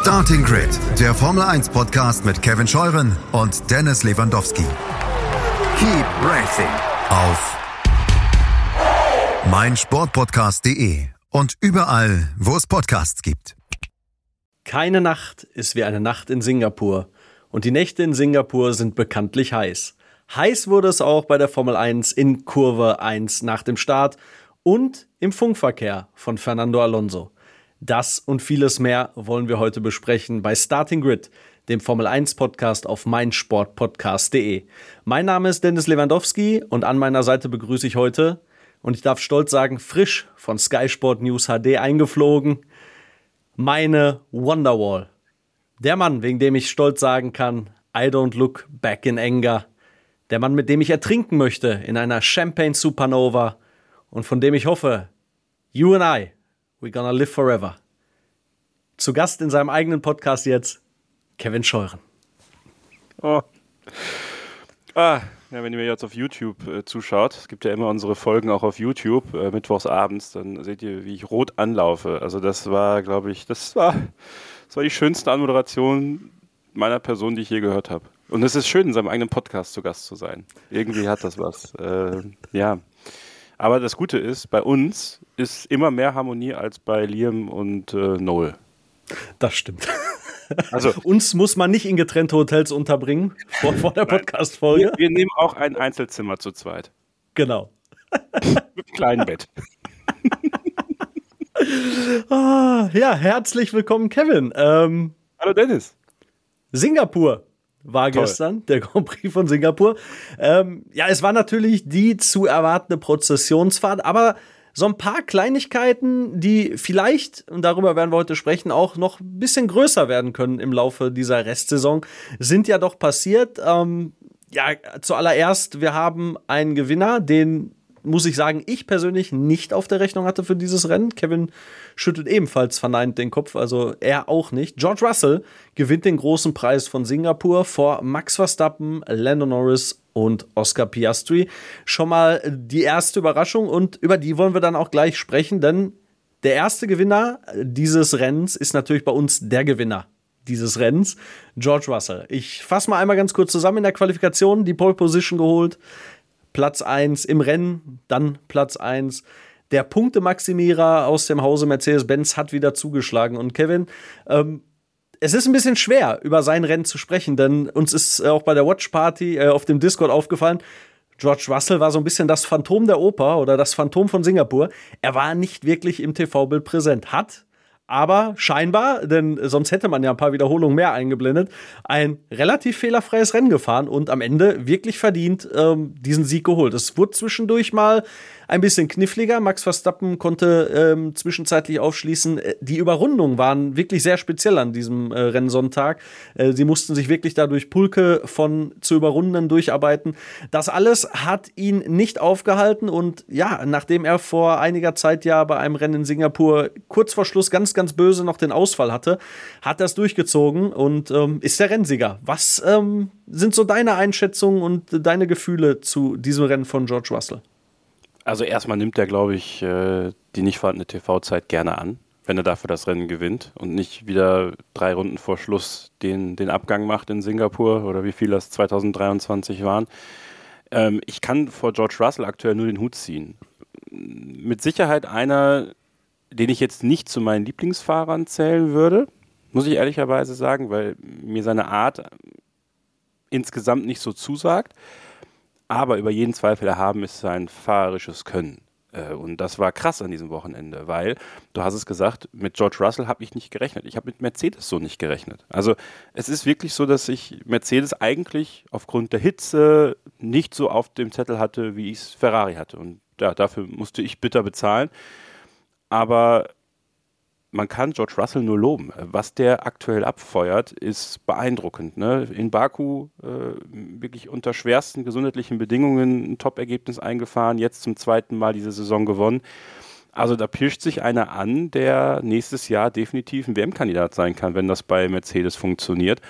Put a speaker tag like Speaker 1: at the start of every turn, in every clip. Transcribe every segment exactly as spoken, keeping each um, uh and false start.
Speaker 1: Starting Grid, der Formel eins Podcast mit Kevin Scheuren und Dennis Lewandowski. Keep racing auf meinsportpodcast punkt de und überall, wo es Podcasts gibt.
Speaker 2: Keine Nacht ist wie eine Nacht in Singapur. Und die Nächte in Singapur sind bekanntlich heiß. Heiß wurde es auch bei der Formel eins in Kurve eins nach dem Start und im Funkverkehr von Fernando Alonso. Das und vieles mehr wollen wir heute besprechen bei Starting Grid, dem Formel eins Podcast auf meinsportpodcast punkt de. Mein Name ist Dennis Lewandowski und an meiner Seite begrüße ich heute, und ich darf stolz sagen, frisch von Sky Sport News H D eingeflogen, meine Wonderwall. Der Mann, wegen dem ich stolz sagen kann, I don't look back in anger. Der Mann, mit dem ich ertrinken möchte in einer Champagne Supernova und von dem ich hoffe, you and I, we're gonna live forever. Zu Gast in seinem eigenen Podcast jetzt, Kevin Scheuren.
Speaker 3: Oh. Ah, ja, wenn ihr mir jetzt auf YouTube äh, zuschaut, es gibt ja immer unsere Folgen auch auf YouTube, äh, mittwochs abends, dann seht ihr, wie ich rot anlaufe. Also das war, glaube ich, das war, das war die schönste Anmoderation meiner Person, die ich je gehört habe. Und es ist schön, in seinem eigenen Podcast zu Gast zu sein. Irgendwie hat das was. Äh, ja. Aber das Gute ist, bei uns ist immer mehr Harmonie als bei Liam und äh, Noel.
Speaker 2: Das stimmt. Also uns muss man nicht in getrennte Hotels unterbringen vor, vor der Podcast-Folge.
Speaker 3: Wir, wir nehmen auch ein Einzelzimmer zu zweit.
Speaker 2: Genau.
Speaker 3: Mit einem kleinen Bett.
Speaker 2: ah, ja, herzlich willkommen, Kevin. Ähm,
Speaker 3: Hallo Dennis.
Speaker 2: Singapur war Toll. Gestern, der Grand Prix von Singapur. Ähm, ja, es war natürlich die zu erwartende Prozessionsfahrt, aber so ein paar Kleinigkeiten, die vielleicht, und darüber werden wir heute sprechen, auch noch ein bisschen größer werden können im Laufe dieser Restsaison, sind ja doch passiert. Ähm, ja, zuallererst, wir haben einen Gewinner, den, muss ich sagen, ich persönlich nicht auf der Rechnung hatte für dieses Rennen. Kevin schüttelt ebenfalls verneint den Kopf, also er auch nicht. George Russell gewinnt den großen Preis von Singapur vor Max Verstappen, Lando Norris und Oscar Piastri. Schon mal die erste Überraschung und über die wollen wir dann auch gleich sprechen, denn der erste Gewinner dieses Rennens ist natürlich bei uns der Gewinner dieses Rennens, George Russell. Ich fasse mal einmal ganz kurz zusammen: in der Qualifikation die Pole Position geholt, Platz eins im Rennen, dann Platz eins. Der Punktemaximierer aus dem Hause Mercedes-Benz hat wieder zugeschlagen. Und Kevin, ähm, es ist ein bisschen schwer, über sein Rennen zu sprechen, denn uns ist auch bei der Watch Party äh, auf dem Discord aufgefallen, George Russell war so ein bisschen das Phantom der Oper oder das Phantom von Singapur. Er war nicht wirklich im T V-Bild präsent, hat aber scheinbar, denn sonst hätte man ja ein paar Wiederholungen mehr eingeblendet, ein relativ fehlerfreies Rennen gefahren und am Ende wirklich verdient ähm, diesen Sieg geholt. Es wurde zwischendurch mal ein bisschen kniffliger. Max Verstappen konnte ähm, zwischenzeitlich aufschließen. Die Überrundungen waren wirklich sehr speziell an diesem äh, Rennsonntag. Äh, sie mussten sich wirklich dadurch Pulke von zu Überrundenden durcharbeiten. Das alles hat ihn nicht aufgehalten und ja, nachdem er vor einiger Zeit ja bei einem Rennen in Singapur kurz vor Schluss ganz, ganz böse noch den Ausfall hatte, hat er es durchgezogen und ähm, ist der Rennsieger. Was ähm, sind so deine Einschätzungen und deine Gefühle zu diesem Rennen von George Russell?
Speaker 3: Also erstmal nimmt er, glaube ich, die nicht vorhandene T V-Zeit gerne an, wenn er dafür das Rennen gewinnt und nicht wieder drei Runden vor Schluss den, den Abgang macht in Singapur oder wie viel das zwanzig dreiundzwanzig waren. Ähm, ich kann vor George Russell aktuell nur den Hut ziehen. Mit Sicherheit einer, den ich jetzt nicht zu meinen Lieblingsfahrern zählen würde, muss ich ehrlicherweise sagen, weil mir seine Art insgesamt nicht so zusagt. Aber über jeden Zweifel erhaben ist sein fahrerisches Können. Und das war krass an diesem Wochenende, weil, du hast es gesagt, mit George Russell habe ich nicht gerechnet. Ich habe mit Mercedes so nicht gerechnet. Also es ist wirklich so, dass ich Mercedes eigentlich aufgrund der Hitze nicht so auf dem Zettel hatte, wie ich es Ferrari hatte. Und ja, dafür musste ich bitter bezahlen. Aber man kann George Russell nur loben. Was der aktuell abfeuert, ist beeindruckend. Ne? In Baku äh, wirklich unter schwersten gesundheitlichen Bedingungen ein Top-Ergebnis eingefahren, jetzt zum zweiten Mal diese Saison gewonnen. Also da pirscht sich einer an, der nächstes Jahr definitiv ein W M-Kandidat sein kann, wenn das bei Mercedes funktioniert.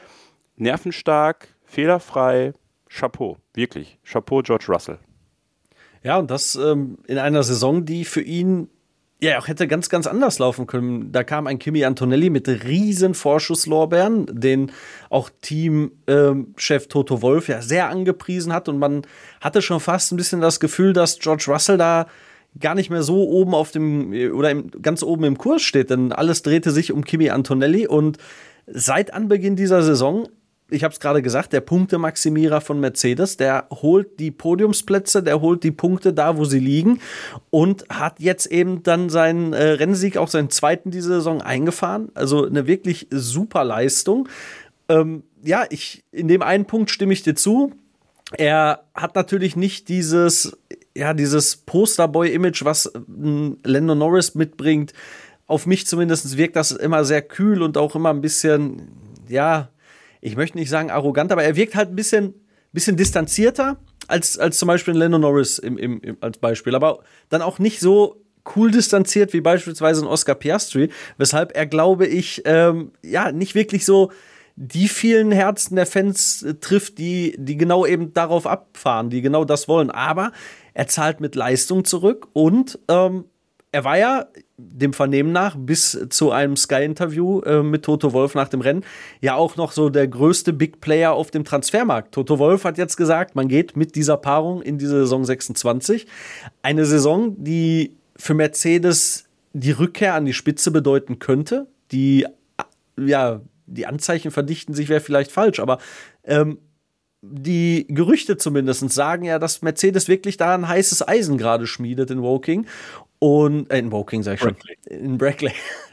Speaker 3: Nervenstark, fehlerfrei, Chapeau, wirklich. Chapeau George Russell.
Speaker 2: Ja, und das ähm, in einer Saison, die für ihn ja auch hätte ganz, ganz anders laufen können. Da kam ein Kimi Antonelli mit riesen Vorschusslorbeeren, den auch Teamchef ähm, Toto Wolff ja sehr angepriesen hat. Und man hatte schon fast ein bisschen das Gefühl, dass George Russell da gar nicht mehr so oben auf dem oder im, ganz oben im Kurs steht. Denn alles drehte sich um Kimi Antonelli. Und seit Anbeginn dieser Saison, ich habe es gerade gesagt, der Punktemaximierer von Mercedes, der holt die Podiumsplätze, der holt die Punkte da, wo sie liegen und hat jetzt eben dann seinen äh, Rennsieg, auch seinen zweiten diese Saison eingefahren. Also eine wirklich super Leistung. Ähm, ja, ich, in dem einen Punkt stimme ich dir zu. Er hat natürlich nicht dieses, ja, dieses Posterboy-Image, was äh, Lando Norris mitbringt. Auf mich zumindest wirkt das immer sehr kühl und auch immer ein bisschen, ja, ich möchte nicht sagen arrogant, aber er wirkt halt ein bisschen, bisschen distanzierter als, als zum Beispiel Lando Norris im, im, im, als Beispiel. Aber dann auch nicht so cool distanziert wie beispielsweise ein Oscar Piastri, weshalb er, glaube ich, ähm, ja, nicht wirklich so die vielen Herzen der Fans äh, trifft, die, die genau eben darauf abfahren, die genau das wollen. Aber er zahlt mit Leistung zurück und ähm, er war ja dem Vernehmen nach bis zu einem Sky-Interview äh, mit Toto Wolff nach dem Rennen ja auch noch so der größte Big Player auf dem Transfermarkt. Toto Wolff hat jetzt gesagt, man geht mit dieser Paarung in diese Saison sechsundzwanzig. Eine Saison, die für Mercedes die Rückkehr an die Spitze bedeuten könnte. Die, ja, die Anzeichen verdichten sich, wäre vielleicht falsch, aber ähm, die Gerüchte zumindest sagen ja, dass Mercedes wirklich da ein heißes Eisen gerade schmiedet in Woking. Und äh, in Woking, sag ich schon. In Brackley.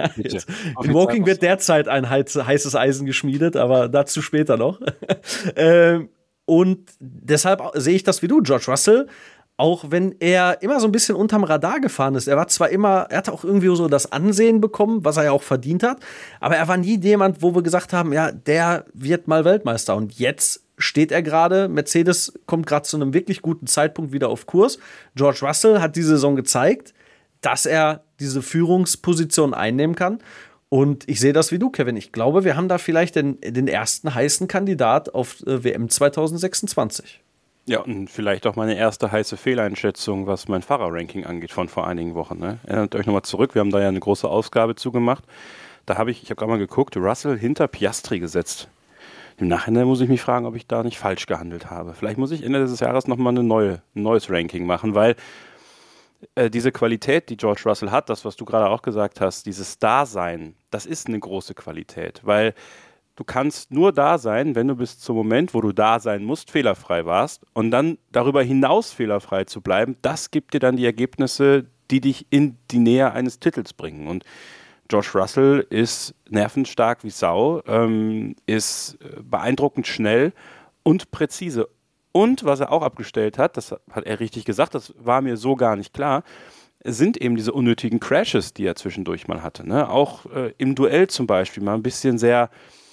Speaker 2: In Woking wird derzeit ein heißes Eisen geschmiedet, aber dazu später noch. ähm, und deshalb sehe ich das wie du, George Russell. Auch wenn er immer so ein bisschen unterm Radar gefahren ist. Er war zwar immer, er hatte auch irgendwie so das Ansehen bekommen, was er ja auch verdient hat, aber er war nie jemand, wo wir gesagt haben, ja, der wird mal Weltmeister. Und jetzt steht er gerade, Mercedes kommt gerade zu einem wirklich guten Zeitpunkt wieder auf Kurs. George Russell hat diese Saison gezeigt, dass er diese Führungsposition einnehmen kann. Und ich sehe das wie du, Kevin. Ich glaube, wir haben da vielleicht den, den ersten heißen Kandidat auf äh, W M zwanzig sechsundzwanzig.
Speaker 3: Ja, und vielleicht auch meine erste heiße Fehleinschätzung, was mein Fahrerranking angeht von vor einigen Wochen. Ne? Erinnert euch nochmal zurück, wir haben da ja eine große Ausgabe zugemacht. Da habe ich, ich habe gerade mal geguckt, Russell hinter Piastri gesetzt. Im Nachhinein muss ich mich fragen, ob ich da nicht falsch gehandelt habe. Vielleicht muss ich Ende dieses Jahres nochmal eine neue, ein neues Ranking machen, weil äh, diese Qualität, die George Russell hat, das, was du gerade auch gesagt hast, dieses Dasein, das ist eine große Qualität, weil du kannst nur da sein, wenn du bis zum Moment, wo du da sein musst, fehlerfrei warst und dann darüber hinaus fehlerfrei zu bleiben, das gibt dir dann die Ergebnisse, die dich in die Nähe eines Titels bringen. Und George Russell ist nervenstark wie Sau, ähm, ist beeindruckend schnell und präzise. Und was er auch abgestellt hat, das hat er richtig gesagt, das war mir so gar nicht klar, sind eben diese unnötigen Crashes, die er zwischendurch mal hatte. Ne? Auch äh, im Duell zum Beispiel mal ein bisschen sehr,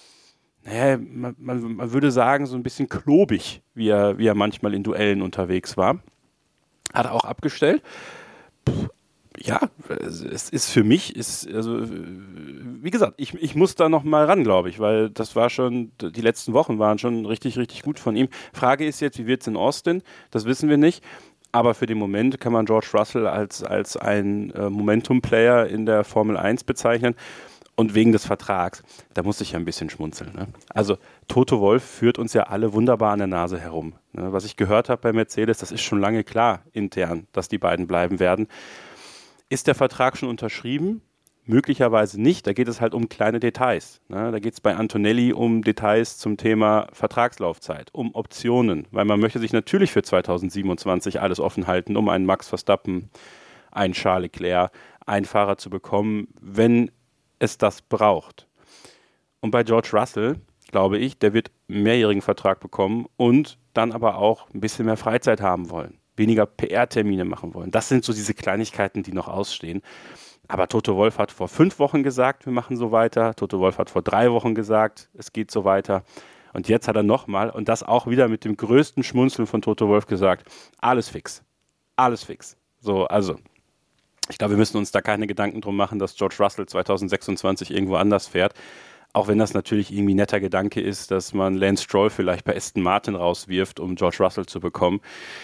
Speaker 3: naja, man, man, man würde sagen, so ein bisschen klobig, wie er, wie er manchmal in Duellen unterwegs war. Hat er auch abgestellt. Puh. Ja, es ist für mich, ist, also, wie gesagt, ich, ich muss da noch mal ran, glaube ich, weil das war schon, die letzten Wochen waren schon richtig, richtig gut von ihm. Frage ist jetzt, wie wird es in Austin? Das wissen wir nicht. Aber für den Moment kann man George Russell als, als ein äh, Momentum-Player in der Formel eins bezeichnen. Und wegen des Vertrags, da muss ich ja ein bisschen schmunzeln. Ne? Also Toto Wolff führt uns ja alle wunderbar an der Nase herum. Ne? Was ich gehört habe bei Mercedes, das ist schon lange klar intern, dass die beiden bleiben werden. Ist der Vertrag schon unterschrieben? Möglicherweise nicht. Da geht es halt um kleine Details. Ne? Da geht es bei Antonelli um Details zum Thema Vertragslaufzeit, um Optionen, weil man möchte sich natürlich für zweitausendsiebenundzwanzig alles offen halten, um einen Max Verstappen, einen Charles Leclerc, einen Fahrer zu bekommen, wenn es das braucht. Und bei George Russell, glaube ich, der wird einen mehrjährigen Vertrag bekommen und dann aber auch ein bisschen mehr Freizeit haben wollen. Weniger P R-Termine machen wollen. Das sind so diese Kleinigkeiten, die noch ausstehen. Aber Toto Wolff hat vor fünf Wochen gesagt, wir machen so weiter. Toto Wolff hat vor drei Wochen gesagt, es geht so weiter. Und jetzt hat er nochmal, und das auch wieder mit dem größten Schmunzeln von Toto Wolff gesagt, alles fix. Alles fix. So, also, ich glaube, wir müssen uns da keine Gedanken drum machen, dass George Russell zweitausendsechsundzwanzig irgendwo anders fährt. Auch wenn das natürlich irgendwie ein netter Gedanke ist, dass man Lance Stroll vielleicht bei Aston Martin rauswirft, um George Russell zu bekommen.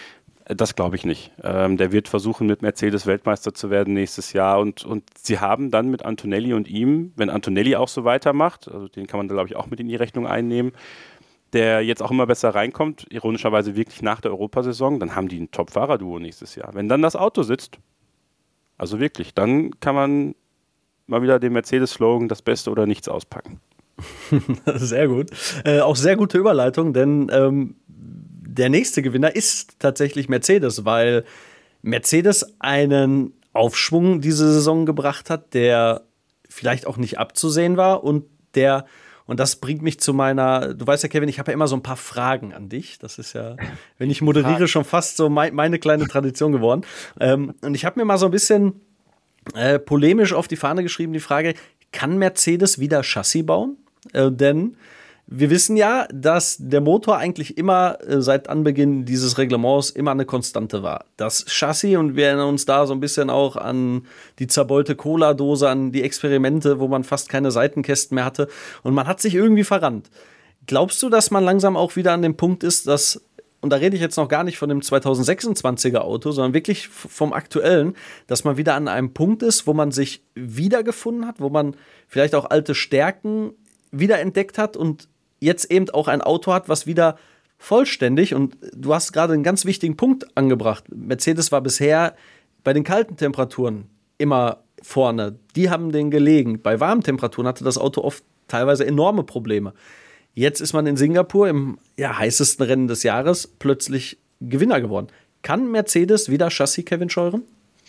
Speaker 3: Das glaube ich nicht. Ähm, der wird versuchen, mit Mercedes Weltmeister zu werden nächstes Jahr und, und sie haben dann mit Antonelli und ihm, wenn Antonelli auch so weitermacht, also den kann man da glaube ich auch mit in die Rechnung einnehmen, der jetzt auch immer besser reinkommt, ironischerweise wirklich nach der Europasaison, dann haben die ein Top-Fahrer-Duo nächstes Jahr. Wenn dann das Auto sitzt, also wirklich, dann kann man mal wieder den Mercedes-Slogan das Beste oder nichts auspacken.
Speaker 2: Sehr gut. Äh, auch sehr gute Überleitung, denn ähm, der nächste Gewinner ist tatsächlich Mercedes, weil Mercedes einen Aufschwung diese Saison gebracht hat, der vielleicht auch nicht abzusehen war und der, und das bringt mich zu meiner, du weißt ja, Kevin, ich habe ja immer so ein paar Fragen an dich. Das ist ja, wenn ich moderiere, schon fast so mein, meine kleine Tradition geworden. Ähm, und ich habe mir mal so ein bisschen äh, polemisch auf die Fahne geschrieben, die Frage, kann Mercedes wieder Chassis bauen? Äh, denn wir wissen ja, dass der Motor eigentlich immer äh, seit Anbeginn dieses Reglements immer eine Konstante war. Das Chassis, und wir erinnern uns da so ein bisschen auch an die zerbeulte Cola-Dose, an die Experimente, wo man fast keine Seitenkästen mehr hatte. Und man hat sich irgendwie verrannt. Glaubst du, dass man langsam auch wieder an dem Punkt ist, dass, und da rede ich jetzt noch gar nicht von dem zwanzig sechsundzwanziger Auto, sondern wirklich vom aktuellen, dass man wieder an einem Punkt ist, wo man sich wiedergefunden hat, wo man vielleicht auch alte Stärken wiederentdeckt hat und jetzt eben auch ein Auto hat, was wieder vollständig, und du hast gerade einen ganz wichtigen Punkt angebracht. Mercedes war bisher bei den kalten Temperaturen immer vorne. Die haben den gelegen. Bei warmen Temperaturen hatte das Auto oft teilweise enorme Probleme. Jetzt ist man in Singapur im ja, heißesten Rennen des Jahres plötzlich Gewinner geworden. Kann Mercedes wieder Chassis, Kevin Scheuren?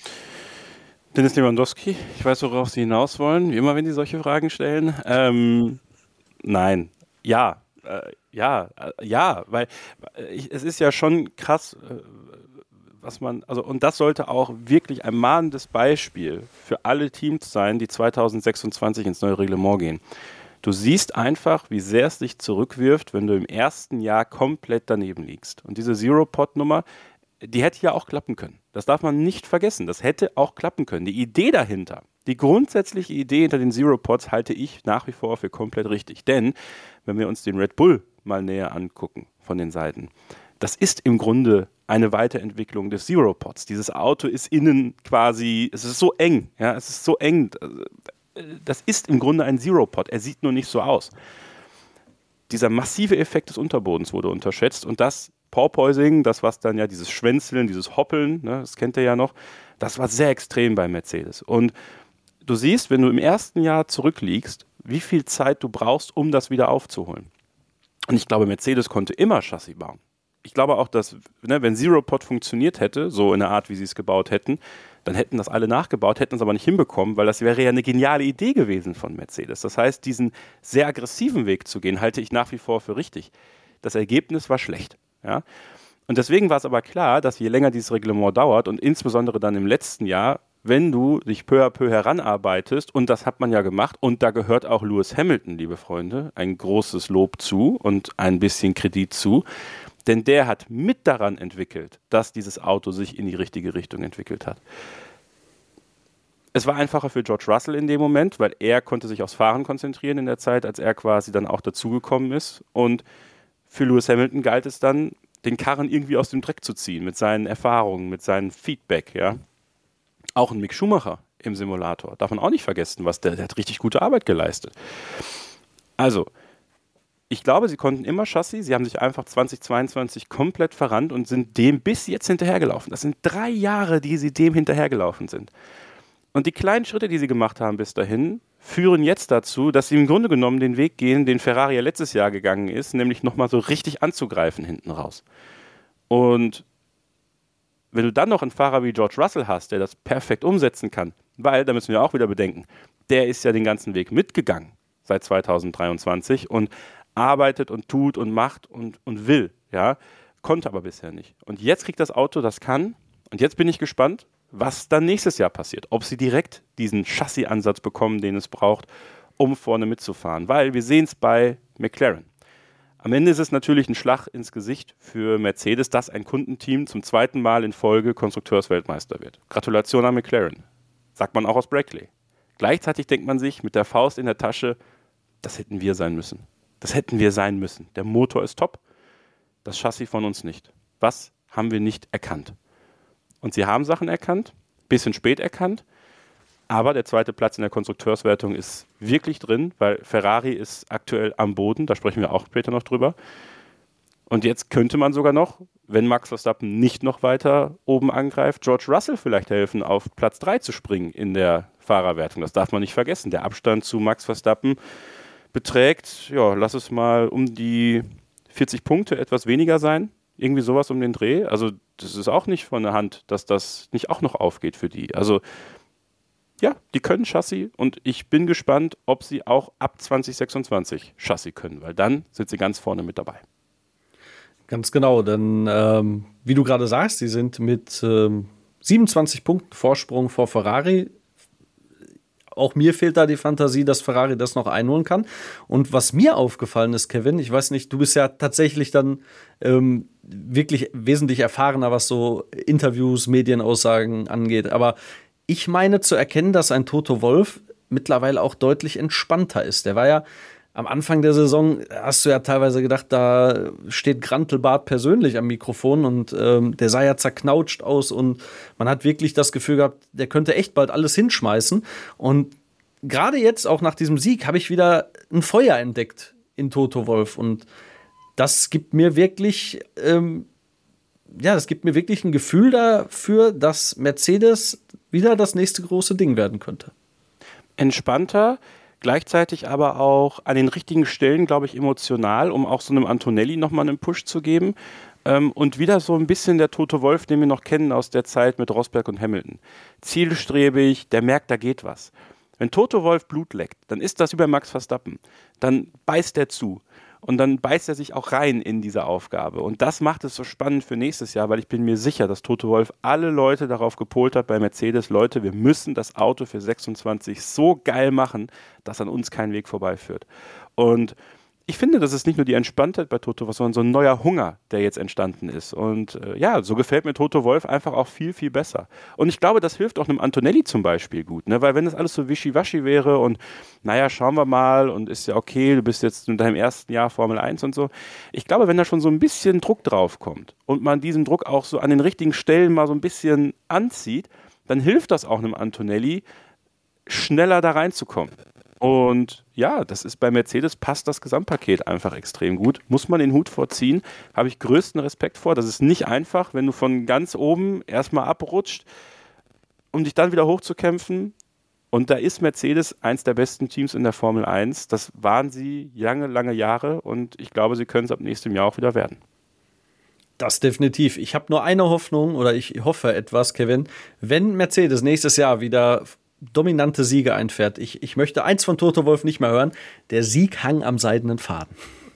Speaker 3: Dennis Lewandowski, ich weiß, worauf Sie hinaus wollen, wie immer, wenn Sie solche Fragen stellen. Ähm, nein. Ja, äh, ja, äh, ja, weil äh, ich, es ist ja schon krass, äh, was man, also und das sollte auch wirklich ein mahnendes Beispiel für alle Teams sein, die zwanzig sechsundzwanzig ins neue Reglement gehen. Du siehst einfach, wie sehr es dich zurückwirft, wenn du im ersten Jahr komplett daneben liegst. Und diese Zero-Pod-Nummer, die hätte ja auch klappen können. Das darf man nicht vergessen. Das hätte auch klappen können. Die Idee dahinter, die grundsätzliche Idee hinter den Zero-Pods halte ich nach wie vor für komplett richtig. Denn wenn wir uns den Red Bull mal näher angucken von den Seiten, das ist im Grunde eine Weiterentwicklung des Zero-Pods. Dieses Auto ist innen quasi, es ist so eng, ja, es ist so eng. Das ist im Grunde ein Zero-Pod. Er sieht nur nicht so aus. Dieser massive Effekt des Unterbodens wurde unterschätzt und das Porpoising, das was dann ja dieses Schwänzeln, dieses Hoppeln, ne, das kennt ihr ja noch, das war sehr extrem bei Mercedes. Und du siehst, wenn du im ersten Jahr zurückliegst, wie viel Zeit du brauchst, um das wieder aufzuholen. Und ich glaube, Mercedes konnte immer Chassis bauen. Ich glaube auch, dass, ne, wenn Zero-Pod funktioniert hätte, so in der Art, wie sie es gebaut hätten, dann hätten das alle nachgebaut, hätten es aber nicht hinbekommen, weil das wäre ja eine geniale Idee gewesen von Mercedes. Das heißt, diesen sehr aggressiven Weg zu gehen, halte ich nach wie vor für richtig. Das Ergebnis war schlecht. Ja? Und deswegen war es aber klar, dass je länger dieses Reglement dauert und insbesondere dann im letzten Jahr, wenn du dich peu à peu heranarbeitest, und das hat man ja gemacht, und da gehört auch Lewis Hamilton, liebe Freunde, ein großes Lob zu und ein bisschen Kredit zu, denn der hat mit daran entwickelt, dass dieses Auto sich in die richtige Richtung entwickelt hat. Es war einfacher für George Russell in dem Moment, weil er konnte sich aufs Fahren konzentrieren in der Zeit, als er quasi dann auch dazugekommen ist. Und für Lewis Hamilton galt es dann, den Karren irgendwie aus dem Dreck zu ziehen, mit seinen Erfahrungen, mit seinem Feedback. Ja. Auch ein Mick Schumacher im Simulator, darf man auch nicht vergessen, was der, der hat richtig gute Arbeit geleistet. Also, ich glaube, sie konnten immer Chassis, sie haben sich einfach zwanzig zweiundzwanzig komplett verrannt und sind dem bis jetzt hinterhergelaufen. Das sind drei Jahre, die sie dem hinterhergelaufen sind. Und die kleinen Schritte, die sie gemacht haben bis dahin, führen jetzt dazu, dass sie im Grunde genommen den Weg gehen, den Ferrari ja letztes Jahr gegangen ist, nämlich nochmal so richtig anzugreifen hinten raus. Und wenn du dann noch einen Fahrer wie George Russell hast, der das perfekt umsetzen kann, weil, da müssen wir auch wieder bedenken, der ist ja den ganzen Weg mitgegangen seit zwanzig dreiundzwanzig und arbeitet und tut und macht und, und will, ja, konnte aber bisher nicht. Und jetzt kriegt das Auto, das kann, und jetzt bin ich gespannt, was dann nächstes Jahr passiert. Ob sie direkt diesen Chassis-Ansatz bekommen, den es braucht, um vorne mitzufahren. Weil wir sehen es bei McLaren. Am Ende ist es natürlich ein Schlag ins Gesicht für Mercedes, dass ein Kundenteam zum zweiten Mal in Folge Konstrukteursweltmeister wird. Gratulation an McLaren. Sagt man auch aus Brackley. Gleichzeitig denkt man sich mit der Faust in der Tasche, das hätten wir sein müssen. Das hätten wir sein müssen. Der Motor ist top, das Chassis von uns nicht. Was haben wir nicht erkannt. Und sie haben Sachen erkannt, bisschen spät erkannt, aber der zweite Platz in der Konstrukteurswertung ist wirklich drin, weil Ferrari ist aktuell am Boden, da sprechen wir auch später noch drüber. Und jetzt könnte man sogar noch, wenn Max Verstappen nicht noch weiter oben angreift, George Russell vielleicht helfen, auf Platz drei zu springen in der Fahrerwertung. Das darf man nicht vergessen. Der Abstand zu Max Verstappen beträgt, ja, lass es mal um die vierzig Punkte, etwas weniger sein. Irgendwie sowas um den Dreh. Also das ist auch nicht von der Hand, dass das nicht auch noch aufgeht für die. Also ja, die können Chassis und ich bin gespannt, ob sie auch ab zwanzig sechsundzwanzig Chassis können, weil dann sind sie ganz vorne mit dabei.
Speaker 2: Ganz genau, denn ähm, wie du gerade sagst, sie sind mit ähm, siebenundzwanzig Punkten Vorsprung vor Ferrari. Auch mir fehlt da die Fantasie, dass Ferrari das noch einholen kann. Und was mir aufgefallen ist, Kevin, ich weiß nicht, du bist ja tatsächlich dann ähm, wirklich wesentlich erfahrener, was so Interviews, Medienaussagen angeht. Aber ich meine zu erkennen, dass ein Toto Wolff mittlerweile auch deutlich entspannter ist. Der war ja am Anfang der Saison, hast du ja teilweise gedacht, da steht Grantelbart persönlich am Mikrofon und ähm, der sah ja zerknautscht aus und man hat wirklich das Gefühl gehabt, der könnte echt bald alles hinschmeißen. Und gerade jetzt, auch nach diesem Sieg, habe ich wieder ein Feuer entdeckt in Toto Wolff und das gibt mir wirklich, ähm, ja, das gibt mir wirklich ein Gefühl dafür, dass Mercedes wieder das nächste große Ding werden könnte.
Speaker 3: Entspannter, gleichzeitig aber auch an den richtigen Stellen, glaube ich, emotional, um auch so einem Antonelli nochmal einen Push zu geben. Ähm, und wieder so ein bisschen der Toto Wolff, den wir noch kennen aus der Zeit mit Rosberg und Hamilton. Zielstrebig, der merkt, da geht was. Wenn Toto Wolff Blut leckt, dann ist das wie bei Max Verstappen. Dann beißt er zu. Und dann beißt er sich auch rein in diese Aufgabe. Und das macht es so spannend für nächstes Jahr, weil ich bin mir sicher, dass Toto Wolff alle Leute darauf gepolt hat bei Mercedes, Leute, wir müssen das Auto für sechsundzwanzig so geil machen, dass an uns kein Weg vorbeiführt. Und ich finde, das ist nicht nur die Entspanntheit bei Toto Wolff, sondern so ein neuer Hunger, der jetzt entstanden ist. Und äh, ja, so gefällt mir Toto Wolff einfach auch viel, viel besser. Und ich glaube, das hilft auch einem Antonelli zum Beispiel gut, ne? Weil wenn das alles so wischiwaschi wäre und naja, schauen wir mal und ist ja okay, du bist jetzt in deinem ersten Jahr Formel eins und so. Ich glaube, wenn da schon so ein bisschen Druck drauf kommt und man diesen Druck auch so an den richtigen Stellen mal so ein bisschen anzieht, dann hilft das auch einem Antonelli, schneller da reinzukommen. Und ja, das ist bei Mercedes, passt das Gesamtpaket einfach extrem gut. Muss man den Hut vorziehen, habe ich größten Respekt vor. Das ist nicht einfach, wenn du von ganz oben erstmal abrutscht, um dich dann wieder hochzukämpfen. Und da ist Mercedes eins der besten Teams in der Formel eins. Das waren sie lange, lange Jahre und ich glaube, sie können es ab nächstem Jahr auch wieder werden.
Speaker 2: Das definitiv. Ich habe nur eine Hoffnung oder ich hoffe etwas, Kevin. Wenn Mercedes nächstes Jahr wieder dominante Siege einfährt. Ich, ich möchte eins von Toto Wolff nicht mehr hören. Der Sieg hang am seidenen Faden.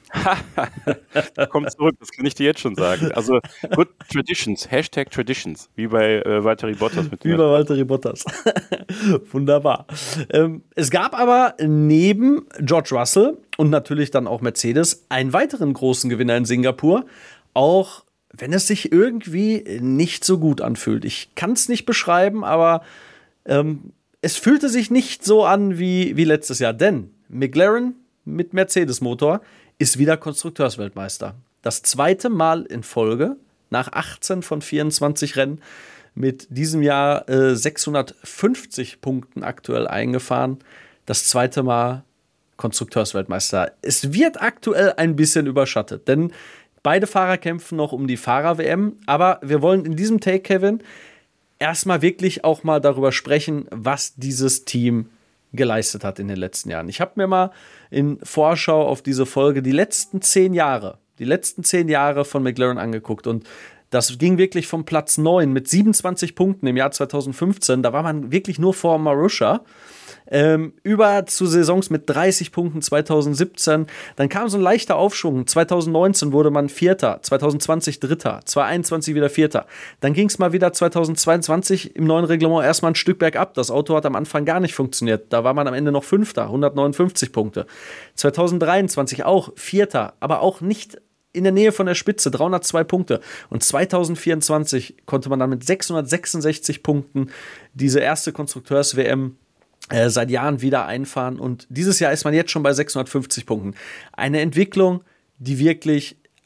Speaker 3: Kommt zurück, das kann ich dir jetzt schon sagen. Also, good Traditions, Hashtag Traditions, wie bei äh, Valtteri Bottas. Mit
Speaker 2: wie bei Valtteri Bottas. Wunderbar. Ähm, es gab aber neben George Russell und natürlich dann auch Mercedes einen weiteren großen Gewinner in Singapur, auch wenn es sich irgendwie nicht so gut anfühlt. Ich kann es nicht beschreiben, aber ähm, es fühlte sich nicht so an wie, wie letztes Jahr, denn McLaren mit Mercedes-Motor ist wieder Konstrukteursweltmeister. Das zweite Mal in Folge, nach achtzehn von vierundzwanzig Rennen, mit diesem Jahr äh, sechshundertfünfzig Punkten aktuell eingefahren. Das zweite Mal Konstrukteursweltmeister. Es wird aktuell ein bisschen überschattet, denn beide Fahrer kämpfen noch um die Fahrer-W M. Aber wir wollen in diesem Take, Kevin, erstmal wirklich auch mal darüber sprechen, was dieses Team geleistet hat in den letzten Jahren. Ich habe mir mal in Vorschau auf diese Folge die letzten zehn Jahre, die letzten zehn Jahre von McLaren angeguckt und das ging wirklich vom Platz neun mit siebenundzwanzig Punkten im Jahr zweitausendfünfzehn, da war man wirklich nur vor Marussia, ähm, über zu Saisons mit dreißig Punkten zweitausendsiebzehn, dann kam so ein leichter Aufschwung, zweitausendneunzehn wurde man Vierter, zweitausendzwanzig Dritter, zweitausendeinundzwanzig wieder Vierter, dann ging es mal wieder zweitausendzweiundzwanzig im neuen Reglement erstmal ein Stück bergab, das Auto hat am Anfang gar nicht funktioniert, da war man am Ende noch Fünfter, hundertneunundfünfzig Punkte, zweitausenddreiundzwanzig auch Vierter, aber auch nicht in der Nähe von der Spitze, dreihundertzwei Punkte. Und zweitausendvierundzwanzig konnte man dann mit sechshundertsechsundsechzig Punkten diese erste Konstrukteurs-W M äh, seit Jahren wieder einfahren. Und dieses Jahr ist man jetzt schon bei sechshundertfünfzig Punkten. Eine Entwicklung, die wirklich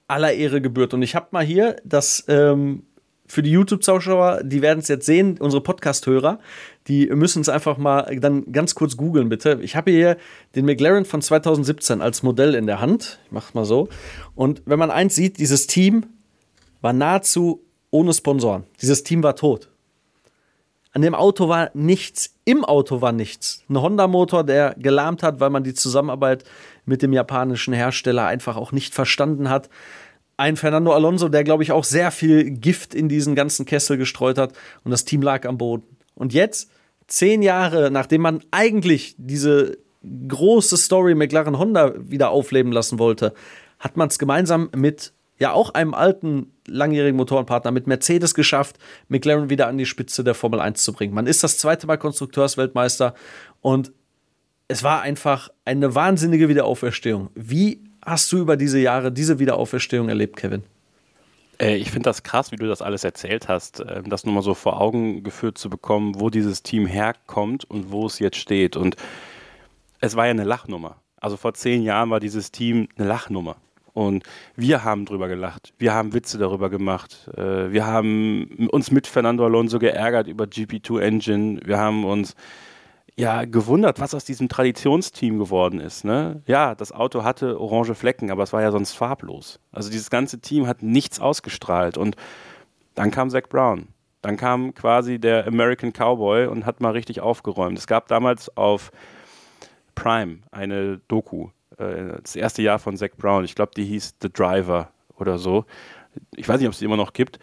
Speaker 2: aller Ehre gebührt. Und ich habe mal hier das ähm, für die YouTube-Zuschauer, die werden es jetzt sehen, unsere Podcast-Hörer, die müssen es einfach mal dann ganz kurz googeln, bitte. Ich habe hier den McLaren von zweitausendsiebzehn als Modell in der Hand. Ich mach's mal so. Und wenn man eins sieht, dieses Team war nahezu ohne Sponsoren. Dieses Team war tot. An dem Auto war nichts, im Auto war nichts. Ein Honda-Motor, der gelahmt hat, weil man die Zusammenarbeit mit dem japanischen Hersteller einfach auch nicht verstanden hat. Ein Fernando Alonso, der, glaube ich, auch sehr viel Gift in diesen ganzen Kessel gestreut hat und das Team lag am Boden. Und jetzt, zehn Jahre, nachdem man eigentlich diese große Story McLaren Honda wieder aufleben lassen wollte, hat man es gemeinsam mit ja auch einem alten, langjährigen Motorenpartner mit Mercedes geschafft, McLaren wieder an die Spitze der Formel eins zu bringen. Man ist das zweite Mal Konstrukteursweltmeister und es war einfach eine wahnsinnige Wiederauferstehung. Wie hast du über diese Jahre diese Wiederauferstehung erlebt, Kevin?
Speaker 3: Äh, ich finde das krass, wie du das alles erzählt hast, äh, das nur mal so vor Augen geführt zu bekommen, wo dieses Team herkommt und wo es jetzt steht. Und es war ja eine Lachnummer. Also vor zehn Jahren war dieses Team eine Lachnummer. Und wir haben drüber gelacht, wir haben Witze darüber gemacht, wir haben uns mit Fernando Alonso geärgert über G P zwei Engine, wir haben uns ja gewundert, was aus diesem Traditionsteam geworden ist. Ne? Ja, das Auto hatte orange Flecken, aber es war ja sonst farblos. Also dieses ganze Team hat nichts ausgestrahlt und dann kam Zac Brown, dann kam quasi der American Cowboy und hat mal richtig aufgeräumt. Es gab damals auf Prime eine Doku, das erste Jahr von Zac Brown, ich glaube, die hieß The Driver oder so. Ich weiß nicht, ob es die immer noch gibt.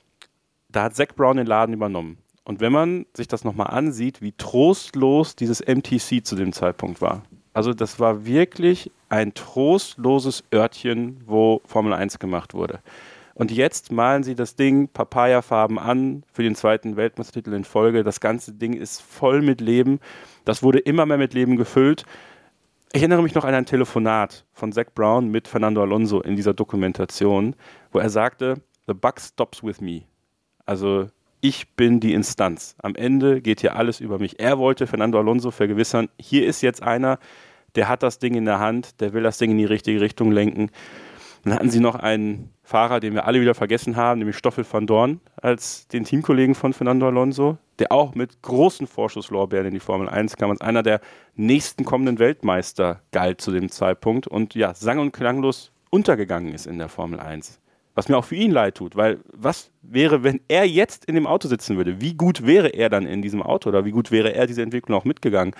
Speaker 3: Da hat Zac Brown den Laden übernommen. Und wenn man sich das nochmal ansieht, wie trostlos dieses M T C zu dem Zeitpunkt war. Also das war wirklich ein trostloses Örtchen, wo Formel eins gemacht wurde. Und jetzt malen sie das Ding Papaya-Farben an für den zweiten Weltmeistertitel in Folge. Das ganze Ding ist voll mit Leben. Das wurde immer mehr mit Leben gefüllt. Ich erinnere mich noch an ein Telefonat von Zac Brown mit Fernando Alonso in dieser Dokumentation, wo er sagte, the buck stops with me. Also ich bin die Instanz. Am Ende geht hier alles über mich. Er wollte Fernando Alonso vergewissern, hier ist jetzt einer, der hat das Ding in der Hand, der will das Ding in die richtige Richtung lenken. Dann hatten sie noch einen Fahrer, den wir alle wieder vergessen haben, nämlich Stoffel van Dorn, als den Teamkollegen von Fernando Alonso, der auch mit großen Vorschusslorbeeren in die Formel eins kam, als einer der nächsten kommenden Weltmeister galt zu dem Zeitpunkt und ja, sang- und klanglos untergegangen ist in der Formel eins. Was mir auch für ihn leid tut, weil was wäre, wenn er jetzt in dem Auto sitzen würde? Wie gut wäre er dann in diesem Auto oder wie gut wäre er diese Entwicklung auch mitgegangen?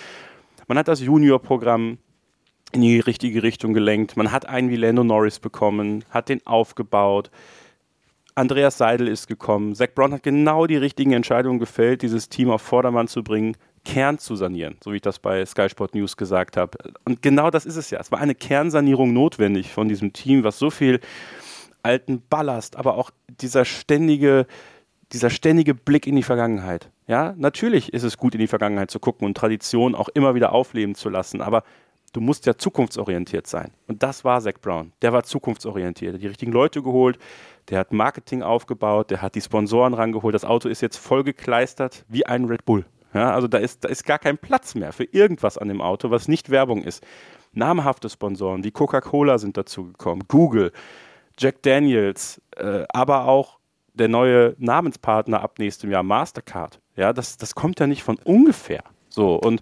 Speaker 3: Man hat das Junior-Programm in die richtige Richtung gelenkt. Man hat einen wie Lando Norris bekommen, hat den aufgebaut. Andreas Seidel ist gekommen. Zac Brown hat genau die richtigen Entscheidungen gefällt, dieses Team auf Vordermann zu bringen, Kern zu sanieren, so wie ich das bei Sky Sport News gesagt habe. Und genau das ist es ja. Es war eine Kernsanierung notwendig von diesem Team, was so viel alten Ballast, aber auch dieser ständige, dieser ständige Blick in die Vergangenheit. Ja, natürlich ist es gut, in die Vergangenheit zu gucken und Tradition auch immer wieder aufleben zu lassen, aber du musst ja zukunftsorientiert sein. Und das war Zac Brown. Der war zukunftsorientiert. Der hat die richtigen Leute geholt, der hat Marketing aufgebaut, der hat die Sponsoren rangeholt. Das Auto ist jetzt voll gekleistert wie ein Red Bull. Ja, also da ist, da ist gar kein Platz mehr für irgendwas an dem Auto, was nicht Werbung ist. Namhafte Sponsoren wie Coca-Cola sind dazu gekommen, Google, Jack Daniels, äh, aber auch der neue Namenspartner ab nächstem Jahr, Mastercard. Ja, das, das kommt ja nicht von ungefähr. So, und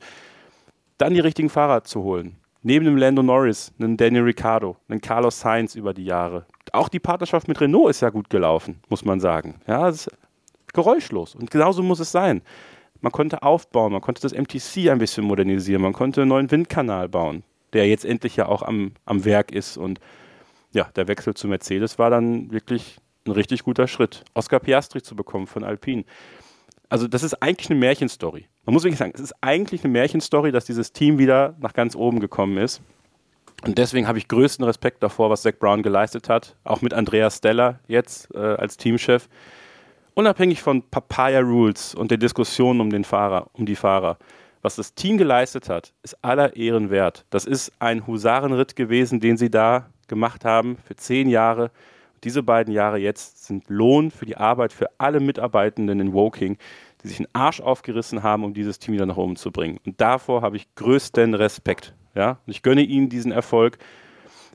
Speaker 3: dann die richtigen Fahrer zu holen. Neben dem Lando Norris, einen Daniel Ricciardo, einen Carlos Sainz über die Jahre. Auch die Partnerschaft mit Renault ist ja gut gelaufen, muss man sagen. Ja, es ist geräuschlos und genauso muss es sein. Man konnte aufbauen, man konnte das M T C ein bisschen modernisieren, man konnte einen neuen Windkanal bauen, der jetzt endlich ja auch am, am Werk ist. Und ja, der Wechsel zu Mercedes war dann wirklich ein richtig guter Schritt. Oscar Piastri zu bekommen von Alpine. Also das ist eigentlich eine Märchenstory. Man muss wirklich sagen, es ist eigentlich eine Märchenstory, dass dieses Team wieder nach ganz oben gekommen ist. Und deswegen habe ich größten Respekt davor, was Zac Brown geleistet hat. Auch mit Andreas Stella jetzt äh, als Teamchef. Unabhängig von Papaya Rules und der Diskussion um den Fahrer, um die Fahrer. Was das Team geleistet hat, ist aller Ehren wert. Das ist ein Husarenritt gewesen, den sie da gemacht haben für zehn Jahre. Diese beiden Jahre jetzt sind Lohn für die Arbeit für alle Mitarbeitenden in Woking, die sich einen Arsch aufgerissen haben, um dieses Team wieder nach oben zu bringen. Und davor habe ich größten Respekt. Ja? Und ich gönne ihnen diesen Erfolg.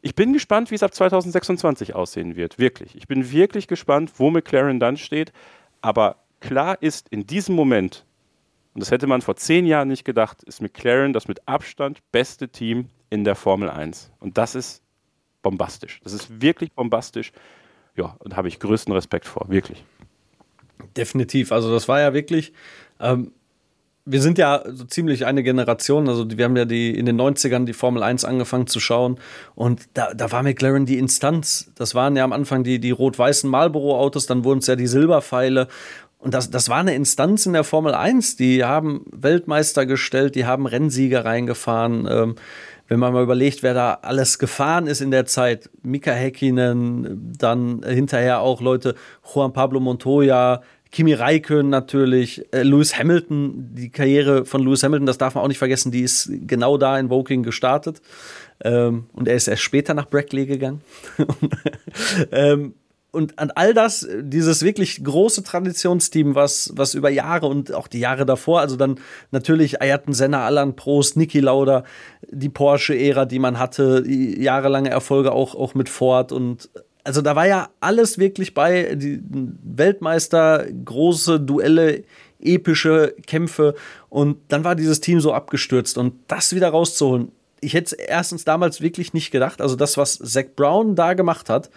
Speaker 3: Ich bin gespannt, wie es ab zwanzig sechsundzwanzig aussehen wird. Wirklich. Ich bin wirklich gespannt, wo McLaren dann steht. Aber klar ist, in diesem Moment, und das hätte man vor zehn Jahren nicht gedacht, ist McLaren das mit Abstand beste Team in der Formel eins. Und das ist bombastisch. Das ist wirklich bombastisch. Ja, und habe ich größten Respekt vor. Wirklich.
Speaker 2: Definitiv. Also das war ja wirklich... Ähm Wir sind ja so ziemlich eine Generation, also wir haben ja die in den neunzigern die Formel eins angefangen zu schauen und da, da war McLaren die Instanz. Das waren ja am Anfang die, die rot-weißen Marlboro-Autos, dann wurden es ja die Silberpfeile und das, das war eine Instanz in der Formel eins. Die haben Weltmeister gestellt, die haben Rennsieger reingefahren. Ähm, wenn man mal überlegt, wer da alles gefahren ist in der Zeit, Mika Häkkinen, dann hinterher auch Leute, Juan Pablo Montoya, Kimi Räikkönen natürlich, äh, Lewis Hamilton, die Karriere von Lewis Hamilton, das darf man auch nicht vergessen, die ist genau da in Woking gestartet. Ähm, und er ist erst später nach Brackley gegangen. ähm, und an all das, dieses wirklich große Traditionsteam, was, was über Jahre und auch die Jahre davor, also dann natürlich Ayrton Senna, Alain Prost, Niki Lauda, die Porsche-Ära, die man hatte, die jahrelange Erfolge auch, auch mit Ford und also da war ja alles wirklich bei, die Weltmeister, große Duelle, epische Kämpfe und dann war dieses Team so abgestürzt und das wieder rauszuholen. Ich hätte es erstens damals wirklich nicht gedacht, also das, was Zak Brown da gemacht hat,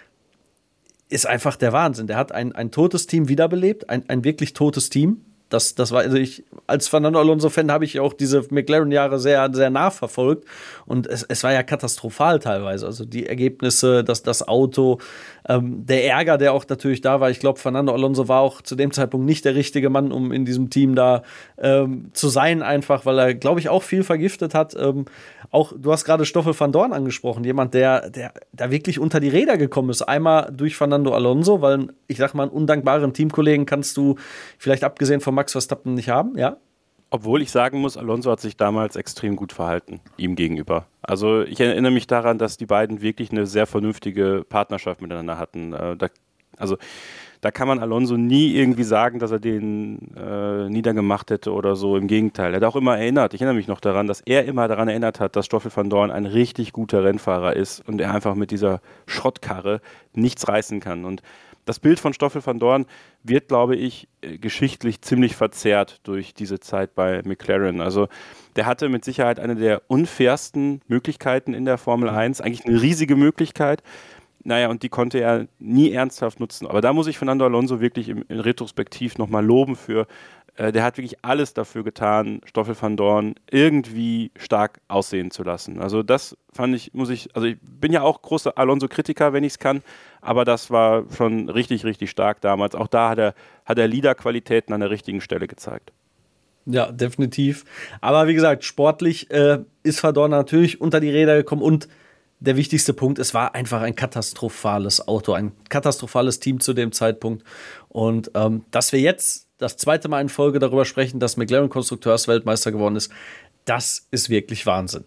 Speaker 2: ist einfach der Wahnsinn. Der hat ein, ein totes Team wiederbelebt, ein, ein wirklich totes Team. Das, das war, also ich, als Fernando Alonso-Fan habe ich auch diese McLaren-Jahre sehr, sehr nah verfolgt. Und es, es war ja katastrophal teilweise. Also die Ergebnisse, das, das Auto, ähm, der Ärger, der auch natürlich da war. Ich glaube, Fernando Alonso war auch zu dem Zeitpunkt nicht der richtige Mann, um in diesem Team da ähm, zu sein, einfach, weil er, glaube ich, auch viel vergiftet hat. Ähm, auch, du hast gerade Stoffel van Dorn angesprochen, jemand, der, der da wirklich unter die Räder gekommen ist. Einmal durch Fernando Alonso, weil, ich sag mal, einen undankbaren Teamkollegen kannst du vielleicht abgesehen vom Max Verstappen nicht haben, ja?
Speaker 3: Obwohl ich sagen muss, Alonso hat sich damals extrem gut verhalten, ihm gegenüber. Also ich erinnere mich daran, dass die beiden wirklich eine sehr vernünftige Partnerschaft miteinander hatten. Äh, da, also da kann man Alonso nie irgendwie sagen, dass er den äh, niedergemacht hätte oder so. Im Gegenteil, er hat auch immer erinnert, ich erinnere mich noch daran, dass er immer daran erinnert hat, dass Stoffel van Dorn ein richtig guter Rennfahrer ist und er einfach mit dieser Schrottkarre nichts reißen kann. Und das Bild von Stoffel van Dorn wird, glaube ich, geschichtlich ziemlich verzerrt durch diese Zeit bei McLaren. Also der hatte mit Sicherheit eine der unfairsten Möglichkeiten in der Formel eins, eigentlich eine riesige Möglichkeit. Naja, und die konnte er nie ernsthaft nutzen. Aber da muss ich Fernando Alonso wirklich im, in Retrospektiv nochmal loben für, äh, der hat wirklich alles dafür getan, Stoffel van Dorn irgendwie stark aussehen zu lassen. Also das fand ich, muss ich, also ich bin ja auch großer Alonso-Kritiker, wenn ich es kann, aber das war schon richtig, richtig stark damals. Auch da hat er, hat er Leader-Qualitäten an der richtigen Stelle gezeigt.
Speaker 2: Ja, definitiv. Aber wie gesagt, sportlich äh, ist van Dorn natürlich unter die Räder gekommen und der wichtigste Punkt, es war einfach ein katastrophales Auto, ein katastrophales Team zu dem Zeitpunkt. Und ähm, dass wir jetzt das zweite Mal in Folge darüber sprechen, dass McLaren Konstrukteursweltmeister geworden ist, das ist wirklich Wahnsinn.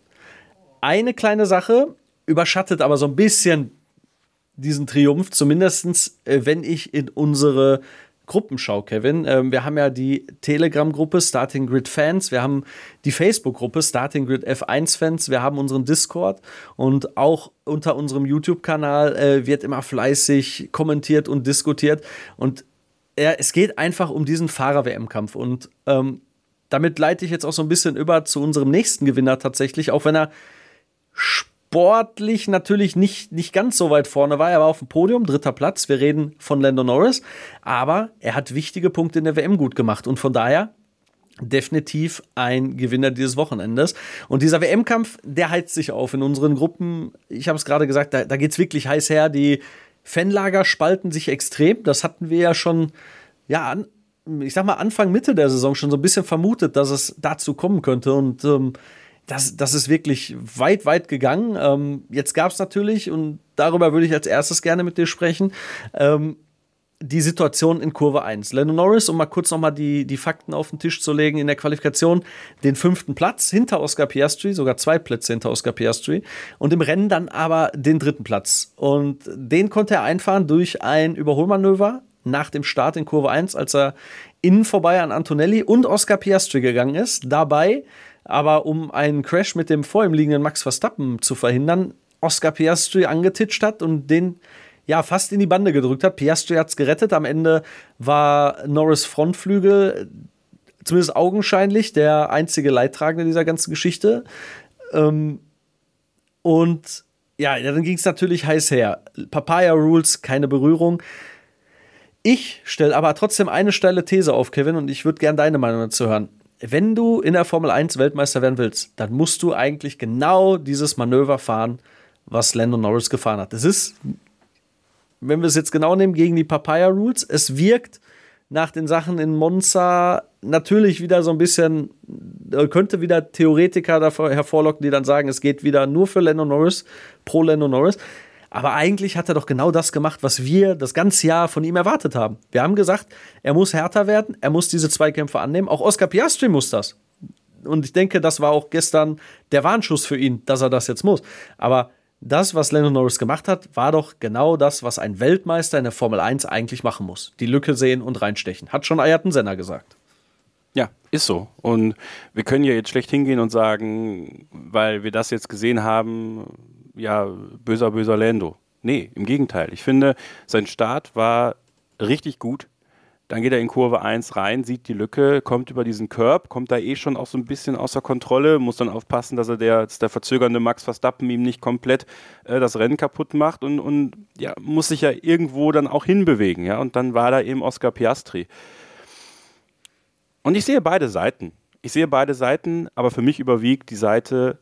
Speaker 2: Eine kleine Sache überschattet aber so ein bisschen diesen Triumph, zumindest äh, wenn ich in unsere Gruppenschau, Kevin. Ähm, wir haben ja die Telegram-Gruppe Starting Grid Fans, wir haben die Facebook-Gruppe Starting Grid F eins Fans, wir haben unseren Discord und auch unter unserem YouTube-Kanal äh, wird immer fleißig kommentiert und diskutiert und äh, es geht einfach um diesen Fahrer-W M-Kampf und ähm, damit leite ich jetzt auch so ein bisschen über zu unserem nächsten Gewinner tatsächlich, auch wenn er sportlich natürlich nicht, nicht ganz so weit vorne war. Er war auf dem Podium, dritter Platz. Wir reden von Lando Norris. Aber er hat wichtige Punkte in der W M gut gemacht. Und von daher definitiv ein Gewinner dieses Wochenendes. Und dieser W M-Kampf, der heizt sich auf in unseren Gruppen. Ich habe es gerade gesagt, da, da geht es wirklich heiß her. Die Fanlager spalten sich extrem. Das hatten wir ja schon, ja, an, ich sag mal, Anfang, Mitte der Saison schon so ein bisschen vermutet, dass es dazu kommen könnte. Und ähm, Das, das ist wirklich weit, weit gegangen. Ähm, jetzt gab es natürlich, und darüber würde ich als erstes gerne mit dir sprechen, ähm, die Situation in Kurve eins. Lando Norris, um mal kurz nochmal die, die Fakten auf den Tisch zu legen, in der Qualifikation den fünften Platz hinter Oscar Piastri, sogar zwei Plätze hinter Oscar Piastri, und im Rennen dann aber den dritten Platz. Und den konnte er einfahren durch ein Überholmanöver nach dem Start in Kurve eins, als er innen vorbei an Antonelli und Oscar Piastri gegangen ist. Dabei aber um einen Crash mit dem vor ihm liegenden Max Verstappen zu verhindern, Oscar Piastri angetitscht hat und den ja fast in die Bande gedrückt hat. Piastri hat es gerettet. Am Ende war Norris Frontflügel, zumindest augenscheinlich, der einzige Leidtragende dieser ganzen Geschichte. Ähm, und ja, dann ging es natürlich heiß her. Papaya Rules, keine Berührung. Ich stelle aber trotzdem eine steile These auf, Kevin, und ich würde gerne deine Meinung dazu hören. Wenn du in der Formel eins Weltmeister werden willst, dann musst du eigentlich genau dieses Manöver fahren, was Lando Norris gefahren hat. Das ist, wenn wir es jetzt genau nehmen, gegen die Papaya Rules. Es wirkt nach den Sachen in Monza natürlich wieder so ein bisschen, könnte wieder Theoretiker davor hervorlocken, die dann sagen, es geht wieder nur für Lando Norris, pro Lando Norris. Aber eigentlich hat er doch genau das gemacht, was wir das ganze Jahr von ihm erwartet haben. Wir haben gesagt, er muss härter werden, er muss diese Zweikämpfe annehmen. Auch Oscar Piastri muss das. Und ich denke, das war auch gestern der Warnschuss für ihn, dass er das jetzt muss. Aber das, was Lando Norris gemacht hat, war doch genau das, was ein Weltmeister in der Formel eins eigentlich machen muss. Die Lücke sehen und reinstechen. Hat schon Ayrton Senna gesagt.
Speaker 3: Ja, ist so. Und wir können ja jetzt schlecht hingehen und sagen, weil wir das jetzt gesehen haben, ja, böser, böser Lando. Nee, im Gegenteil. Ich finde, sein Start war richtig gut. Dann geht er in Kurve eins rein, sieht die Lücke, kommt über diesen Curb, kommt da eh schon auch so ein bisschen außer Kontrolle, muss dann aufpassen, dass er der, dass der verzögernde Max Verstappen ihm nicht komplett äh, das Rennen kaputt macht und, und ja, muss sich ja irgendwo dann auch hinbewegen. Ja? Und dann war da eben Oscar Piastri. Und ich sehe beide Seiten. Ich sehe beide Seiten, aber für mich überwiegt die Seite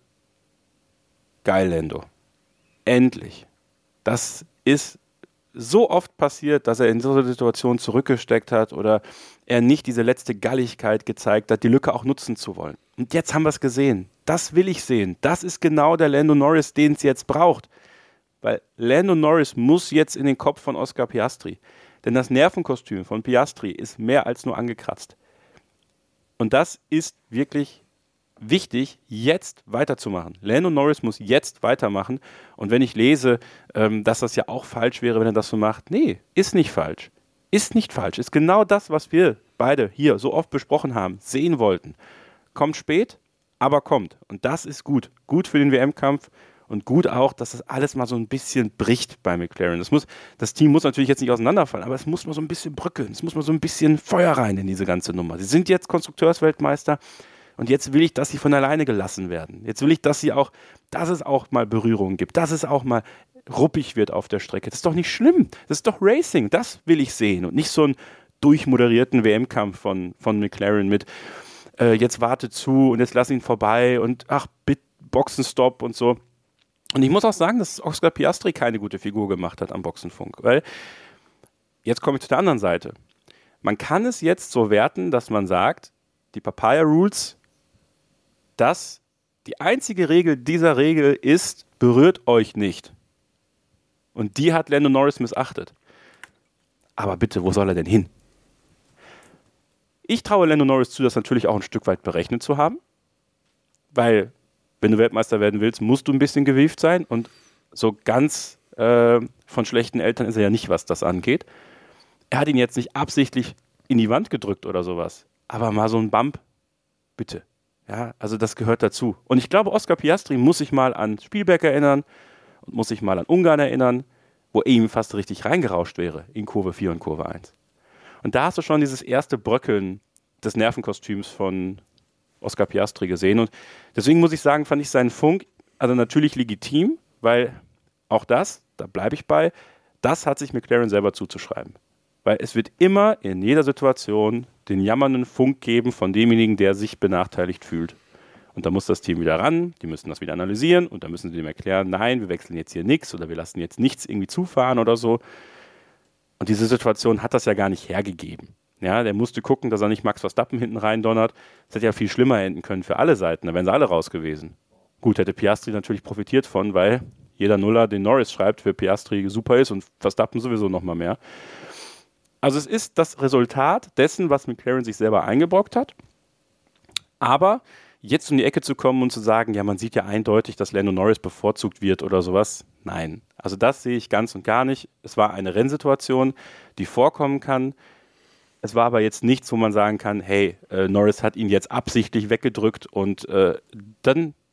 Speaker 3: geil, Lando. Endlich. Das ist so oft passiert, dass er in so einer Situation zurückgesteckt hat oder er nicht diese letzte Galligkeit gezeigt hat, die Lücke auch nutzen zu wollen. Und jetzt haben wir es gesehen. Das will ich sehen. Das ist genau der Lando Norris, den es jetzt braucht. Weil Lando Norris muss jetzt in den Kopf von Oscar Piastri. Denn das Nervenkostüm von Piastri ist mehr als nur angekratzt. Und das ist wirklich wichtig, jetzt weiterzumachen. Lando Norris muss jetzt weitermachen. Und wenn ich lese, ähm, dass das ja auch falsch wäre, wenn er das so macht, nee, ist nicht falsch. Ist nicht falsch. Ist genau das, was wir beide hier so oft besprochen haben, sehen wollten. Kommt spät, aber kommt. Und das ist gut. Gut für den W M-Kampf und gut auch, dass das alles mal so ein bisschen bricht bei McLaren. Das, muss, das Team muss natürlich jetzt nicht auseinanderfallen, aber es muss mal so ein bisschen bröckeln. Es muss mal so ein bisschen Feuer rein in diese ganze Nummer. Sie sind jetzt Konstrukteursweltmeister. Und jetzt will ich, dass sie von alleine gelassen werden. Jetzt will ich, dass sie auch, dass es auch mal Berührungen gibt, dass es auch mal ruppig wird auf der Strecke. Das ist doch nicht schlimm. Das ist doch Racing. Das will ich sehen. Und nicht so einen durchmoderierten W M-Kampf von, von McLaren mit äh, jetzt warte zu und jetzt lass ihn vorbei und ach, bitte Boxenstopp und so. Und ich muss auch sagen, dass Oscar Piastri keine gute Figur gemacht hat am Boxenfunk. Weil, jetzt komme ich zu der anderen Seite. Man kann es jetzt so werten, dass man sagt, die Papaya Rules, dass die einzige Regel dieser Regel ist, berührt euch nicht. Und die hat Lando Norris missachtet. Aber bitte, wo soll er denn hin? Ich traue Lando Norris zu, das natürlich auch ein Stück weit berechnet zu haben. Weil, wenn du Weltmeister werden willst, musst du ein bisschen gewieft sein. Und so ganz äh, von schlechten Eltern ist er ja nicht, was das angeht. Er hat ihn jetzt nicht absichtlich in die Wand gedrückt oder sowas. Aber mal so ein Bump, bitte. Ja, also das gehört dazu. Und ich glaube, Oscar Piastri muss sich mal an Spielberg erinnern und muss sich mal an Ungarn erinnern, wo er ihm fast richtig reingerauscht wäre in Kurve vier und Kurve eins. Und da hast du schon dieses erste Bröckeln des Nervenkostüms von Oscar Piastri gesehen. Und deswegen muss ich sagen, fand ich seinen Funk, also natürlich legitim, weil auch das, da bleibe ich bei, das hat sich McLaren selber zuzuschreiben. Weil es wird immer in jeder Situation den jammernden Funk geben von demjenigen, der sich benachteiligt fühlt. Und da muss das Team wieder ran, die müssen das wieder analysieren und dann müssen sie dem erklären, nein, wir wechseln jetzt hier nichts oder wir lassen jetzt nichts irgendwie zufahren oder so. Und diese Situation hat das ja gar nicht hergegeben. Ja, der musste gucken, dass er nicht Max Verstappen hinten rein donnert. Das hätte ja viel schlimmer enden können für alle Seiten, da wären sie alle raus gewesen. Gut, hätte Piastri natürlich profitiert von, weil jeder Nuller, den Norris schreibt, für Piastri super ist und Verstappen sowieso noch mal mehr. Also es ist das Resultat dessen, was McLaren sich selber eingebrockt hat. Aber jetzt um die Ecke zu kommen und zu sagen, ja, man sieht ja eindeutig, dass Lando Norris bevorzugt wird oder sowas. Nein, also das sehe ich ganz und gar nicht. Es war eine Rennsituation, die vorkommen kann. Es war aber jetzt nichts, wo man sagen kann, hey, äh, Norris hat ihn jetzt absichtlich weggedrückt und äh, dann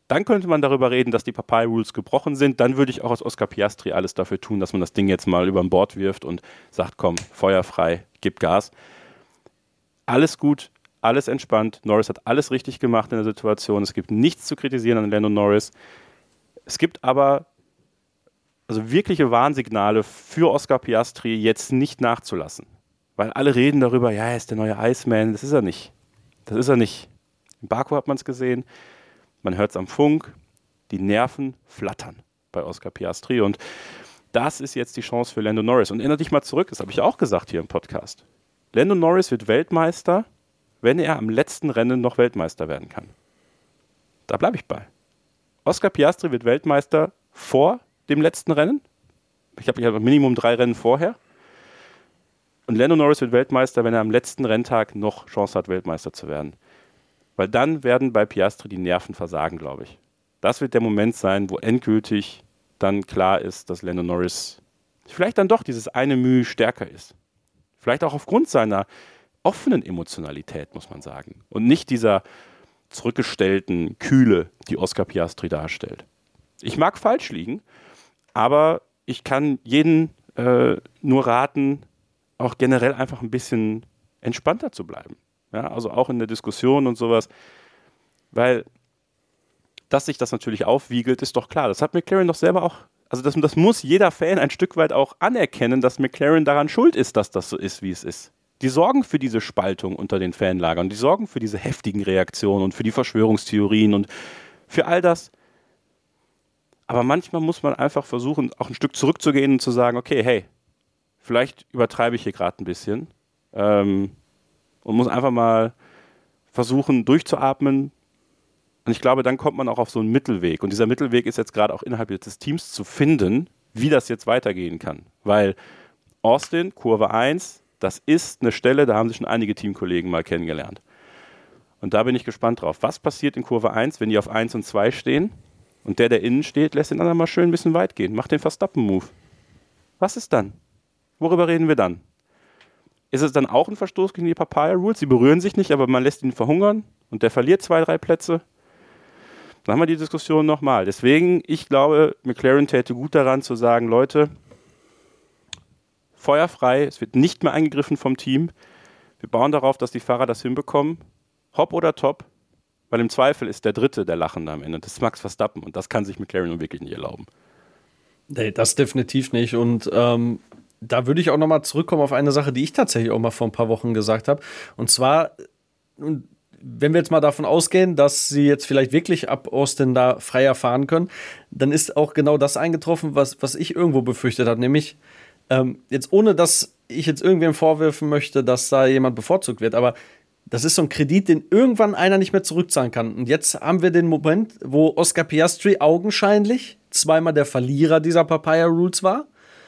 Speaker 3: Dann könnte man darüber reden, dass die Papaya-Rules gebrochen sind. Dann würde ich auch als Oscar Piastri alles dafür tun, dass man das Ding jetzt mal über den Bord wirft und sagt, komm, feuerfrei, gib Gas. Alles gut, alles entspannt. Norris hat alles richtig gemacht in der Situation. Es gibt nichts zu kritisieren an Lando Norris. Es gibt aber also wirkliche Warnsignale für Oscar Piastri, jetzt nicht nachzulassen. Weil alle reden darüber, ja, er ist der neue Iceman. Das ist er nicht. Das ist er nicht. In Baku hat man es gesehen. Man hört es am Funk, die Nerven flattern bei Oscar Piastri und das ist jetzt die Chance für Lando Norris. Und erinnere dich mal zurück, das habe ich auch gesagt hier im Podcast. Lando Norris wird Weltmeister, wenn er am letzten Rennen noch Weltmeister werden kann. Da bleibe ich bei. Oscar Piastri wird Weltmeister vor dem letzten Rennen. Ich glaube, ich habe Minimum drei Rennen vorher. Und Lando Norris wird Weltmeister, wenn er am letzten Renntag noch Chance hat, Weltmeister zu werden. Weil dann werden bei Piastri die Nerven versagen, glaube ich. Das wird der Moment sein, wo endgültig dann klar ist, dass Lando Norris vielleicht dann doch dieses eine Mühe stärker ist. Vielleicht auch aufgrund seiner offenen Emotionalität, muss man sagen. Und nicht dieser zurückgestellten Kühle, die Oscar Piastri darstellt. Ich mag falsch liegen, aber ich kann jeden äh, nur raten, auch generell einfach ein bisschen entspannter zu bleiben. Ja, also auch in der Diskussion und sowas, weil dass sich das natürlich aufwiegelt, ist doch klar. Das hat McLaren doch selber auch, also das, das muss jeder Fan ein Stück weit auch anerkennen, dass McLaren daran schuld ist, dass das so ist, wie es ist. Die sorgen für diese Spaltung unter den Fanlagern, die sorgen für diese heftigen Reaktionen und für die Verschwörungstheorien und für all das. Aber manchmal muss man einfach versuchen, auch ein Stück zurückzugehen und zu sagen, okay, hey, vielleicht übertreibe ich hier gerade ein bisschen, ähm, und muss einfach mal versuchen, durchzuatmen. Und ich glaube, dann kommt man auch auf so einen Mittelweg. Und dieser Mittelweg ist jetzt gerade auch innerhalb des Teams zu finden, wie das jetzt weitergehen kann. Weil Austin, Kurve eins, das ist eine Stelle, da haben sich schon einige Teamkollegen mal kennengelernt. Und da bin ich gespannt drauf. Was passiert in Kurve eins, wenn die auf eins und zwei stehen und der, der innen steht, lässt den anderen mal schön ein bisschen weit gehen, macht den Verstappen-Move. Was ist dann? Worüber reden wir dann? Ist es dann auch ein Verstoß gegen die Papaya-Rules? Sie berühren sich nicht, aber man lässt ihn verhungern und der verliert zwei, drei Plätze. Dann haben wir die Diskussion nochmal. Deswegen, ich glaube, McLaren täte gut daran zu sagen, Leute, feuerfrei, es wird nicht mehr eingegriffen vom Team. Wir bauen darauf, dass die Fahrer das hinbekommen. Hopp oder top, weil im Zweifel ist der Dritte der Lachende am Ende. Das ist Max Verstappen und das kann sich McLaren nun wirklich nicht erlauben. Nee, das definitiv nicht und ähm da würde ich auch noch mal zurückkommen auf eine Sache, die ich tatsächlich auch mal vor ein paar Wochen gesagt habe. Und zwar, wenn wir jetzt mal davon ausgehen, dass sie jetzt vielleicht wirklich ab Austin da freier fahren können, dann ist auch genau das eingetroffen, was, was ich irgendwo befürchtet habe. Nämlich, ähm, jetzt ohne, dass ich jetzt irgendwem vorwerfen möchte, dass da jemand bevorzugt wird, aber das ist so ein Kredit, den irgendwann einer nicht mehr zurückzahlen kann. Und jetzt haben wir den Moment, wo Oscar Piastri augenscheinlich zweimal der Verlierer dieser Papaya-Rules war.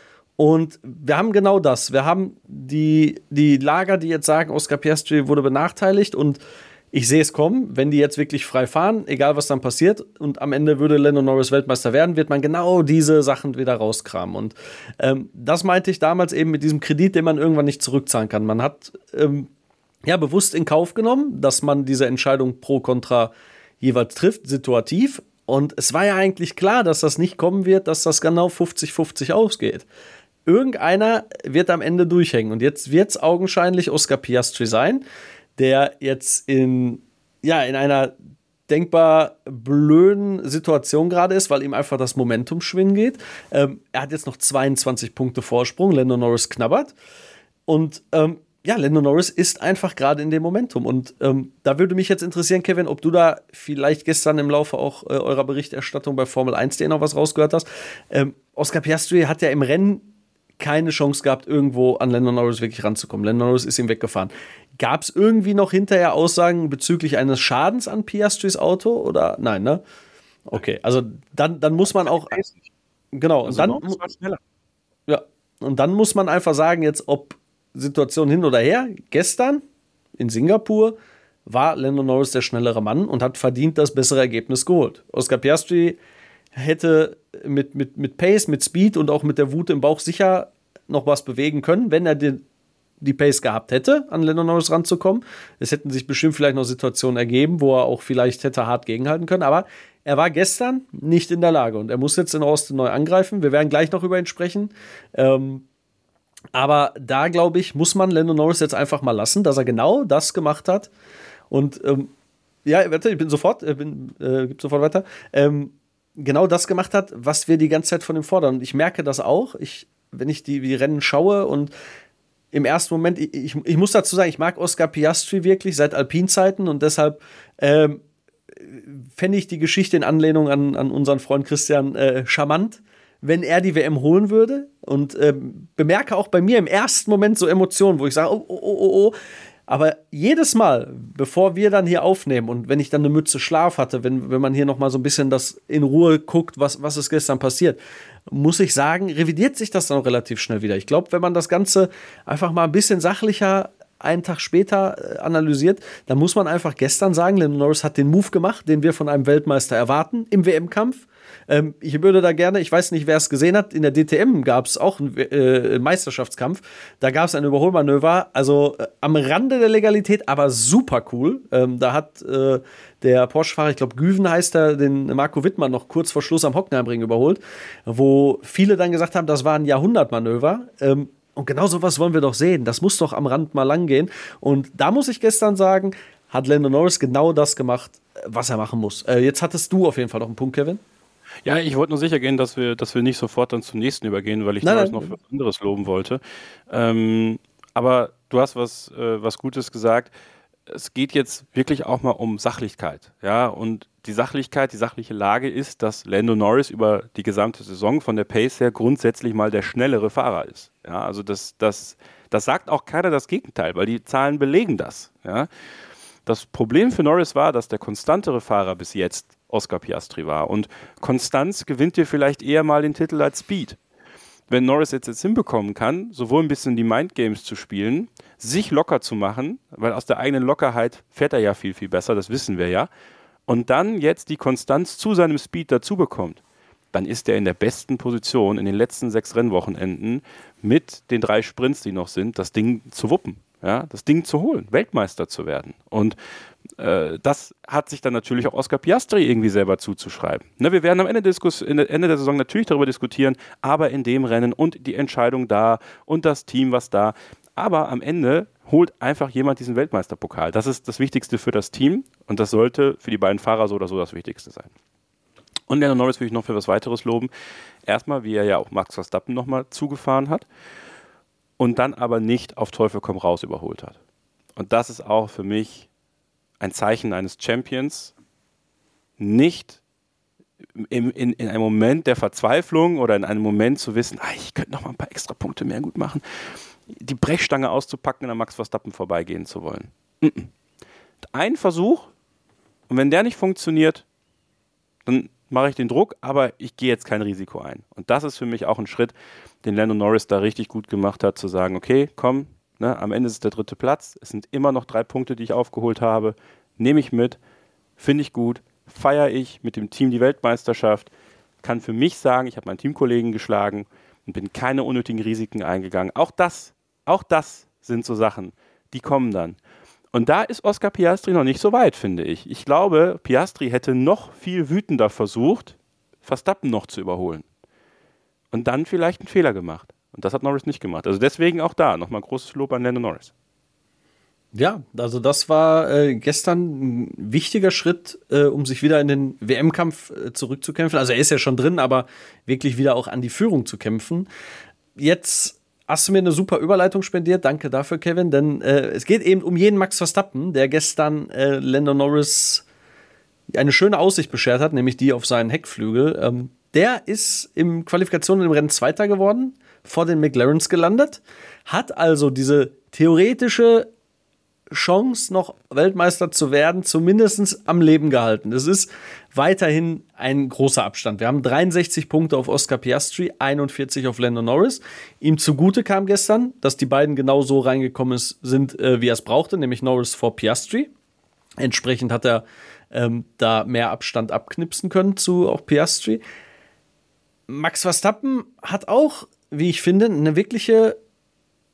Speaker 3: Und wir haben genau das. Wir haben die, die Lager, die jetzt sagen, Oscar Piastri wurde benachteiligt und ich sehe es kommen, wenn die jetzt wirklich frei fahren, egal was dann passiert und am Ende würde Lando Norris Weltmeister werden, wird man genau diese Sachen wieder rauskramen. Und ähm, das meinte ich damals eben mit diesem Kredit, den man irgendwann nicht zurückzahlen kann. Man hat ähm, ja bewusst in Kauf genommen, dass man diese Entscheidung pro kontra jeweils trifft, situativ. Und es war ja eigentlich klar, dass das nicht kommen wird, dass das genau fünfzig fünfzig ausgeht. Irgendeiner wird am Ende durchhängen. Und jetzt wird es augenscheinlich Oscar Piastri sein, der jetzt in, ja, in einer denkbar blöden Situation gerade ist, weil ihm einfach das Momentum schwingen geht. Ähm, er hat jetzt noch zweiundzwanzig Punkte Vorsprung. Lando Norris knabbert. Und ähm, ja, Lando Norris ist einfach gerade in dem Momentum. Und ähm, da würde mich jetzt interessieren, Kevin, ob du da vielleicht gestern im Laufe auch äh, eurer Berichterstattung bei Formel eins punkt de noch was rausgehört hast. Ähm, Oscar Piastri hat ja im Rennen keine Chance gehabt, irgendwo an Lando Norris wirklich ranzukommen. Lando Norris ist ihm weggefahren. Gab es irgendwie noch hinterher Aussagen bezüglich eines Schadens an Piastris Auto? Oder nein, ne? Okay, also dann, dann muss man auch. Genau, und dann. Ja, und dann muss man einfach sagen, jetzt, ob Situation hin oder her, gestern in Singapur war Lando Norris der schnellere Mann und hat verdient das bessere Ergebnis geholt. Oscar Piastri hätte mit, mit, mit Pace, mit Speed und auch mit der Wut im Bauch sicher noch was bewegen können, wenn er die, die Pace gehabt hätte, an Lando Norris ranzukommen. Es hätten sich bestimmt vielleicht noch Situationen ergeben, wo er auch vielleicht hätte hart gegenhalten können, aber
Speaker 2: er war gestern nicht in der Lage und er muss jetzt in Austin neu angreifen. Wir werden gleich noch über ihn sprechen. Ähm, aber da, glaube ich, muss man Lando Norris jetzt einfach mal lassen, dass er genau das gemacht hat. Und ähm, ja, warte, ich bin sofort, äh, bin, äh, gib sofort weiter. Ähm, genau das gemacht hat, was wir die ganze Zeit von ihm fordern. Und ich merke das auch, ich, wenn ich die, die Rennen schaue und im ersten Moment, ich, ich, ich muss dazu sagen, ich mag Oscar Piastri wirklich seit Alpin-Zeiten und deshalb ähm, fände ich die Geschichte in Anlehnung an, an unseren Freund Christian äh, charmant, wenn er die W M holen würde. Und ähm, bemerke auch bei mir im ersten Moment so Emotionen, wo ich sage, oh, oh, oh, oh, oh. Aber jedes Mal, bevor wir dann hier aufnehmen und wenn ich dann eine Mütze Schlaf hatte, wenn, wenn man hier noch mal so ein bisschen das in Ruhe guckt, was, was ist gestern passiert, muss ich sagen, revidiert sich das dann auch relativ schnell wieder. Ich glaube, wenn man das Ganze einfach mal ein bisschen sachlicher einen Tag später äh, analysiert, dann muss man einfach gestern sagen, Lando Norris hat den Move gemacht, den wir von einem Weltmeister erwarten im W M-Kampf. Ähm, ich würde da gerne, ich weiß nicht, wer es gesehen hat, in der D T M gab es auch einen äh, Meisterschaftskampf. Da gab es ein Überholmanöver, also äh, am Rande der Legalität, aber super cool. Ähm, da hat äh, der Porsche-Fahrer, ich glaube Güven heißt er, den Marco Wittmann noch kurz vor Schluss am Hockenheimring überholt, wo viele dann gesagt haben, das war ein Jahrhundertmanöver. Ähm, Und genau sowas wollen wir doch sehen. Das muss doch am Rand mal lang gehen. Und da muss ich gestern sagen, hat Lando Norris genau das gemacht, was er machen muss. Äh, jetzt hattest du auf jeden Fall noch einen Punkt, Kevin.
Speaker 3: Ja, ich wollte nur sicher gehen, dass wir, dass wir nicht sofort dann zum nächsten übergehen, weil ich
Speaker 2: nein,
Speaker 3: Norris
Speaker 2: nein.
Speaker 3: noch für was anderes loben wollte. Ähm, aber du hast was, äh, was Gutes gesagt. Es geht jetzt wirklich auch mal um Sachlichkeit. Ja? Und die Sachlichkeit, die sachliche Lage ist, dass Lando Norris über die gesamte Saison von der Pace her grundsätzlich mal der schnellere Fahrer ist. Ja? Also das, das, das sagt auch keiner das Gegenteil, weil die Zahlen belegen das. Ja? Das Problem für Norris war, dass der konstantere Fahrer bis jetzt Oscar Piastri war. Und Konstanz gewinnt dir vielleicht eher mal den Titel als Speed. Wenn Norris jetzt, jetzt hinbekommen kann, sowohl ein bisschen die Mindgames zu spielen, sich locker zu machen, weil aus der eigenen Lockerheit fährt er ja viel, viel besser, das wissen wir ja, und dann jetzt die Konstanz zu seinem Speed dazu bekommt, dann ist er in der besten Position in den letzten sechs Rennwochenenden mit den drei Sprints, die noch sind, das Ding zu wuppen, ja, das Ding zu holen, Weltmeister zu werden. Und äh, das hat sich dann natürlich auch Oscar Piastri irgendwie selber zuzuschreiben. Ne, wir werden am Ende, Diskus- Ende der Saison natürlich darüber diskutieren, aber in dem Rennen und die Entscheidung da und das Team, was da. Aber am Ende holt einfach jemand diesen Weltmeisterpokal. Das ist das Wichtigste für das Team und das sollte für die beiden Fahrer so oder so das Wichtigste sein. Und Lando Norris will ich noch für was weiteres loben. Erstmal, wie er ja auch Max Verstappen nochmal zugefahren hat und dann aber nicht auf Teufel komm raus überholt hat. Und das ist auch für mich ein Zeichen eines Champions, nicht in, in, in einem Moment der Verzweiflung oder in einem Moment zu wissen, ah, ich könnte noch mal ein paar extra Punkte mehr gut machen, die Brechstange auszupacken und an Max Verstappen vorbeigehen zu wollen. Mm-mm. Ein Versuch und wenn der nicht funktioniert, dann mache ich den Druck, aber ich gehe jetzt kein Risiko ein. Und das ist für mich auch ein Schritt, den Lando Norris da richtig gut gemacht hat, zu sagen, okay, komm, ne, am Ende ist es der dritte Platz, es sind immer noch drei Punkte, die ich aufgeholt habe, nehme ich mit, finde ich gut, feiere ich mit dem Team die Weltmeisterschaft, kann für mich sagen, ich habe meinen Teamkollegen geschlagen und bin keine unnötigen Risiken eingegangen. Auch das, auch das sind so Sachen, die kommen dann. Und da ist Oscar Piastri noch nicht so weit, finde ich. Ich glaube, Piastri hätte noch viel wütender versucht, Verstappen noch zu überholen. Und dann vielleicht einen Fehler gemacht. Und das hat Norris nicht gemacht. Also deswegen auch da nochmal großes Lob an Lando Norris.
Speaker 2: Ja, also das war äh, gestern ein wichtiger Schritt, äh, um sich wieder in den W M-Kampf äh, zurückzukämpfen. Also er ist ja schon drin, aber wirklich wieder auch an die Führung zu kämpfen. Jetzt hast du mir eine super Überleitung spendiert. Danke dafür, Kevin. Denn äh, es geht eben um jeden Max Verstappen, der gestern äh, Lando Norris eine schöne Aussicht beschert hat, nämlich die auf seinen Heckflügel. Ähm, der ist im Qualifikation im Rennen Zweiter geworden, vor den McLarens gelandet, hat also diese theoretische Chance, noch Weltmeister zu werden, zumindest am Leben gehalten. Das ist weiterhin ein großer Abstand. Wir haben dreiundsechzig Punkte auf Oscar Piastri, einundvierzig auf Lando Norris. Ihm zugute kam gestern, dass die beiden genau so reingekommen ist, sind, äh, wie er es brauchte, nämlich Norris vor Piastri. Entsprechend hat er ähm, da mehr Abstand abknipsen können zu auch Piastri. Max Verstappen hat auch, wie ich finde, eine wirkliche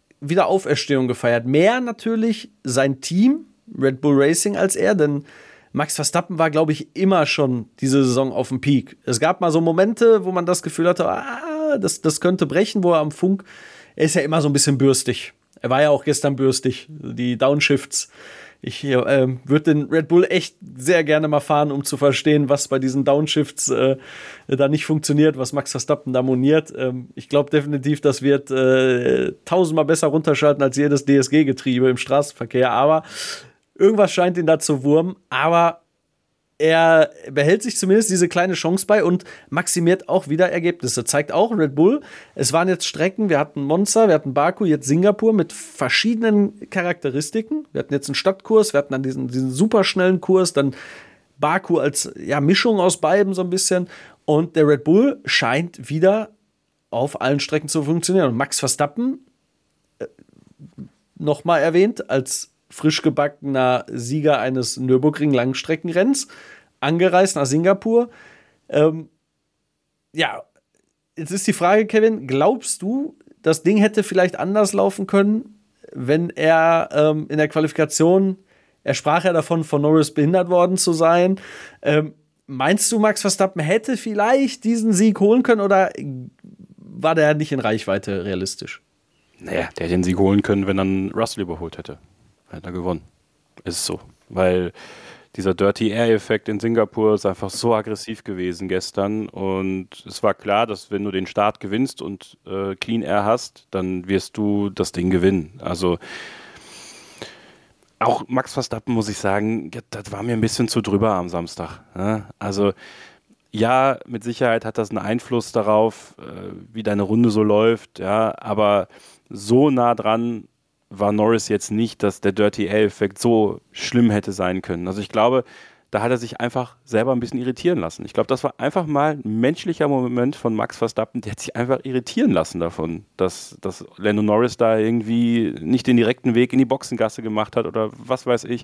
Speaker 2: Wiederauferstehung gefeiert. Mehr natürlich sein Team, Red Bull Racing, als er, denn Max Verstappen war, glaube ich, immer schon diese Saison auf dem Peak. Es gab mal so Momente, wo man das Gefühl hatte, ah, das, das könnte brechen, wo er am Funk, er ist ja immer so ein bisschen bürstig. Er war ja auch gestern bürstig. Die Downshifts. Ich äh, würde den Red Bull echt sehr gerne mal fahren, um zu verstehen, was bei diesen Downshifts äh, da nicht funktioniert, was Max Verstappen da moniert. Ähm, ich glaube definitiv, das wird äh, tausendmal besser runterschalten als jedes D S G-Getriebe im Straßenverkehr. Aber irgendwas scheint ihn da zu wurmen. Aber er behält sich zumindest diese kleine Chance bei und maximiert auch wieder Ergebnisse. Zeigt auch Red Bull, es waren jetzt Strecken, wir hatten Monza, wir hatten Baku, jetzt Singapur mit verschiedenen Charakteristiken. Wir hatten jetzt einen Stadtkurs, wir hatten dann diesen, diesen superschnellen Kurs, dann Baku als ja, Mischung aus beiden so ein bisschen. Und der Red Bull scheint wieder auf allen Strecken zu funktionieren. Und Max Verstappen, äh, nochmal erwähnt, als frisch gebackener Sieger eines Nürburgring-Langstreckenrenns, angereist nach Singapur. Ähm, ja, jetzt ist die Frage, Kevin, glaubst du, das Ding hätte vielleicht anders laufen können, wenn er ähm, in der Qualifikation, er sprach ja davon, von Norris behindert worden zu sein. Ähm, meinst du, Max Verstappen hätte vielleicht diesen Sieg holen können oder war der nicht in Reichweite realistisch?
Speaker 3: Naja, der hätte den Sieg holen können, wenn dann Russell überholt hätte. Hat er gewonnen. Ist so. Weil dieser Dirty Air-Effekt in Singapur ist einfach so aggressiv gewesen gestern und es war klar, dass wenn du den Start gewinnst und äh, Clean Air hast, dann wirst du das Ding gewinnen. Also auch Max Verstappen, muss ich sagen, das war mir ein bisschen zu drüber am Samstag. Ne? Also ja, mit Sicherheit hat das einen Einfluss darauf, äh, wie deine Runde so läuft, ja, aber so nah dran war Norris jetzt nicht, dass der Dirty Air-Effekt so schlimm hätte sein können. Also ich glaube, da hat er sich einfach selber ein bisschen irritieren lassen. Ich glaube, das war einfach mal ein menschlicher Moment von Max Verstappen, der hat sich einfach irritieren lassen davon, dass, dass Lando Norris da irgendwie nicht den direkten Weg in die Boxengasse gemacht hat oder was weiß ich.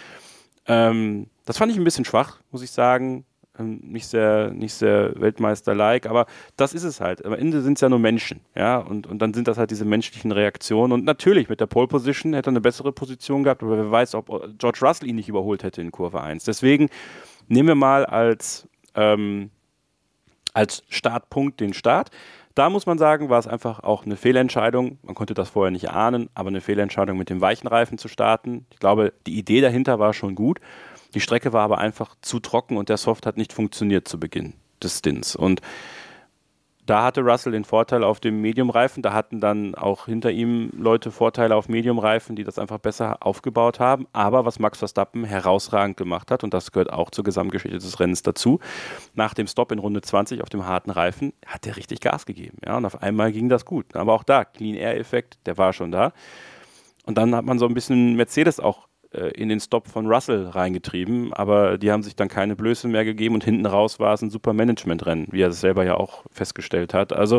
Speaker 3: Ähm, das fand ich ein bisschen schwach, muss ich sagen. Nicht sehr, nicht sehr Weltmeister-like, aber das ist es halt. Am Ende sind es ja nur Menschen, ja, und, und dann sind das halt diese menschlichen Reaktionen und natürlich mit der Pole Position hätte er eine bessere Position gehabt, aber wer weiß, ob George Russell ihn nicht überholt hätte in Kurve eins. Deswegen nehmen wir mal als, ähm, als Startpunkt den Start. Da muss man sagen, war es einfach auch eine Fehlentscheidung. Man konnte das vorher nicht ahnen, aber eine Fehlentscheidung mit dem weichen Reifen zu starten. Ich glaube, die Idee dahinter war schon gut. Die Strecke war aber einfach zu trocken und der Soft hat nicht funktioniert zu Beginn des Stints. Und da hatte Russell den Vorteil auf dem Medium-Reifen. Da hatten dann auch hinter ihm Leute Vorteile auf Medium-Reifen, die das einfach besser aufgebaut haben. Aber was Max Verstappen herausragend gemacht hat, und das gehört auch zur Gesamtgeschichte des Rennens dazu, nach dem Stop in Runde zwanzig auf dem harten Reifen hat er richtig Gas gegeben. Ja, und auf einmal ging das gut. Aber auch da, Clean-Air-Effekt, der war schon da. Und dann hat man so ein bisschen Mercedes auch in den Stop von Russell reingetrieben, aber die haben sich dann keine Blöße mehr gegeben und hinten raus war es ein super Management-Rennen, wie er es selber ja auch festgestellt hat. Also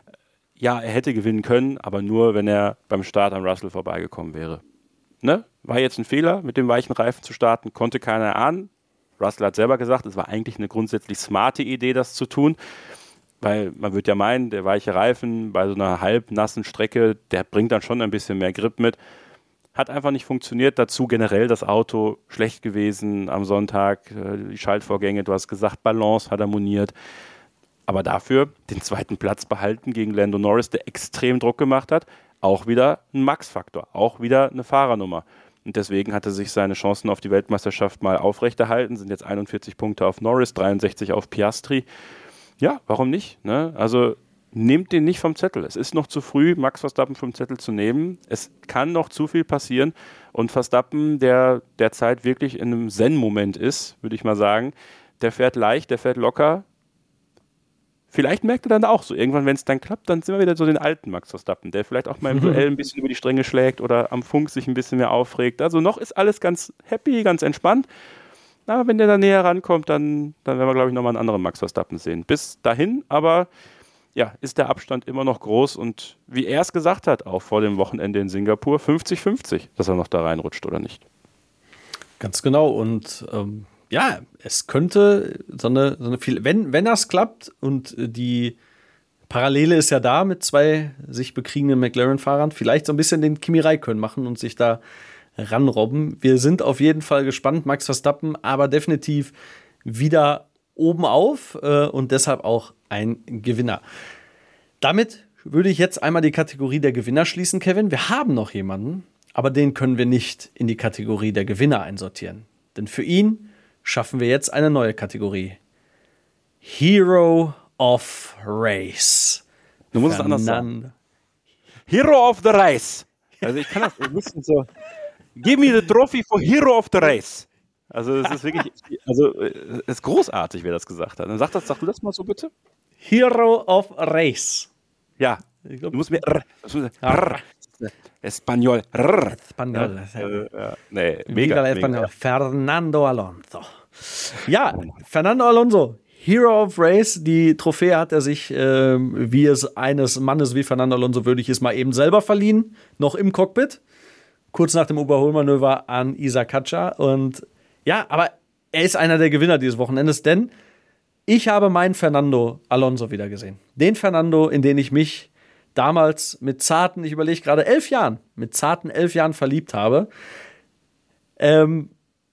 Speaker 3: ja, er hätte gewinnen können, aber nur, wenn er beim Start an Russell vorbeigekommen wäre. Ne? War jetzt ein Fehler, mit dem weichen Reifen zu starten, konnte keiner ahnen. Russell hat selber gesagt, es war eigentlich eine grundsätzlich smarte Idee, das zu tun, weil man würde ja meinen, der weiche Reifen bei so einer halbnassen Strecke, der bringt dann schon ein bisschen mehr Grip mit. Hat einfach nicht funktioniert. Dazu generell das Auto schlecht gewesen am Sonntag. Die Schaltvorgänge, du hast gesagt, Balance hat harmoniert. Aber dafür den zweiten Platz behalten gegen Lando Norris, der extrem Druck gemacht hat. Auch wieder ein Max-Faktor, auch wieder eine Fahrernummer. Und deswegen hat er sich seine Chancen auf die Weltmeisterschaft mal aufrechterhalten. Sind jetzt einundvierzig Punkte auf Norris, dreiundsechzig auf Piastri. Ja, warum nicht? Ne? Also nehmt den nicht vom Zettel. Es ist noch zu früh, Max Verstappen vom Zettel zu nehmen. Es kann noch zu viel passieren. Und Verstappen, der derzeit wirklich in einem Zen-Moment ist, würde ich mal sagen, der fährt leicht, der fährt locker. Vielleicht merkt er dann auch so, irgendwann, wenn es dann klappt, dann sind wir wieder so den alten Max Verstappen, der vielleicht auch mal im Duell ein bisschen über die Stränge schlägt oder am Funk sich ein bisschen mehr aufregt. Also noch ist alles ganz happy, ganz entspannt. Aber wenn der da näher rankommt, dann, dann werden wir, glaube ich, nochmal einen anderen Max Verstappen sehen. Bis dahin, aber ja, ist der Abstand immer noch groß und wie er es gesagt hat, auch vor dem Wochenende in Singapur, fünfzig fünfzig, dass er noch da reinrutscht oder nicht.
Speaker 2: Ganz genau und ähm, ja, es könnte so eine, so eine viel, wenn, wenn das klappt und die Parallele ist ja da mit zwei sich bekriegenden McLaren-Fahrern, vielleicht so ein bisschen den Kimi Räikkönen machen und sich da ranrobben. Wir sind auf jeden Fall gespannt. Max Verstappen aber definitiv wieder oben auf äh, und deshalb auch ein Gewinner. Damit würde ich jetzt einmal die Kategorie der Gewinner schließen, Kevin. Wir haben noch jemanden, aber den können wir nicht in die Kategorie der Gewinner einsortieren. Denn für ihn schaffen wir jetzt eine neue Kategorie. Hero of Race.
Speaker 3: Du musst es anders sagen. Hero of the Race. Also ich kann das ein bisschen so. Give me the trophy for Hero of the Race. Also es ist wirklich, also es ist großartig, wer das gesagt hat. Dann sag das, sag du das mal so bitte.
Speaker 2: Hero of Race.
Speaker 3: Ja, ich glaub, du musst mir R, R, Espanol. R.
Speaker 2: Espanol.
Speaker 3: Ja, äh, ja. Nee, mega, mega.
Speaker 2: Fernando Alonso. Ja, Fernando Alonso, Hero of Race. Die Trophäe hat er sich, äh, wie es eines Mannes wie Fernando Alonso würdig ist, mal eben selber verliehen. Noch im Cockpit. Kurz nach dem Überholmanöver an Isa Katja. Und ja, aber er ist einer der Gewinner dieses Wochenendes, denn ich habe meinen Fernando Alonso wieder gesehen. Den Fernando, in den ich mich damals mit zarten, ich überlege gerade, elf Jahren, mit zarten elf Jahren verliebt habe. Ähm,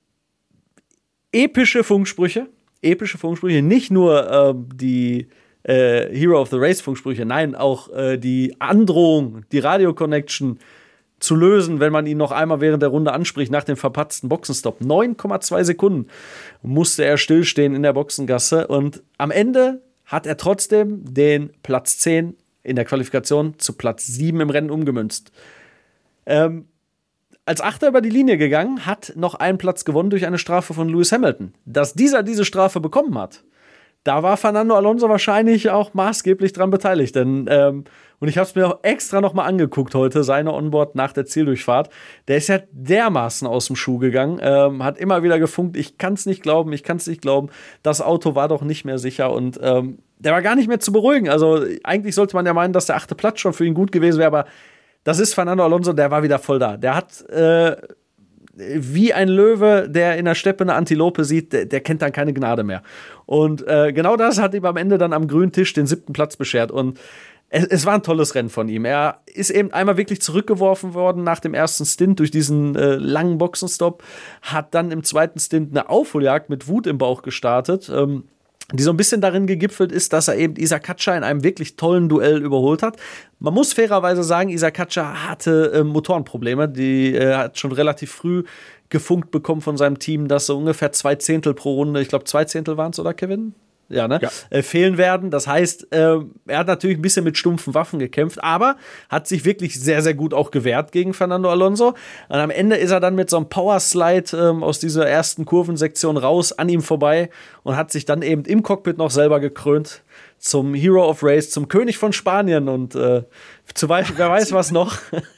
Speaker 2: epische Funksprüche, epische Funksprüche, nicht nur äh, die äh, Hero of the Race Funksprüche, nein, auch äh, die Androhung, die Radio-Connection zu lösen, wenn man ihn noch einmal während der Runde anspricht, nach dem verpatzten Boxenstopp. neun Komma zwei Sekunden musste er stillstehen in der Boxengasse und am Ende hat er trotzdem den Platz zehn in der Qualifikation zu Platz sieben im Rennen umgemünzt. Ähm, als Achter über die Linie gegangen, hat noch einen Platz gewonnen durch eine Strafe von Lewis Hamilton. Dass dieser diese Strafe bekommen hat, da war Fernando Alonso wahrscheinlich auch maßgeblich dran beteiligt. Denn, ähm, und ich habe es mir auch extra noch mal angeguckt heute, seine Onboard nach der Zieldurchfahrt. Der ist ja dermaßen aus dem Schuh gegangen, ähm, hat immer wieder gefunkt, ich kann es nicht glauben, ich kann es nicht glauben. Das Auto war doch nicht mehr sicher und ähm, der war gar nicht mehr zu beruhigen. Also eigentlich sollte man ja meinen, dass der achte Platz schon für ihn gut gewesen wäre, aber das ist Fernando Alonso, der war wieder voll da. Der hat äh, wie ein Löwe, der in der Steppe eine Antilope sieht, der, der kennt dann keine Gnade mehr. Und äh, genau das hat ihm am Ende dann am grünen Tisch den siebten Platz beschert. Und es, es war ein tolles Rennen von ihm. Er ist eben einmal wirklich zurückgeworfen worden nach dem ersten Stint durch diesen äh, langen Boxenstopp, hat dann im zweiten Stint eine Aufholjagd mit Wut im Bauch gestartet, ähm, die so ein bisschen darin gegipfelt ist, dass er eben Isa Katja in einem wirklich tollen Duell überholt hat. Man muss fairerweise sagen, Isa Katja hatte äh, Motorenprobleme. Die äh, hat schon relativ früh gefunkt bekommen von seinem Team, dass so ungefähr zwei Zehntel pro Runde, ich glaube zwei Zehntel waren es, oder Kevin? Ja, ne? Ja. Äh, fehlen werden. Das heißt, äh, er hat natürlich ein bisschen mit stumpfen Waffen gekämpft, aber hat sich wirklich sehr, sehr gut auch gewehrt gegen Fernando Alonso. Und am Ende ist er dann mit so einem Powerslide ähm, aus dieser ersten Kurvensektion raus an ihm vorbei und hat sich dann eben im Cockpit noch selber gekrönt zum Hero of Race, zum König von Spanien und äh, zu wei- wer weiß was noch.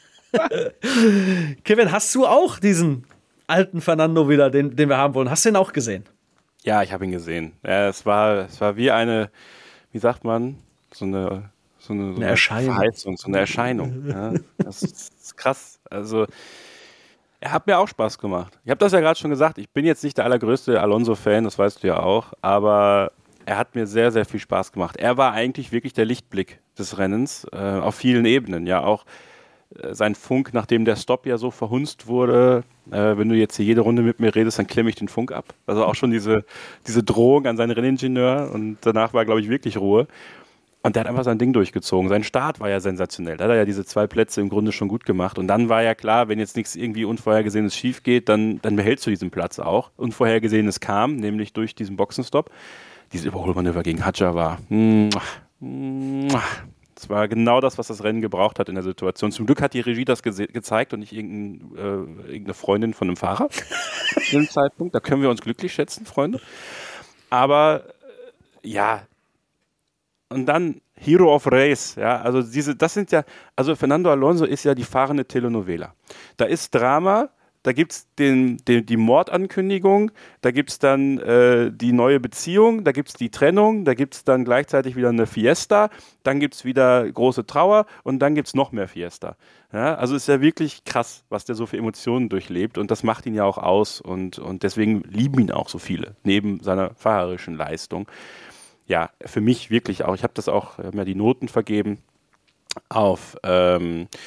Speaker 2: Kevin, hast du auch diesen alten Fernando wieder, den, den wir haben wollen? Hast du ihn auch gesehen?
Speaker 3: Ja, ich habe ihn gesehen. Ja, es war, es war wie eine, wie sagt man, so eine, so eine, so
Speaker 2: eine Erscheinung.
Speaker 3: Verheißung, so eine Erscheinung. Ja, das ist krass. Also, er hat mir auch Spaß gemacht. Ich habe das ja gerade schon gesagt. Ich bin jetzt nicht der allergrößte Alonso-Fan, das weißt du ja auch, aber er hat mir sehr, sehr viel Spaß gemacht. Er war eigentlich wirklich der Lichtblick des Rennens äh, auf vielen Ebenen. Ja, auch sein Funk, nachdem der Stopp ja so verhunzt wurde, äh, wenn du jetzt hier jede Runde mit mir redest, dann klemme ich den Funk ab. Also auch schon diese, diese Drohung an seinen Renningenieur und danach war, glaube ich, wirklich Ruhe. Und der hat einfach sein Ding durchgezogen. Sein Start war ja sensationell. Da hat er ja diese zwei Plätze im Grunde schon gut gemacht. Und dann war ja klar, wenn jetzt nichts irgendwie Unvorhergesehenes schief geht, dann, dann behältst du diesen Platz auch. Unvorhergesehenes kam, nämlich durch diesen Boxenstopp. Dieses Überholmanöver gegen Hadjar war Das war genau das, was das Rennen gebraucht hat in der Situation. Zum Glück hat die Regie das ge- gezeigt und nicht irgendein, äh, irgendeine Freundin von einem Fahrer zu dem Zeitpunkt. Da können wir uns glücklich schätzen, Freunde. Aber äh, ja, und dann Hero of Race, ja, also diese, das sind ja, also Fernando Alonso ist ja die fahrende Telenovela. Da ist Drama, da gibt es den, den, die Mordankündigung, da gibt es dann äh, die neue Beziehung, da gibt es die Trennung, da gibt es dann gleichzeitig wieder eine Fiesta, dann gibt es wieder große Trauer und dann gibt es noch mehr Fiesta. Ja, also ist ja wirklich krass, was der so für Emotionen durchlebt und das macht ihn ja auch aus und, und deswegen lieben ihn auch so viele, neben seiner fahrerischen Leistung. Ja, für mich wirklich auch, ich habe das auch, wir haben ja die Noten vergeben auf ähm,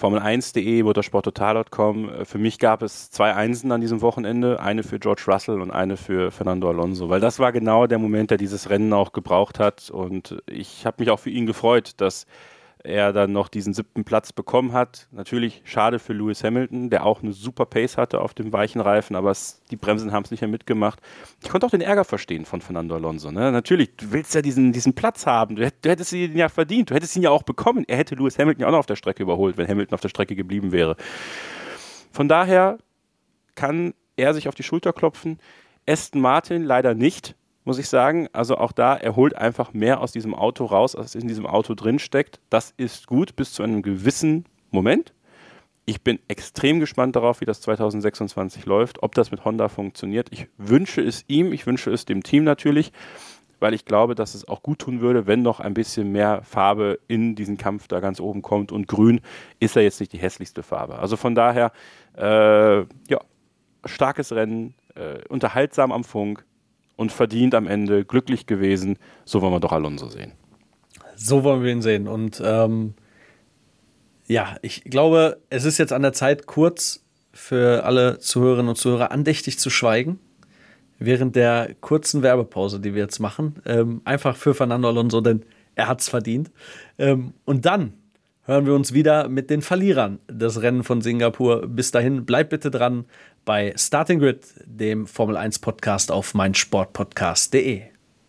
Speaker 3: Formel eins punkt de, motorsporttotal punkt com. Für mich gab es zwei Einsen an diesem Wochenende, eine für George Russell und eine für Fernando Alonso, weil das war genau der Moment, der dieses Rennen auch gebraucht hat und ich habe mich auch für ihn gefreut, dass er dann noch diesen siebten Platz bekommen hat. Natürlich schade für Lewis Hamilton, der auch eine super Pace hatte auf dem weichen Reifen, aber es, die Bremsen haben es nicht mehr mitgemacht. Ich konnte auch den Ärger verstehen von Fernando Alonso. Ne? Natürlich, du willst ja diesen, diesen Platz haben, du, du hättest ihn ja verdient, du hättest ihn ja auch bekommen. Er hätte Lewis Hamilton ja auch noch auf der Strecke überholt, wenn Hamilton auf der Strecke geblieben wäre. Von daher kann er sich auf die Schulter klopfen. Aston Martin leider nicht, muss ich sagen. Also auch da, er holt einfach mehr aus diesem Auto raus, als in diesem Auto drin steckt. Das ist gut bis zu einem gewissen Moment. Ich bin extrem gespannt darauf, wie das zwanzig sechsundzwanzig läuft, ob das mit Honda funktioniert. Ich wünsche es ihm, ich wünsche es dem Team natürlich, weil ich glaube, dass es auch gut tun würde, wenn noch ein bisschen mehr Farbe in diesen Kampf da ganz oben kommt. Und grün ist ja jetzt nicht die hässlichste Farbe. Also von daher, äh, ja, starkes Rennen, äh, unterhaltsam am Funk, und verdient am Ende, glücklich gewesen. So wollen wir doch Alonso sehen.
Speaker 2: So wollen wir ihn sehen. Und ähm, ja, ich glaube, es ist jetzt an der Zeit, kurz für alle Zuhörerinnen und Zuhörer andächtig zu schweigen. Während der kurzen Werbepause, die wir jetzt machen. Ähm, einfach für Fernando Alonso, denn er hat es verdient. Ähm, und dann hören wir uns wieder mit den Verlierern des Rennen von Singapur. Bis dahin, bleibt bitte dran bei Starting Grid, dem Formel eins Podcast auf meinsportpodcast punkt de.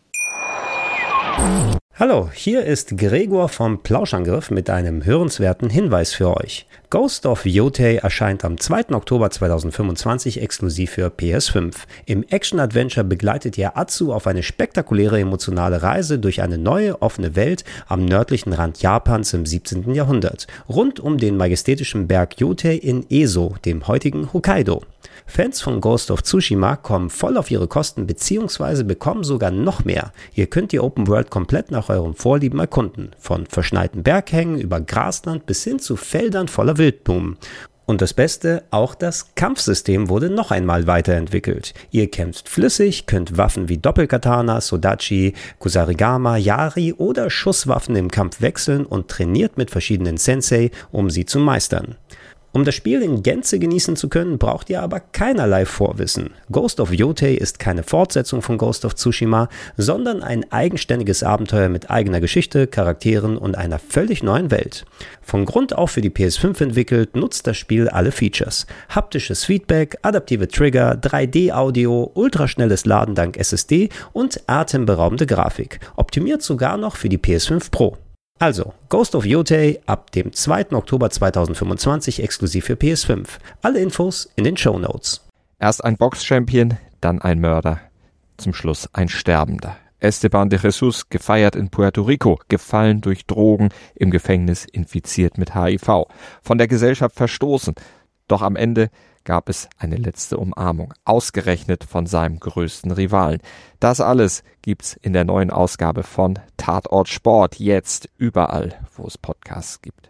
Speaker 4: Hallo, hier ist Gregor vom Plauschangriff mit einem hörenswerten Hinweis für euch. Ghost of Yotei erscheint am zweiten Oktober zweitausendfünfundzwanzig exklusiv für P S fünf. Im Action-Adventure begleitet ihr Atsu auf eine spektakuläre emotionale Reise durch eine neue, offene Welt am nördlichen Rand Japans im siebzehnten Jahrhundert, rund um den majestätischen Berg Yotei in Eso, dem heutigen Hokkaido. Fans von Ghost of Tsushima kommen voll auf ihre Kosten bzw. bekommen sogar noch mehr. Ihr könnt die Open World komplett nach euren Vorlieben erkunden, von verschneiten Berghängen über Grasland bis hin zu Feldern voller Wildblumen. Und das Beste, auch das Kampfsystem wurde noch einmal weiterentwickelt. Ihr kämpft flüssig, könnt Waffen wie Doppelkatana, Sodachi, Kusarigama, Yari oder Schusswaffen im Kampf wechseln und trainiert mit verschiedenen Sensei, um sie zu meistern. Um das Spiel in Gänze genießen zu können, braucht ihr aber keinerlei Vorwissen. Ghost of Yotei ist keine Fortsetzung von Ghost of Tsushima, sondern ein eigenständiges Abenteuer mit eigener Geschichte, Charakteren und einer völlig neuen Welt. Von Grund auf für die P S fünf entwickelt, nutzt das Spiel alle Features. Haptisches Feedback, adaptive Trigger, drei D Audio, ultraschnelles Laden dank S S D und atemberaubende Grafik. Optimiert sogar noch für die P S fünf Pro. Also, Ghost of Yotei ab dem zweiten Oktober zweitausendfünfundzwanzig exklusiv für P S fünf. Alle Infos in den Shownotes.
Speaker 5: Erst ein Box-Champion, dann ein Mörder, zum Schluss ein Sterbender. Esteban de Jesus, gefeiert in Puerto Rico, gefallen durch Drogen, im Gefängnis infiziert mit H I V, von der Gesellschaft verstoßen. Doch am Ende gab es eine letzte Umarmung, ausgerechnet von seinem größten Rivalen. Das alles gibt's in der neuen Ausgabe von Tatort Sport, jetzt überall, wo es Podcasts gibt.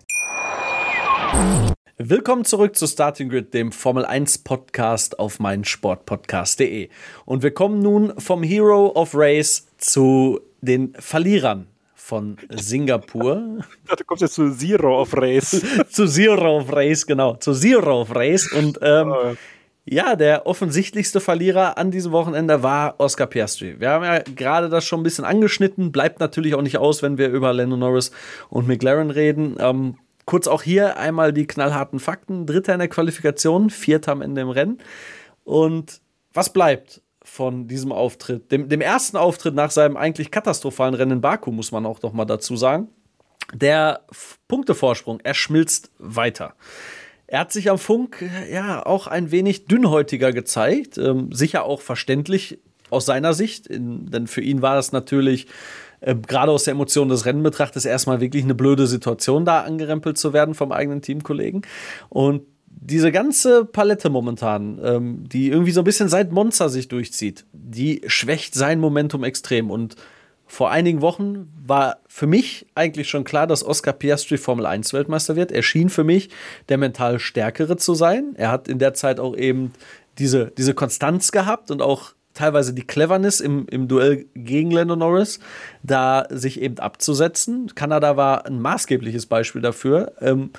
Speaker 2: Willkommen zurück zu Starting Grid, dem Formel eins Podcast auf meinsportpodcast punkt de. Und wir kommen nun vom Hero of Race zu den Verlierern von Singapur.
Speaker 3: Du kommst jetzt zu Zero of Race.
Speaker 2: zu Zero of Race, genau. Zu Zero of Race. Und ähm, oh. ja, der offensichtlichste Verlierer an diesem Wochenende war Oscar Piastri. Wir haben ja gerade das schon ein bisschen angeschnitten. Bleibt natürlich auch nicht aus, wenn wir über Lando Norris und McLaren reden. Ähm, kurz auch hier einmal die knallharten Fakten. Dritter in der Qualifikation, Vierter am Ende im Rennen. Und was bleibt von diesem Auftritt, dem, dem ersten Auftritt nach seinem eigentlich katastrophalen Rennen in Baku, muss man auch noch mal dazu sagen. Der F- Punktevorsprung, er schmilzt weiter. Er hat sich am Funk ja auch ein wenig dünnhäutiger gezeigt, ähm, sicher auch verständlich aus seiner Sicht, in, denn für ihn war das natürlich äh, gerade aus der Emotion des Rennen betrachtet erstmal wirklich eine blöde Situation, da angerempelt zu werden vom eigenen Teamkollegen. Und diese ganze Palette momentan, ähm, die irgendwie so ein bisschen seit Monza sich durchzieht, die schwächt sein Momentum extrem. Und vor einigen Wochen war für mich eigentlich schon klar, dass Oscar Piastri Formel eins Weltmeister wird. Er schien für mich der mental Stärkere zu sein. Er hat in der Zeit auch eben diese, diese Konstanz gehabt und auch teilweise die Cleverness im, im Duell gegen Lando Norris, da sich eben abzusetzen. Kanada war ein maßgebliches Beispiel dafür. Ähm,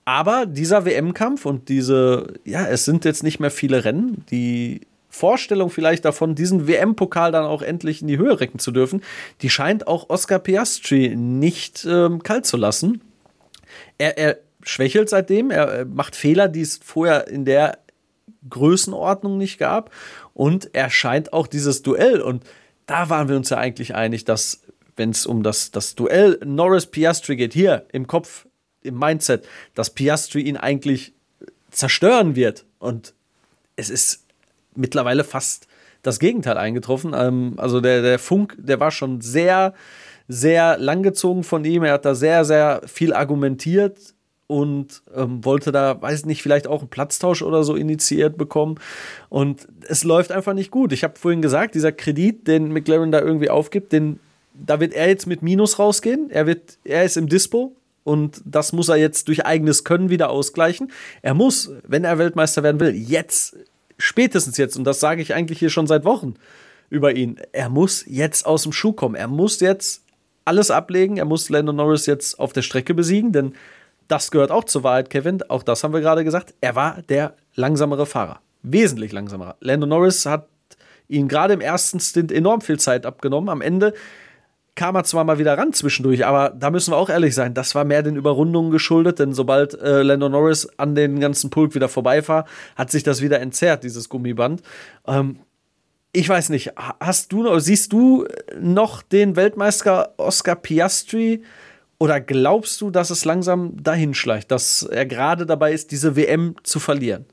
Speaker 2: Aber dieser W M-Kampf und diese, ja, es sind jetzt nicht mehr viele Rennen, die Vorstellung vielleicht davon, diesen W M-Pokal dann auch endlich in die Höhe recken zu dürfen, die scheint auch Oscar Piastri nicht ähm, kalt zu lassen. Er, er schwächelt seitdem, er macht Fehler, die es vorher in der Größenordnung nicht gab, und er scheint auch dieses Duell, und da waren wir uns ja eigentlich einig, dass, wenn es um das, das Duell Norris-Piastri geht, hier im Kopf, im Mindset, dass Piastri ihn eigentlich zerstören wird, und es ist mittlerweile fast das Gegenteil eingetroffen. Ähm, also der, der Funk, der war schon sehr, sehr langgezogen von ihm. Er hat da sehr, sehr viel argumentiert und ähm, wollte da, weiß nicht, vielleicht auch einen Platztausch oder so initiiert bekommen. Und es läuft einfach nicht gut. Ich habe vorhin gesagt, dieser Kredit, den McLaren da irgendwie aufgibt, den, da wird er jetzt mit Minus rausgehen. Er, wird, er ist im Dispo. Und das muss er jetzt durch eigenes Können wieder ausgleichen. Er muss, wenn er Weltmeister werden will, jetzt, spätestens jetzt, und das sage ich eigentlich hier schon seit Wochen über ihn, er muss jetzt aus dem Schuh kommen. Er muss jetzt alles ablegen. Er muss Lando Norris jetzt auf der Strecke besiegen, denn das gehört auch zur Wahrheit, Kevin. Auch das haben wir gerade gesagt. Er war der langsamere Fahrer. Wesentlich langsamer. Lando Norris hat ihn gerade im ersten Stint enorm viel Zeit abgenommen. Am Ende kam er zwar mal wieder ran zwischendurch, aber da müssen wir auch ehrlich sein, das war mehr den Überrundungen geschuldet, denn sobald äh, Lando Norris an den ganzen Pulk wieder vorbeifahr, hat sich das wieder entzerrt, dieses Gummiband. Ähm, ich weiß nicht, hast du, siehst du noch den Weltmeister Oscar Piastri, oder glaubst du, dass es langsam dahin schleicht, dass er gerade dabei ist, diese W M zu verlieren?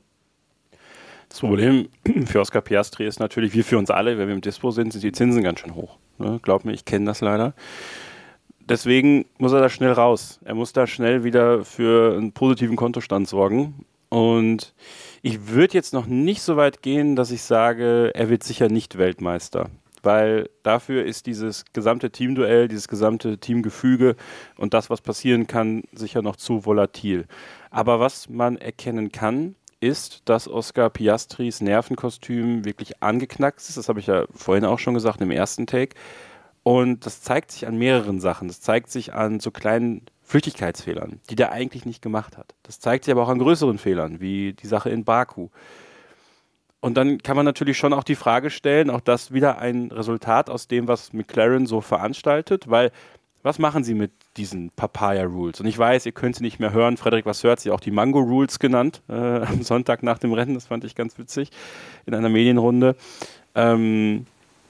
Speaker 3: Das Problem für Oscar Piastri ist natürlich, wie für uns alle, wenn wir im Dispo sind, sind die Zinsen ganz schön hoch. Ne? Glaub mir, ich kenne das leider. Deswegen muss er da schnell raus. Er muss da schnell wieder für einen positiven Kontostand sorgen. Und ich würde jetzt noch nicht so weit gehen, dass ich sage, er wird sicher nicht Weltmeister. Weil dafür ist dieses gesamte Teamduell, dieses gesamte Teamgefüge und das, was passieren kann, sicher noch zu volatil. Aber was man erkennen kann, ist, dass Oscar Piastris Nervenkostüm wirklich angeknackst ist. Das habe ich ja vorhin auch schon gesagt im ersten Take. Und das zeigt sich an mehreren Sachen. Das zeigt sich an so kleinen Flüchtigkeitsfehlern, die der eigentlich nicht gemacht hat. Das zeigt sich aber auch an größeren Fehlern, wie die Sache in Baku. Und dann kann man natürlich schon auch die Frage stellen, auch das wieder ein Resultat aus dem, was McLaren so veranstaltet, weil was machen sie mit diesen Papaya-Rules? Und ich weiß, ihr könnt sie nicht mehr hören. Frederik, was hört sie? Auch die Mango-Rules genannt, äh, am Sonntag nach dem Rennen. Das fand ich ganz witzig in einer Medienrunde. Ähm,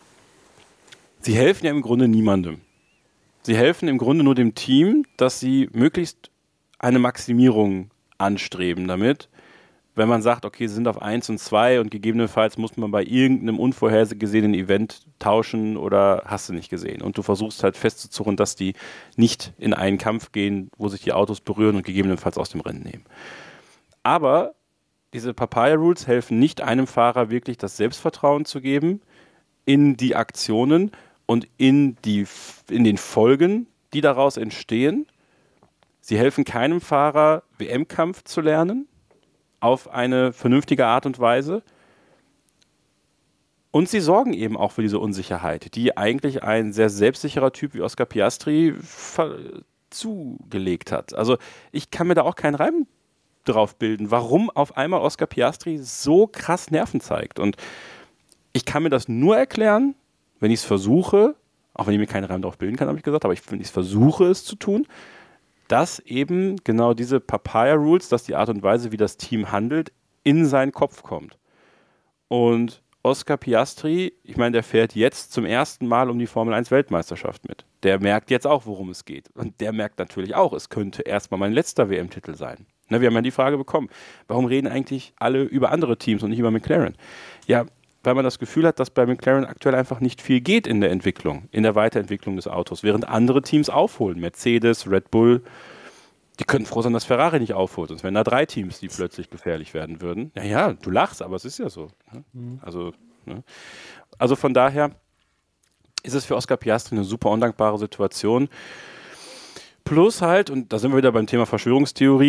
Speaker 3: sie helfen ja im Grunde niemandem. Sie helfen im Grunde nur dem Team, dass sie möglichst eine Maximierung anstreben damit. Wenn man sagt, okay, sie sind auf eins und zwei und gegebenenfalls muss man bei irgendeinem unvorhergesehenen Event tauschen oder hast du nicht gesehen. Und du versuchst halt festzuzurren, dass die nicht in einen Kampf gehen, wo sich die Autos berühren und gegebenenfalls aus dem Rennen nehmen. Aber diese Papaya-Rules helfen nicht einem Fahrer wirklich das Selbstvertrauen zu geben in die Aktionen und in, die, in den Folgen, die daraus entstehen. Sie helfen keinem Fahrer, W M-Kampf zu lernen auf eine vernünftige Art und Weise. Und sie sorgen eben auch für diese Unsicherheit, die eigentlich ein sehr selbstsicherer Typ wie Oscar Piastri zugelegt hat. Also ich kann mir da auch keinen Reim drauf bilden, warum auf einmal Oscar Piastri so krass Nerven zeigt. Und ich kann mir das nur erklären, wenn ich es versuche, auch wenn ich mir keinen Reim drauf bilden kann, habe ich gesagt, aber ich, wenn ich es versuche, es zu tun, dass eben genau diese Papaya-Rules, dass die Art und Weise, wie das Team handelt, in seinen Kopf kommt. Und Oscar Piastri, ich meine, der fährt jetzt zum ersten Mal um die Formel eins Weltmeisterschaft mit. Der merkt jetzt auch, worum es geht. Und der merkt natürlich auch, es könnte erstmal mein letzter W M-Titel sein. Ne, wir haben ja die Frage bekommen, warum reden eigentlich alle über andere Teams und nicht über McLaren? Ja, weil man das Gefühl hat, dass bei McLaren aktuell einfach nicht viel geht in der Entwicklung, in der Weiterentwicklung des Autos, während andere Teams aufholen. Mercedes, Red Bull, die könnten froh sein, dass Ferrari nicht aufholt, sonst wären da drei Teams, die plötzlich gefährlich werden würden. Ja, ja, du lachst, aber es ist ja so. Ne? Mhm. Also, ne? also von daher ist es für Oscar Piastri eine super undankbare Situation. Plus halt, und da sind wir wieder beim Thema Verschwörungstheorie,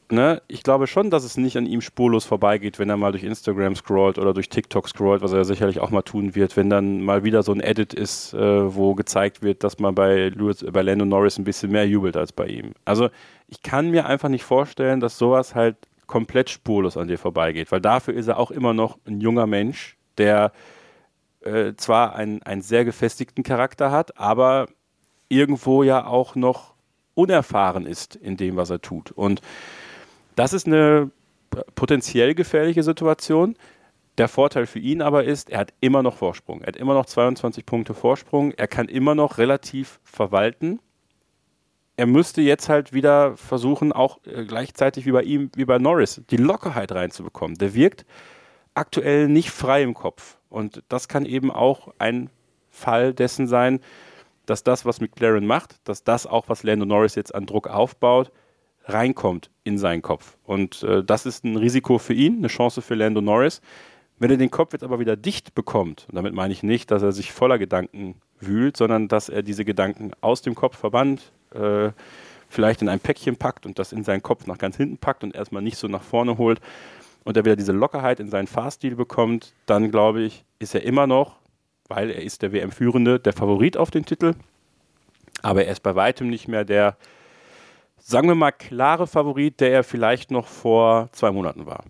Speaker 3: ne, ich glaube schon, dass es nicht an ihm spurlos vorbeigeht, wenn er mal durch Instagram scrollt oder durch TikTok scrollt, was er sicherlich auch mal tun wird, wenn dann mal wieder so ein Edit ist, äh, wo gezeigt wird, dass man bei, Lewis, bei Lando Norris ein bisschen mehr jubelt als bei ihm. Also ich kann mir einfach nicht vorstellen, dass sowas halt komplett spurlos an dir vorbeigeht, weil dafür ist er auch immer noch ein junger Mensch, der äh, zwar einen, einen sehr gefestigten Charakter hat, aber irgendwo ja auch noch unerfahren ist in dem, was er tut. Und das ist eine potenziell gefährliche Situation. Der Vorteil für ihn aber ist, er hat immer noch Vorsprung. Er hat immer noch zweiundzwanzig Punkte Vorsprung. Er kann immer noch relativ verwalten. Er müsste jetzt halt wieder versuchen, auch äh, gleichzeitig wie bei ihm, wie bei Norris, die Lockerheit reinzubekommen. Der wirkt aktuell nicht frei im Kopf. Und das kann eben auch ein Fall dessen sein, dass das, was McLaren macht, dass das auch, was Lando Norris jetzt an Druck aufbaut, reinkommt in seinen Kopf. Und äh, das ist ein Risiko für ihn, eine Chance für Lando Norris. Wenn er den Kopf jetzt aber wieder dicht bekommt, und damit meine ich nicht, dass er sich voller Gedanken wühlt, sondern dass er diese Gedanken aus dem Kopf verbannt, äh, vielleicht in ein Päckchen packt und das in seinen Kopf nach ganz hinten packt und erstmal nicht so nach vorne holt und er wieder diese Lockerheit in seinen Fahrstil bekommt, dann glaube ich, ist er immer noch, weil er ist der W M-Führende, der Favorit auf den Titel, aber er ist bei weitem nicht mehr der, sagen wir mal, klare Favorit, der er vielleicht noch vor zwei Monaten war.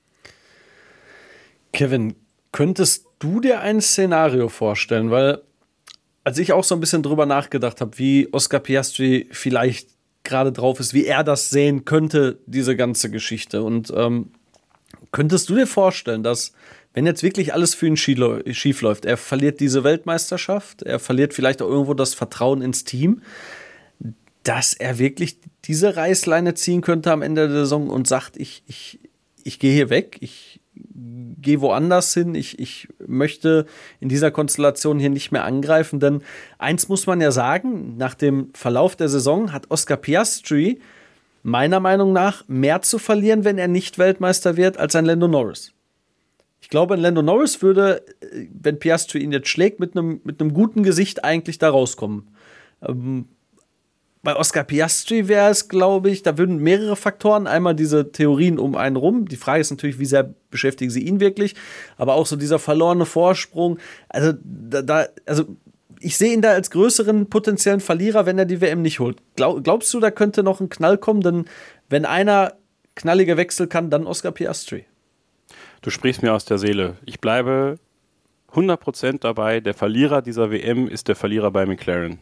Speaker 2: Kevin, könntest du dir ein Szenario vorstellen? Weil, als ich auch so ein bisschen drüber nachgedacht habe, wie Oscar Piastri vielleicht gerade drauf ist, wie er das sehen könnte, diese ganze Geschichte. Und ähm, könntest du dir vorstellen, dass, wenn jetzt wirklich alles für ihn schief läuft, er verliert diese Weltmeisterschaft, er verliert vielleicht auch irgendwo das Vertrauen ins Team, dass er wirklich diese Reißleine ziehen könnte am Ende der Saison und sagt, ich, ich, ich gehe hier weg, ich gehe woanders hin, ich, ich möchte in dieser Konstellation hier nicht mehr angreifen, denn eins muss man ja sagen, nach dem Verlauf der Saison hat Oscar Piastri meiner Meinung nach mehr zu verlieren, wenn er nicht Weltmeister wird, als ein Lando Norris. Ich glaube, ein Lando Norris würde, wenn Piastri ihn jetzt schlägt, mit einem mit einem guten Gesicht eigentlich da rauskommen. Ähm, Bei Oscar Piastri wäre es, glaube ich, da würden mehrere Faktoren, einmal diese Theorien um einen rum, die Frage ist natürlich, wie sehr beschäftigen sie ihn wirklich, aber auch so dieser verlorene Vorsprung, also, da, da, also ich sehe ihn da als größeren potenziellen Verlierer, wenn er die W M nicht holt. Glaub, glaubst du, da könnte noch ein Knall kommen, denn wenn einer knalliger wechseln kann, dann Oscar Piastri.
Speaker 3: Du sprichst mir aus der Seele. Ich bleibe hundert Prozent dabei, der Verlierer dieser W M ist der Verlierer bei McLaren.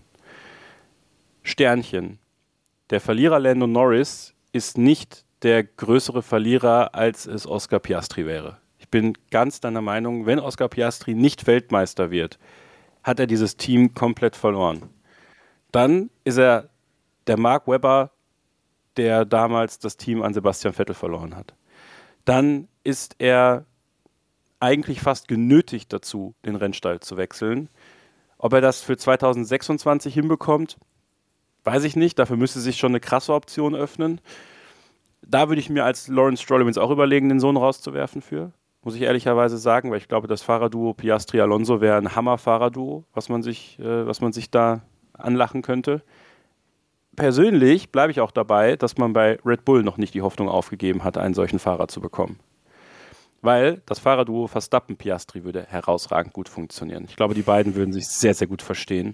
Speaker 3: Sternchen. Der Verlierer Lando Norris ist nicht der größere Verlierer, als es Oscar Piastri wäre. Ich bin ganz deiner Meinung, wenn Oscar Piastri nicht Weltmeister wird, hat er dieses Team komplett verloren. Dann ist er der Mark Webber, der damals das Team an Sebastian Vettel verloren hat. Dann ist er eigentlich fast genötigt dazu, den Rennstall zu wechseln. Ob er das für zwanzig sechsundzwanzig hinbekommt, weiß ich nicht, dafür müsste sich schon eine krasse Option öffnen. Da würde ich mir als Lawrence Stroll übrigens auch überlegen, den Sohn rauszuwerfen für, muss ich ehrlicherweise sagen, weil ich glaube, das Fahrerduo Piastri-Alonso wäre ein Hammer-Fahrerduo, was man sich, äh, was man sich da anlachen könnte. Persönlich bleibe ich auch dabei, dass man bei Red Bull noch nicht die Hoffnung aufgegeben hat, einen solchen Fahrer zu bekommen. Weil das Fahrerduo Verstappen-Piastri würde herausragend gut funktionieren. Ich glaube, die beiden würden sich sehr, sehr gut verstehen.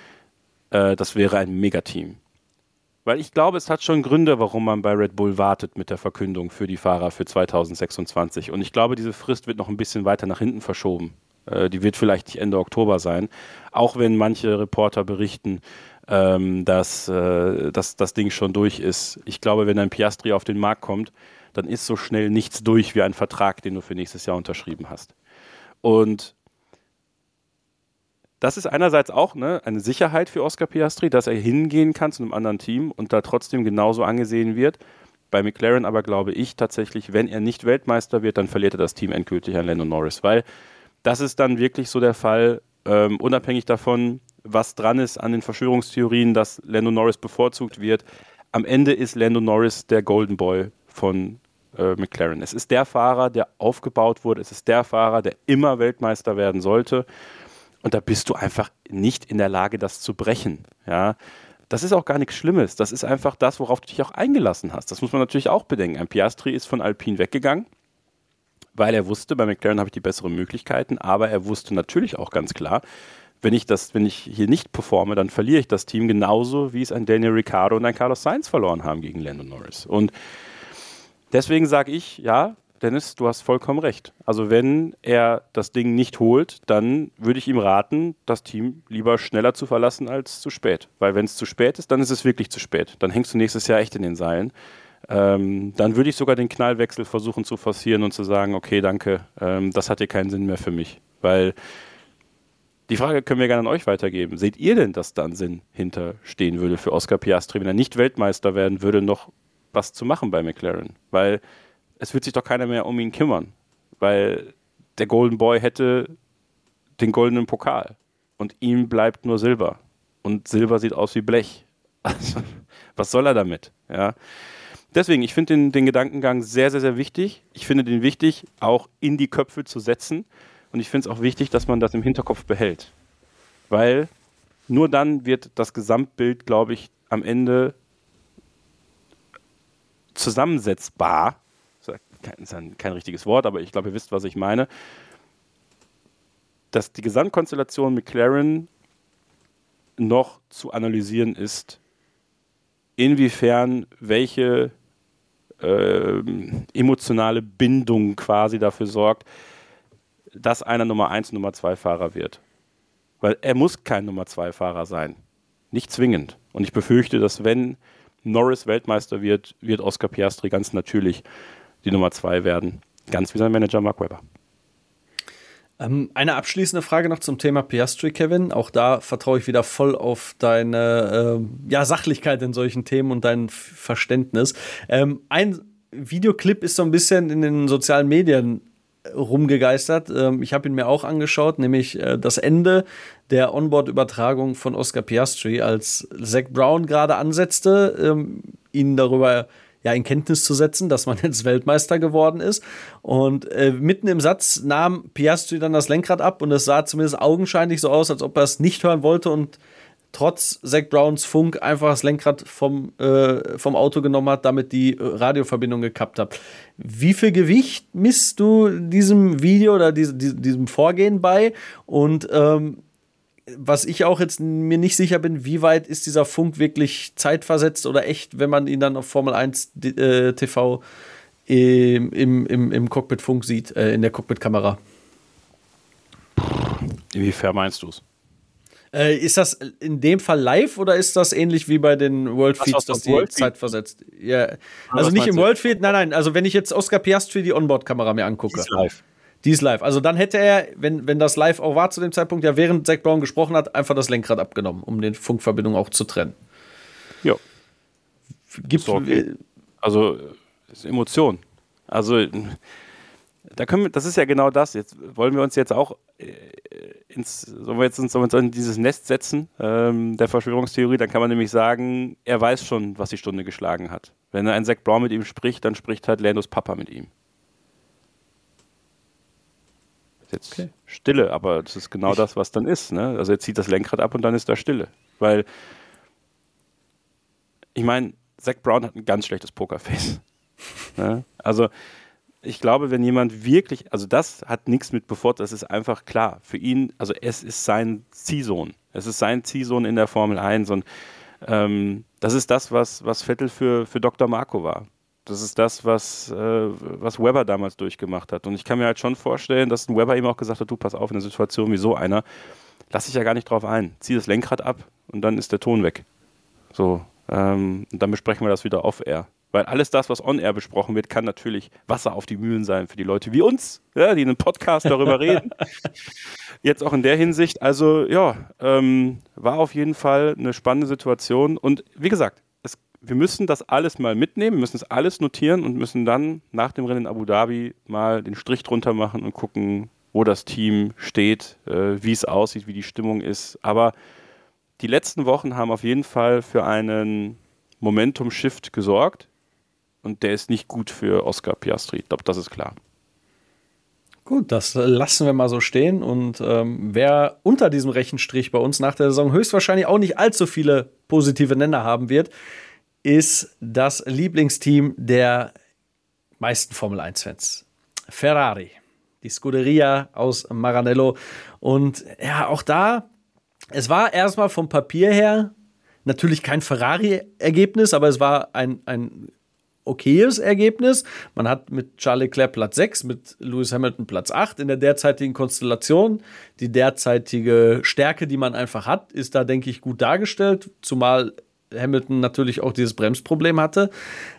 Speaker 3: Das wäre ein Megateam. Weil ich glaube, es hat schon Gründe, warum man bei Red Bull wartet mit der Verkündung für die Fahrer für zwanzig sechsundzwanzig. Und ich glaube, diese Frist wird noch ein bisschen weiter nach hinten verschoben. Äh, die wird vielleicht nicht Ende Oktober sein. Auch wenn manche Reporter berichten, ähm, dass, äh, dass das Ding schon durch ist. Ich glaube, wenn ein Piastri auf den Markt kommt, dann ist so schnell nichts durch wie ein Vertrag, den du für nächstes Jahr unterschrieben hast. Und das ist einerseits auch ne, eine Sicherheit für Oscar Piastri, dass er hingehen kann zu einem anderen Team und da trotzdem genauso angesehen wird. Bei McLaren aber glaube ich tatsächlich, wenn er nicht Weltmeister wird, dann verliert er das Team endgültig an Lando Norris, weil das ist dann wirklich so der Fall, ähm, unabhängig davon, was dran ist an den Verschwörungstheorien, dass Lando Norris bevorzugt wird. Am Ende ist Lando Norris der Golden Boy von äh, McLaren. Es ist der Fahrer, der aufgebaut wurde, es ist der Fahrer, der immer Weltmeister werden sollte. Und da bist du einfach nicht in der Lage, das zu brechen. Ja? das ist auch gar nichts Schlimmes. Das ist einfach das, worauf du dich auch eingelassen hast. Das muss man natürlich auch bedenken. Ein Piastri ist von Alpine weggegangen, weil er wusste, bei McLaren habe ich die besseren Möglichkeiten, aber er wusste natürlich auch ganz klar, wenn ich, das, wenn ich hier nicht performe, dann verliere ich das Team genauso, wie es ein Daniel Ricciardo und ein Carlos Sainz verloren haben gegen Lando Norris. Und deswegen sage ich, ja, Dennis, du hast vollkommen recht. Also wenn er das Ding nicht holt, dann würde ich ihm raten, das Team lieber schneller zu verlassen als zu spät. Weil wenn es zu spät ist, dann ist es wirklich zu spät. Dann hängst du nächstes Jahr echt in den Seilen. Ähm, dann würde ich sogar den Knallwechsel versuchen zu forcieren und zu sagen, okay, danke, ähm, das hat hier keinen Sinn mehr für mich. Weil die Frage können wir gerne an euch weitergeben. Seht ihr denn, dass da ein Sinn hinterstehen würde für Oscar Piastri, wenn er nicht Weltmeister werden würde, noch was zu machen bei McLaren? Weil es wird sich doch keiner mehr um ihn kümmern, weil der Golden Boy hätte den goldenen Pokal und ihm bleibt nur Silber. Und Silber sieht aus wie Blech. Also, was soll er damit? Ja. Deswegen, ich finde den, den Gedankengang sehr, sehr, sehr wichtig. Ich finde den wichtig, auch in die Köpfe zu setzen. Und ich finde es auch wichtig, dass man das im Hinterkopf behält. Weil nur dann wird das Gesamtbild, glaube ich, am Ende zusammensetzbar. Das ist kein richtiges Wort, aber ich glaube, ihr wisst, was ich meine. Dass die Gesamtkonstellation McLaren noch zu analysieren ist, inwiefern welche äh, emotionale Bindung quasi dafür sorgt, dass einer Nummer eins, Nummer zwei Fahrer wird. Weil er muss kein Nummer zwei Fahrer sein. Nicht zwingend. Und ich befürchte, dass wenn Norris Weltmeister wird, wird Oscar Piastri ganz natürlich die Nummer zwei werden. Ganz wie sein Manager Mark Webber.
Speaker 2: Ähm, eine abschließende Frage noch zum Thema Piastri, Kevin. Auch da vertraue ich wieder voll auf deine äh, ja, Sachlichkeit in solchen Themen und dein Verständnis. Ähm, ein Videoclip ist so ein bisschen in den sozialen Medien rumgegeistert. Ähm, ich habe ihn mir auch angeschaut, nämlich äh, das Ende der Onboard-Übertragung von Oscar Piastri, als Zak Brown gerade ansetzte, ähm, ihn darüber ja, in Kenntnis zu setzen, dass man jetzt Weltmeister geworden ist. Und äh, mitten im Satz nahm Piastri dann das Lenkrad ab und es sah zumindest augenscheinlich so aus, als ob er es nicht hören wollte und trotz Zak Browns Funk einfach das Lenkrad vom, äh, vom Auto genommen hat, damit die Radioverbindung gekappt hat. Wie viel Gewicht misst du diesem Video oder diese, diesem Vorgehen bei? Und ähm, was ich auch jetzt mir nicht sicher bin, wie weit ist dieser Funk wirklich zeitversetzt oder echt, wenn man ihn dann auf Formel eins äh, T V im, im, im, im Cockpit-Funk sieht, äh, in der Cockpit-Kamera.
Speaker 3: Inwiefern meinst du es?
Speaker 2: Äh, ist das in dem Fall live oder ist das ähnlich wie bei den World Feeds, dass die
Speaker 3: World
Speaker 2: Zeit versetzt? Ja. Also nicht im World Feed, nein, nein. Also wenn ich jetzt Oscar Piastri die Onboard-Kamera mir angucke.
Speaker 3: Die ist live.
Speaker 2: Die ist live. Also dann hätte er, wenn, wenn das live auch war zu dem Zeitpunkt, ja während Zak Brown gesprochen hat, einfach das Lenkrad abgenommen, um den Funkverbindung auch zu trennen.
Speaker 3: Ja.
Speaker 2: Gibt
Speaker 3: so, okay. Also das ist Emotion. Also da können wir, das ist ja genau das. Jetzt wollen wir uns jetzt auch äh, ins, sollen wir jetzt uns, sollen wir uns in dieses Nest setzen ähm, der Verschwörungstheorie, dann kann man nämlich sagen, er weiß schon, was die Stunde geschlagen hat. Wenn ein Zak Brown mit ihm spricht, dann spricht halt Landos Papa mit ihm. Jetzt okay. Stille, aber das ist genau ich. das, was dann ist. Ne? Also er zieht das Lenkrad ab und dann ist da Stille. Weil, ich meine, Zak Brown hat ein ganz schlechtes Pokerface. Ne? Also ich glaube, wenn jemand wirklich, also das hat nichts mit Befort, das ist einfach klar. Für ihn, also es ist sein Ziehsohn. Es ist sein Ziehsohn in der Formel eins und ähm, das ist das, was, was Vettel für, für Doktor Marco war. Das ist das, was, äh, was Webber damals durchgemacht hat. Und ich kann mir halt schon vorstellen, dass ein Webber ihm auch gesagt hat, du, pass auf, in einer Situation wie so einer, lass dich ja gar nicht drauf ein. Zieh das Lenkrad ab und dann ist der Ton weg. So, ähm, und dann besprechen wir das wieder off-air. Weil alles das, was on-air besprochen wird, kann natürlich Wasser auf die Mühlen sein für die Leute wie uns, ja, die in einem Podcast darüber reden. Jetzt auch in der Hinsicht. Also ja, ähm, war auf jeden Fall eine spannende Situation. Und wie gesagt, wir müssen das alles mal mitnehmen, wir müssen es alles notieren und müssen dann nach dem Rennen in Abu Dhabi mal den Strich drunter machen und gucken, wo das Team steht, äh, wie es aussieht, wie die Stimmung ist. Aber die letzten Wochen haben auf jeden Fall für einen Momentum-Shift gesorgt und der ist nicht gut für Oscar Piastri. Ich glaube, das ist klar.
Speaker 2: Gut, das lassen wir mal so stehen. Und ähm, wer unter diesem Rechenstrich bei uns nach der Saison höchstwahrscheinlich auch nicht allzu viele positive Nenner haben wird, ist das Lieblingsteam der meisten Formel eins Fans. Ferrari. Die Scuderia aus Maranello. Und ja, auch da, es war erstmal vom Papier her natürlich kein Ferrari-Ergebnis, aber es war ein, ein okayes Ergebnis. Man hat mit Charles Leclerc Platz sechs, mit Lewis Hamilton Platz acht in der derzeitigen Konstellation. Die derzeitige Stärke, die man einfach hat, ist da, denke ich, gut dargestellt, zumal Hamilton natürlich auch dieses Bremsproblem hatte.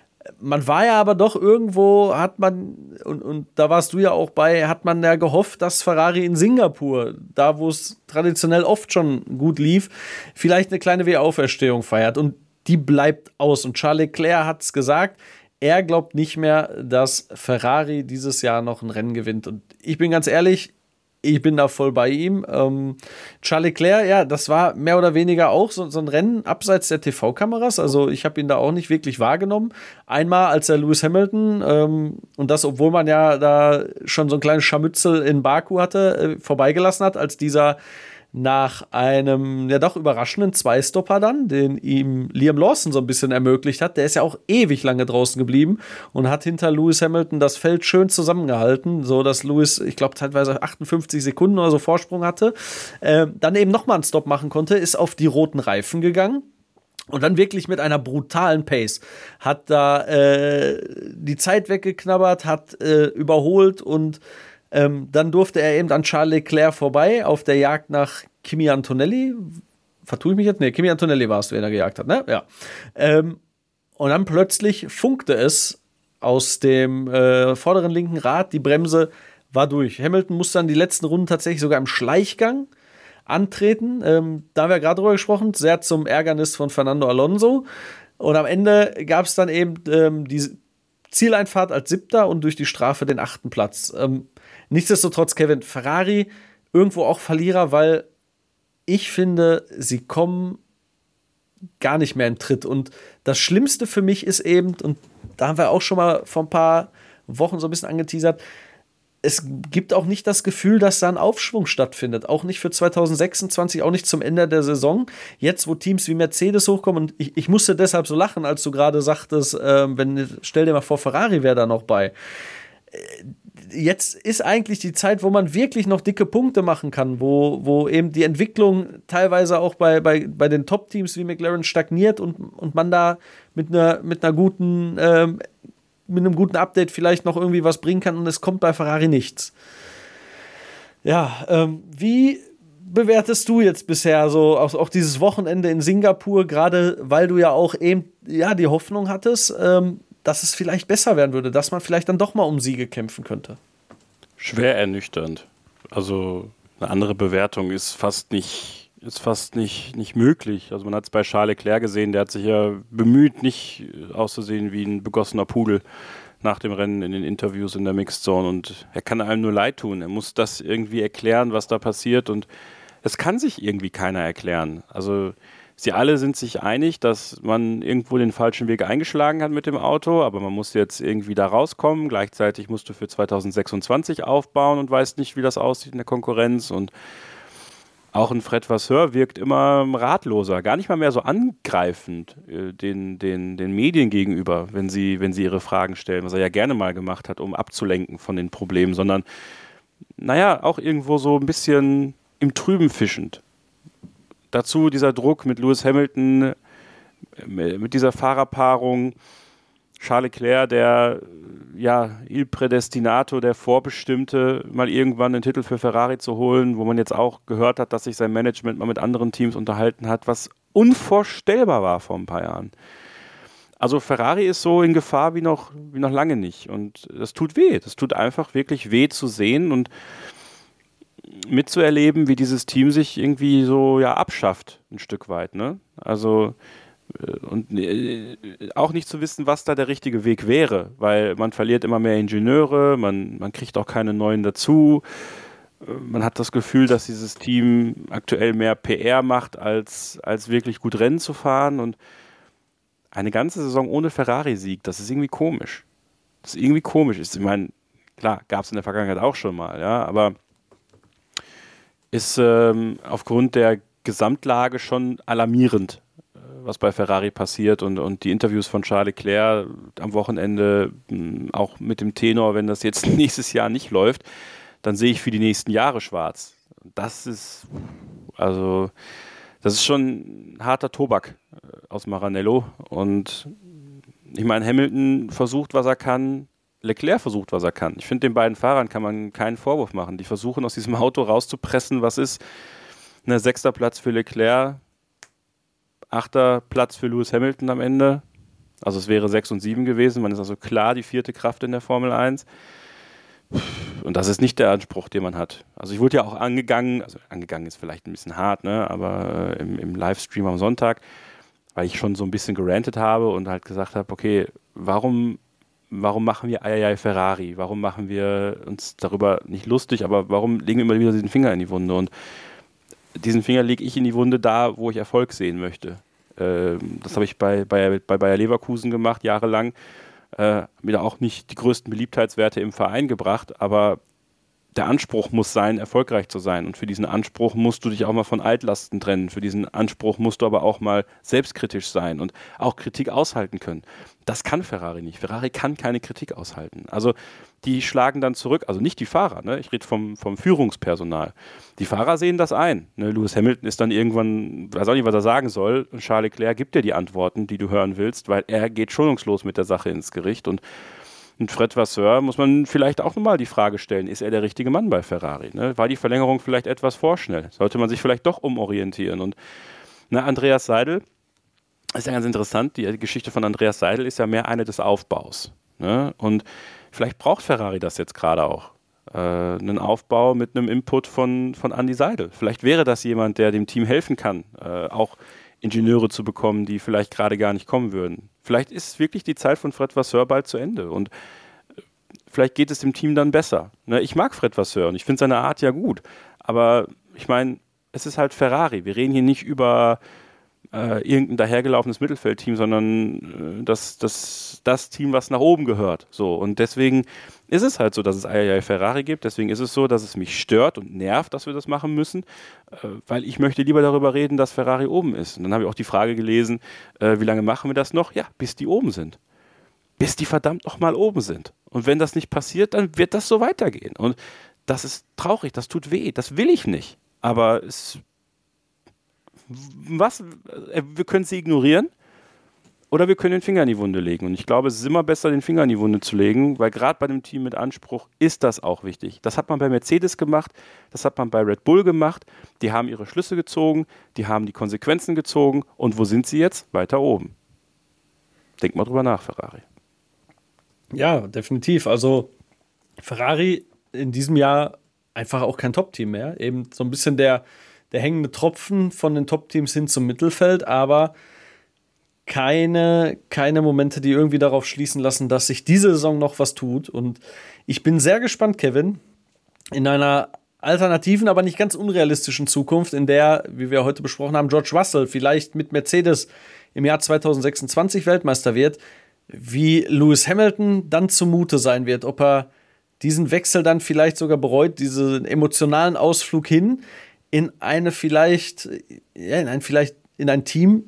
Speaker 2: Man war ja aber doch irgendwo, hat man, und, und da warst du ja auch bei, hat man ja gehofft, dass Ferrari in Singapur, da wo es traditionell oft schon gut lief, vielleicht eine kleine Wiederauferstehung feiert. Und die bleibt aus. Und Charles Leclerc hat es gesagt, er glaubt nicht mehr, dass Ferrari dieses Jahr noch ein Rennen gewinnt. Und ich bin ganz ehrlich, ich bin da voll bei ihm. Ähm, Charles Leclerc, ja, das war mehr oder weniger auch so, so ein Rennen abseits der T V-Kameras. Also ich habe ihn da auch nicht wirklich wahrgenommen. Einmal, als er Lewis Hamilton, ähm, und das, obwohl man ja da schon so ein kleines Scharmützel in Baku hatte, äh, vorbeigelassen hat, als dieser nach einem ja doch überraschenden Zweistopper dann, den ihm Liam Lawson so ein bisschen ermöglicht hat. Der ist ja auch ewig lange draußen geblieben und hat hinter Lewis Hamilton das Feld schön zusammengehalten, so dass Lewis, ich glaube, teilweise achtundfünfzig Sekunden oder so Vorsprung hatte. Äh, dann eben nochmal einen Stop machen konnte, ist auf die roten Reifen gegangen. Und dann wirklich mit einer brutalen Pace. Hat da äh, die Zeit weggeknabbert, hat äh, überholt und Ähm, dann durfte er eben an Charles Leclerc vorbei auf der Jagd nach Kimi Antonelli. Vertue ich mich jetzt? Nee, Kimi Antonelli war es, wen er gejagt hat, ne? Ja. Ähm, und dann plötzlich funkte es aus dem äh, vorderen linken Rad, die Bremse war durch. Hamilton musste dann die letzten Runden tatsächlich sogar im Schleichgang antreten. Ähm, da haben wir gerade drüber gesprochen, sehr zum Ärgernis von Fernando Alonso. Und am Ende gab es dann eben ähm, die Zieleinfahrt als Siebter und durch die Strafe den achten Platz. Ähm, Nichtsdestotrotz, Kevin, Ferrari irgendwo auch Verlierer, weil ich finde, sie kommen gar nicht mehr in Tritt. Und das Schlimmste für mich ist eben, und da haben wir auch schon mal vor ein paar Wochen so ein bisschen angeteasert, es gibt auch nicht das Gefühl, dass da ein Aufschwung stattfindet. Auch nicht für zwanzig sechsundzwanzig, auch nicht zum Ende der Saison. Jetzt, wo Teams wie Mercedes hochkommen, und ich, ich musste deshalb so lachen, als du gerade sagtest, äh, wenn, stell dir mal vor, Ferrari wäre da noch bei. Jetzt ist eigentlich die Zeit, wo man wirklich noch dicke Punkte machen kann, wo, wo eben die Entwicklung teilweise auch bei, bei, bei den Top-Teams wie McLaren stagniert und, und man da mit einer, mit einer guten, ähm, mit einem guten Update vielleicht noch irgendwie was bringen kann und es kommt bei Ferrari nichts. Ja, ähm, wie bewertest du jetzt bisher so auch, auch dieses Wochenende in Singapur, gerade weil du ja auch eben ja, die Hoffnung hattest, ähm, dass es vielleicht besser werden würde, dass man vielleicht dann doch mal um Siege kämpfen könnte?
Speaker 3: Schwer ernüchternd. Also eine andere Bewertung ist fast nicht, ist fast nicht, nicht möglich. Also man hat es bei Charles Leclerc gesehen, der hat sich ja bemüht, nicht auszusehen wie ein begossener Pudel nach dem Rennen in den Interviews in der Mixed Zone. Und er kann einem nur leid tun. Er muss das irgendwie erklären, was da passiert. Und es kann sich irgendwie keiner erklären. Also sie alle sind sich einig, dass man irgendwo den falschen Weg eingeschlagen hat mit dem Auto, aber man muss jetzt irgendwie da rauskommen. Gleichzeitig musst du für zwanzig sechsundzwanzig aufbauen und weißt nicht, wie das aussieht in der Konkurrenz. Und auch ein Fred Vasseur wirkt immer ratloser, gar nicht mal mehr so angreifend äh, den, den, den Medien gegenüber, wenn sie, wenn sie ihre Fragen stellen, was er ja gerne mal gemacht hat, um abzulenken von den Problemen, sondern naja, auch irgendwo so ein bisschen im Trüben fischend. Dazu dieser Druck mit Lewis Hamilton, mit dieser Fahrerpaarung, Charles Leclerc, der ja, il Predestinato, der Vorbestimmte, mal irgendwann den Titel für Ferrari zu holen, wo man jetzt auch gehört hat, dass sich sein Management mal mit anderen Teams unterhalten hat, was unvorstellbar war vor ein paar Jahren. Also Ferrari ist so in Gefahr wie noch, wie noch lange nicht. Und das tut weh. Das tut einfach wirklich weh zu sehen und mitzuerleben, wie dieses Team sich irgendwie so ja abschafft, ein Stück weit, ne? Also und äh, auch nicht zu wissen, was da der richtige Weg wäre, weil man verliert immer mehr Ingenieure, man, man kriegt auch keine neuen dazu. Man hat das Gefühl, dass dieses Team aktuell mehr P R macht, als, als wirklich gut Rennen zu fahren. Und eine ganze Saison ohne Ferrari-Sieg, das ist irgendwie komisch. Das ist irgendwie komisch. Ich meine, Klar, gab es in der Vergangenheit auch schon mal, ja, aber ist ähm, aufgrund der Gesamtlage schon alarmierend, äh, was bei Ferrari passiert und, und die Interviews von Charles Leclerc am Wochenende, mh, auch mit dem Tenor, wenn das jetzt nächstes Jahr nicht läuft, dann sehe ich für die nächsten Jahre schwarz. Das ist, also, das ist schon harter Tobak äh, aus Maranello und ich meine, Hamilton versucht, was er kann, Leclerc versucht, was er kann. Ich finde, den beiden Fahrern kann man keinen Vorwurf machen. Die versuchen, aus diesem Auto rauszupressen, was ist. Ne, sechster Platz für Leclerc, achter Platz für Lewis Hamilton am Ende. Also es wäre sechs und sieben gewesen. Man ist also klar die vierte Kraft in der Formel eins. Und das ist nicht der Anspruch, den man hat. Also ich wurde ja auch angegangen, also angegangen ist vielleicht ein bisschen hart, ne, aber äh, im, im Livestream am Sonntag, weil ich schon so ein bisschen gerantet habe und halt gesagt habe, okay, warum Warum machen wir Eieiei Ferrari? Warum machen wir uns darüber nicht lustig, aber warum legen wir immer wieder diesen Finger in die Wunde? Und diesen Finger lege ich in die Wunde da, wo ich Erfolg sehen möchte. Ähm, das habe ich bei, bei, bei Bayer Leverkusen gemacht, jahrelang. Äh, mir da auch nicht die größten Beliebtheitswerte im Verein gebracht, aber der Anspruch muss sein, erfolgreich zu sein. Und für diesen Anspruch musst du dich auch mal von Altlasten trennen. Für diesen Anspruch musst du aber auch mal selbstkritisch sein und auch Kritik aushalten können. Das kann Ferrari nicht. Ferrari kann keine Kritik aushalten. Also die schlagen dann zurück, also nicht die Fahrer, ne? Ich rede vom, vom Führungspersonal. Die Fahrer sehen das ein. Ne? Lewis Hamilton ist dann irgendwann, weiß auch nicht, was er sagen soll. Und Charles Leclerc gibt dir die Antworten, die du hören willst, weil er geht schonungslos mit der Sache ins Gericht. Und Und Fred Vasseur muss man vielleicht auch nochmal die Frage stellen, ist er der richtige Mann bei Ferrari? Ne? War die Verlängerung vielleicht etwas vorschnell? Sollte man sich vielleicht doch umorientieren? Und na, Andreas Seidel, ist ja ganz interessant, die Geschichte von Andreas Seidel ist ja mehr eine des Aufbaus. Ne? Und vielleicht braucht Ferrari das jetzt gerade auch. Äh, einen Aufbau mit einem Input von, von Andy Seidel. Vielleicht wäre das jemand, der dem Team helfen kann, äh, auch Ingenieure zu bekommen, die vielleicht gerade gar nicht kommen würden. Vielleicht ist wirklich die Zeit von Fred Vasseur bald zu Ende und vielleicht geht es dem Team dann besser. Ne, ich mag Fred Vasseur und ich finde seine Art ja gut, aber ich meine, es ist halt Ferrari. Wir reden hier nicht über äh, irgendein dahergelaufenes Mittelfeldteam, sondern äh, das, das, das Team, was nach oben gehört. So, und deswegen ist es halt so, dass es Eieiei Ferrari gibt. Deswegen ist es so, dass es mich stört und nervt, dass wir das machen müssen, äh, weil ich möchte lieber darüber reden, dass Ferrari oben ist. Und dann habe ich auch die Frage gelesen, äh, wie lange machen wir das noch? Ja, bis die oben sind. Bis die verdammt noch mal oben sind. Und wenn das nicht passiert, dann wird das so weitergehen. Und das ist traurig, das tut weh, das will ich nicht. Aber es, was, wir können sie ignorieren oder wir können den Finger in die Wunde legen. Und ich glaube, es ist immer besser, den Finger in die Wunde zu legen, weil gerade bei dem Team mit Anspruch ist das auch wichtig. Das hat man bei Mercedes gemacht, das hat man bei Red Bull gemacht. Die haben ihre Schlüsse gezogen, die haben die Konsequenzen gezogen. Und wo sind sie jetzt? Weiter oben. Denk mal drüber nach, Ferrari.
Speaker 2: Ja, definitiv. Also Ferrari in diesem Jahr einfach auch kein Top-Team mehr. Eben so ein bisschen der, der hängende Tropfen von den Top-Teams hin zum Mittelfeld, aber keine, keine Momente, die irgendwie darauf schließen lassen, dass sich diese Saison noch was tut. Und ich bin sehr gespannt, Kevin, in einer alternativen, aber nicht ganz unrealistischen Zukunft, in der, wie wir heute besprochen haben, George Russell vielleicht mit Mercedes im Jahr zwanzig sechsundzwanzig Weltmeister wird, wie Lewis Hamilton dann zumute sein wird, ob er diesen Wechsel dann vielleicht sogar bereut, diesen emotionalen Ausflug hin in eine vielleicht, ja, in ein vielleicht in ein Team,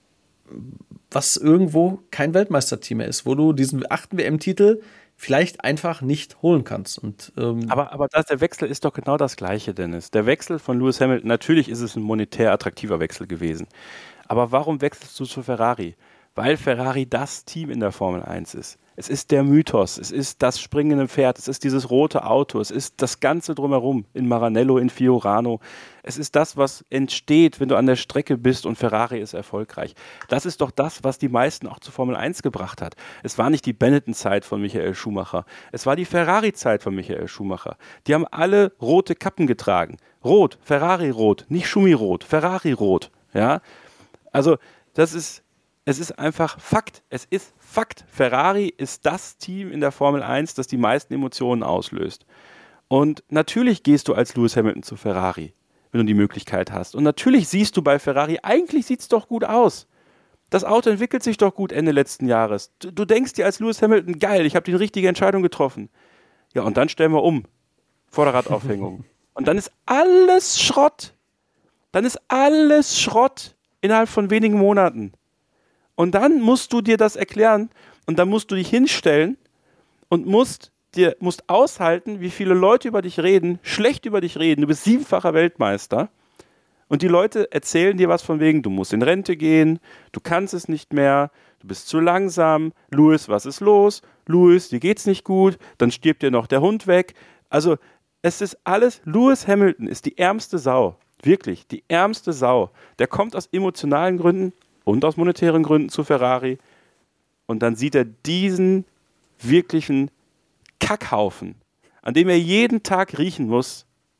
Speaker 2: was irgendwo kein Weltmeisterteam mehr ist, wo du diesen achten W M-Titel vielleicht einfach nicht holen kannst. Und, ähm
Speaker 3: aber aber das, der Wechsel ist doch genau das Gleiche, Dennis. Der Wechsel von Lewis Hamilton, natürlich ist es ein monetär attraktiver Wechsel gewesen. Aber warum wechselst du zu Ferrari? Weil Ferrari das Team in der Formel eins ist. Es ist der Mythos, es ist das springende Pferd, es ist dieses rote Auto, es ist das Ganze drumherum, in Maranello, in Fiorano. Es ist das, was entsteht, wenn du an der Strecke bist und Ferrari ist erfolgreich. Das ist doch das, was die meisten auch zur Formel eins gebracht hat. Es war nicht die Benetton-Zeit von Michael Schumacher, es war die Ferrari-Zeit von Michael Schumacher. Die haben alle rote Kappen getragen. Rot, Ferrari-Rot, nicht Schumi-Rot, Ferrari-Rot. Ja? Also das ist... Es ist einfach Fakt. Es ist Fakt. Ferrari ist das Team in der Formel eins, das die meisten Emotionen auslöst. Und natürlich gehst du als Lewis Hamilton zu Ferrari, wenn du die Möglichkeit hast. Und natürlich siehst du bei Ferrari, eigentlich sieht es doch gut aus. Das Auto entwickelt sich doch gut Ende letzten Jahres. Du, du denkst dir als Lewis Hamilton, geil, ich habe die richtige Entscheidung getroffen. Ja, und dann stellen wir um. Vorderradaufhängung. Und dann ist alles Schrott. Dann ist alles Schrott innerhalb von wenigen Monaten. Und dann musst du dir das erklären und dann musst du dich hinstellen und musst dir musst aushalten, wie viele Leute über dich reden, schlecht über dich reden. Du bist siebenfacher Weltmeister und die Leute erzählen dir was von wegen, du musst in Rente gehen, du kannst es nicht mehr, du bist zu langsam, Lewis, was ist los? Lewis, dir geht's nicht gut, dann stirbt dir noch der Hund weg. Also es ist alles, Lewis Hamilton ist die ärmste Sau, wirklich, die ärmste Sau. Der kommt aus emotionalen Gründen und aus monetären Gründen zu Ferrari und dann sieht er diesen wirklichen Kackhaufen, an dem er jeden Tag riechen muss.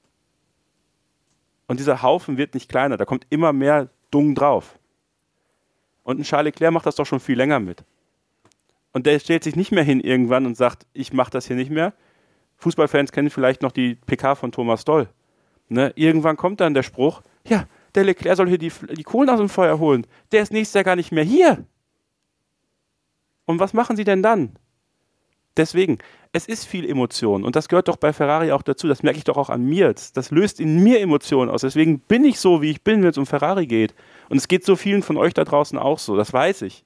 Speaker 3: Und dieser Haufen wird nicht kleiner, da kommt immer mehr Dung drauf. Und ein Charles Leclerc macht das doch schon viel länger mit. Und der stellt sich nicht mehr hin irgendwann und sagt, ich mache das hier nicht mehr. Fußballfans kennen vielleicht noch die P K von Thomas Doll. Ne? Irgendwann kommt dann der Spruch, ja, der Leclerc soll hier die, die Kohlen aus dem Feuer holen. Der ist nächstes Jahr gar nicht mehr hier. Und was machen sie denn dann? Deswegen, es ist viel Emotion und das gehört doch bei Ferrari auch dazu, das merke ich doch auch an mir, das löst in mir Emotionen aus, deswegen bin ich so, wie ich bin, wenn es um Ferrari geht und es geht so vielen von euch da draußen auch so, das weiß ich.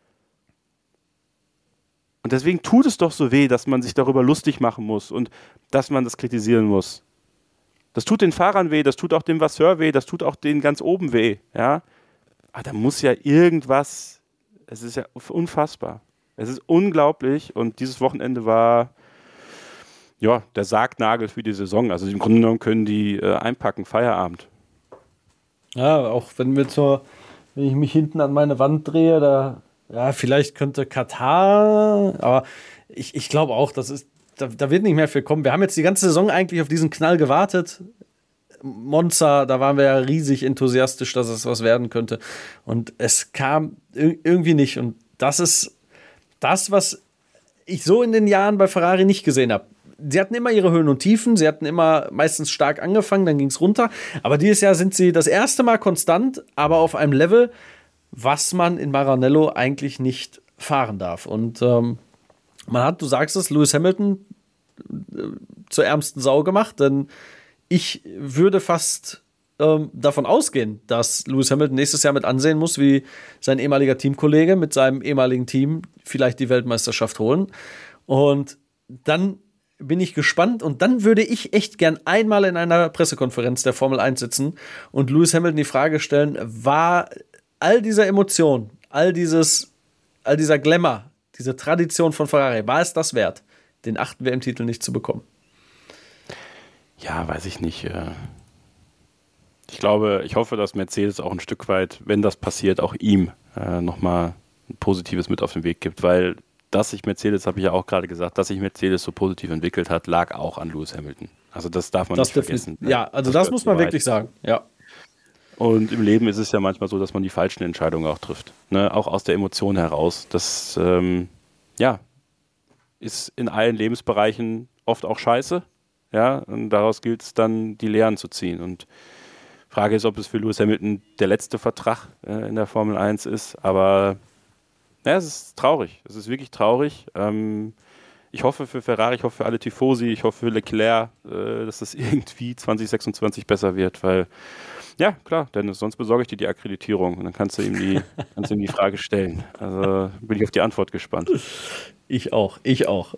Speaker 3: Und deswegen tut es doch so weh, dass man sich darüber lustig machen muss und dass man das kritisieren muss. Das tut den Fahrern weh, das tut auch dem Vasseur weh, das tut auch denen ganz oben weh, ja. Aber da muss ja irgendwas, es ist ja unfassbar. Es ist unglaublich und dieses Wochenende war ja der Sargnagel für die Saison. Also im Grunde genommen können die äh, einpacken, Feierabend.
Speaker 2: Ja, auch wenn wir zur, wenn ich mich hinten an meine Wand drehe, da, ja, vielleicht könnte Katar, aber ich, ich glaube auch, das ist, da, da wird nicht mehr viel kommen. Wir haben jetzt die ganze Saison eigentlich auf diesen Knall gewartet. Monza, da waren wir ja riesig enthusiastisch, dass es was werden könnte. Und es kam irgendwie nicht. Und das ist das, was ich so in den Jahren bei Ferrari nicht gesehen habe. Sie hatten immer ihre Höhen und Tiefen, sie hatten immer meistens stark angefangen, dann ging es runter. Aber dieses Jahr sind sie das erste Mal konstant, aber auf einem Level, was man in Maranello eigentlich nicht fahren darf. Und ähm, man hat, du sagst es, Lewis Hamilton äh, zur ärmsten Sau gemacht, denn ich würde fast ähm, davon ausgehen, dass Lewis Hamilton nächstes Jahr mit ansehen muss, wie sein ehemaliger Teamkollege mit seinem ehemaligen Team vielleicht die Weltmeisterschaft holen. Und dann bin ich gespannt und dann würde ich echt gern einmal in einer Pressekonferenz der Formel eins sitzen und Lewis Hamilton die Frage stellen, war all dieser Emotion, all dieses, all dieser Glamour, diese Tradition von Ferrari, war es das wert, den achten W M-Titel nicht zu bekommen?
Speaker 3: Ja, weiß ich nicht. Ich glaube, ich hoffe, dass Mercedes auch ein Stück weit, wenn das passiert, auch ihm äh, nochmal ein Positives mit auf den Weg gibt, weil dass sich Mercedes, habe ich ja auch gerade gesagt, dass sich Mercedes so positiv entwickelt hat, lag auch an Lewis Hamilton. Also das darf man das nicht vergessen.
Speaker 2: Ja, also das, das muss man wirklich sagen, ja.
Speaker 3: Und im Leben ist es ja manchmal so, dass man die falschen Entscheidungen auch trifft. Ne? Auch aus der Emotion heraus. Das, ähm, ja, ist in allen Lebensbereichen oft auch scheiße. Ja, und daraus gilt es dann, die Lehren zu ziehen. Und Frage ist, ob es für Lewis Hamilton der letzte Vertrag äh, in der Formel eins ist. Aber ja, es ist traurig. Es ist wirklich traurig. Ähm, ich hoffe für Ferrari, ich hoffe für alle Tifosi, ich hoffe für Leclerc, äh, dass das irgendwie zwanzig sechsundzwanzig besser wird, weil, ja, klar, Dennis, sonst besorge ich dir die Akkreditierung und dann kannst du ihm die, kannst du ihm die Frage stellen. Also bin ich auf die Antwort gespannt.
Speaker 2: Ich auch, ich auch.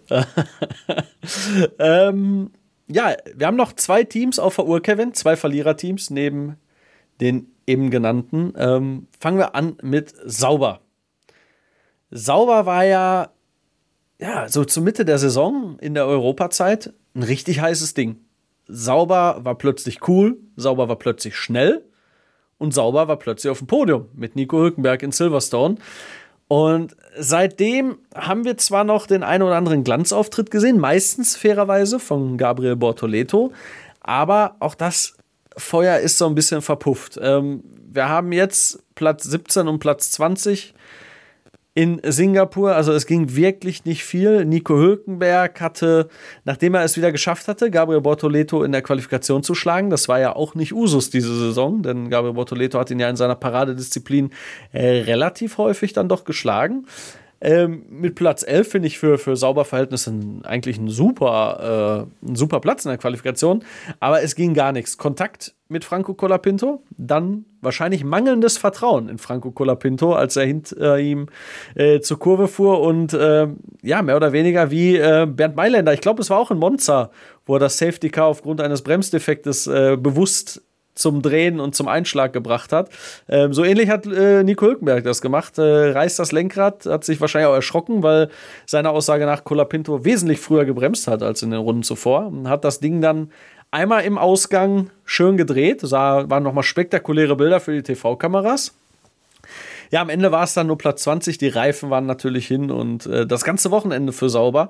Speaker 2: ähm, ja, wir haben noch zwei Teams auf der Uhr, Kevin, zwei Verliererteams neben den eben genannten. Ähm, fangen wir an mit Sauber. Sauber war ja, ja so zur Mitte der Saison in der Europazeit ein richtig heißes Ding. Sauber war plötzlich cool, Sauber war plötzlich schnell und Sauber war plötzlich auf dem Podium mit Nico Hülkenberg in Silverstone. Und seitdem haben wir zwar noch den einen oder anderen Glanzauftritt gesehen, meistens fairerweise von Gabriel Bortoleto, aber auch das Feuer ist so ein bisschen verpufft. Ähm, wir haben jetzt Platz siebzehn und Platz zwanzig in Singapur, also es ging wirklich nicht viel. Nico Hülkenberg hatte, nachdem er es wieder geschafft hatte, Gabriel Bortoleto in der Qualifikation zu schlagen, das war ja auch nicht Usus diese Saison, denn Gabriel Bortoleto hat ihn ja in seiner Paradedisziplin äh, relativ häufig dann doch geschlagen. Ähm, mit Platz elf finde ich für, für Sauber-Verhältnisse eigentlich ein super, äh, ein super Platz in der Qualifikation. Aber es ging gar nichts. Kontakt mit Franco Colapinto, dann wahrscheinlich mangelndes Vertrauen in Franco Colapinto, als er hinter ihm äh, zur Kurve fuhr und äh, ja, mehr oder weniger wie äh, Bernd Mailänder. Ich glaube, es war auch in Monza, wo er das Safety Car aufgrund eines Bremsdefektes äh, bewusst zum Drehen und zum Einschlag gebracht hat. Ähm, so ähnlich hat äh, Nico Hülkenberg das gemacht. Äh, reißt das Lenkrad, hat sich wahrscheinlich auch erschrocken, weil seiner Aussage nach Colapinto wesentlich früher gebremst hat als in den Runden zuvor. Und hat das Ding dann einmal im Ausgang schön gedreht. Das waren nochmal spektakuläre Bilder für die T V-Kameras. Ja, am Ende war es dann nur Platz zwanzig. Die Reifen waren natürlich hin und äh, das ganze Wochenende für Sauber.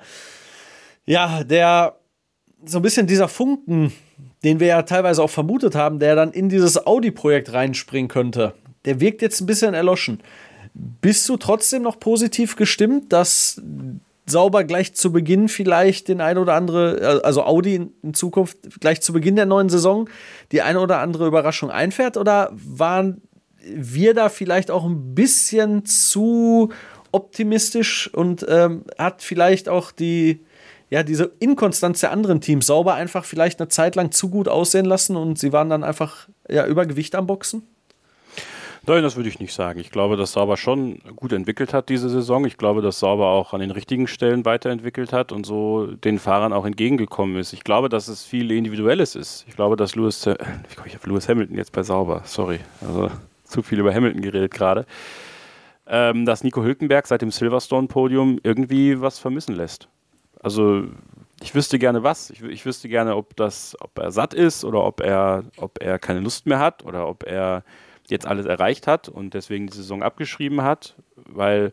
Speaker 2: Ja, der so ein bisschen dieser Funken, den wir ja teilweise auch vermutet haben, der dann in dieses Audi-Projekt reinspringen könnte, der wirkt jetzt ein bisschen erloschen. Bist du trotzdem noch positiv gestimmt, dass Sauber gleich zu Beginn vielleicht den ein oder andere, also Audi in, in Zukunft gleich zu Beginn der neuen Saison die eine oder andere Überraschung einfährt? Oder waren wir da vielleicht auch ein bisschen zu optimistisch und ähm, hat vielleicht auch die ja, diese Inkonstanz der anderen Teams Sauber einfach vielleicht eine Zeit lang zu gut aussehen lassen und sie waren dann einfach ja, Übergewicht am Boxen?
Speaker 3: Nein, das würde ich nicht sagen. Ich glaube, dass Sauber schon gut entwickelt hat diese Saison. Ich glaube, dass Sauber auch an den richtigen Stellen weiterentwickelt hat und so den Fahrern auch entgegengekommen ist. Ich glaube, dass es viel Individuelles ist. Ich glaube, dass Lewis, äh, ich habe Lewis Hamilton jetzt bei Sauber, sorry, also zu viel über Hamilton geredet gerade, ähm, dass Nico Hülkenberg seit dem Silverstone-Podium irgendwie was vermissen lässt. Also ich wüsste gerne was. Ich, ich wüsste gerne, ob das, ob er satt ist oder ob er, ob er keine Lust mehr hat oder ob er jetzt alles erreicht hat und deswegen die Saison abgeschrieben hat, weil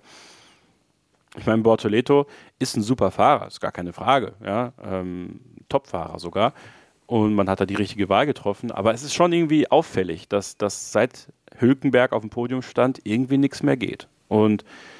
Speaker 3: ich meine, Bortoleto ist ein super Fahrer, ist gar keine Frage, ja, ähm, Top-Fahrer sogar und man hat da die richtige Wahl getroffen, aber es ist schon irgendwie auffällig, dass, dass seit Hülkenberg auf dem Podium stand, irgendwie nichts mehr geht und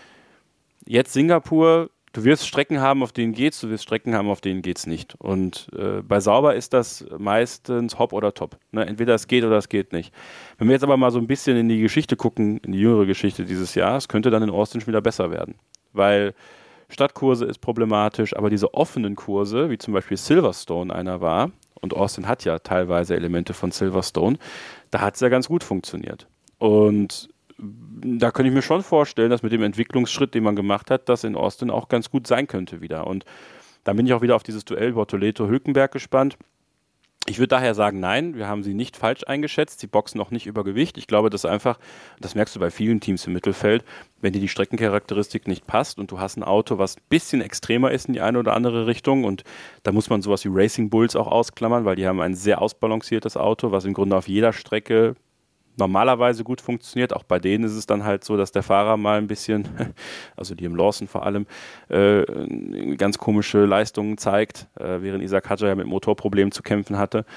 Speaker 3: jetzt Singapur. Du wirst Strecken haben, auf denen geht's, du wirst Strecken haben, auf denen geht's nicht. Und äh, bei Sauber ist das meistens hopp oder top. Ne? Entweder es geht oder es geht nicht. Wenn wir jetzt aber mal so ein bisschen in die Geschichte gucken, in die jüngere Geschichte dieses Jahres, könnte dann in Austin schon wieder besser werden. Weil Stadtkurse ist problematisch, aber diese offenen Kurse, wie zum Beispiel Silverstone einer war, und Austin hat ja teilweise Elemente von Silverstone, da hat es ja ganz gut funktioniert. Und da könnte ich mir schon vorstellen, dass mit dem Entwicklungsschritt, den man gemacht hat, das in Austin auch ganz gut sein könnte wieder. Und da bin ich auch wieder auf dieses Duell Bortoleto-Hülkenberg gespannt. Ich würde daher sagen, nein, wir haben sie nicht falsch eingeschätzt. Sie boxen auch nicht über Gewicht. Ich glaube, dass einfach, das merkst du bei vielen Teams im Mittelfeld, wenn dir die Streckencharakteristik nicht passt und du hast ein Auto, was ein bisschen extremer ist in die eine oder andere Richtung und da muss man sowas wie Racing Bulls auch ausklammern, weil die haben ein sehr ausbalanciertes Auto, was im Grunde auf jeder Strecke normalerweise gut funktioniert. Auch bei denen ist es dann halt so, dass der Fahrer mal ein bisschen, also Liam Lawson vor allem, äh, ganz komische Leistungen zeigt, äh, während Isaac Hadjar ja mit Motorproblemen zu kämpfen hatte,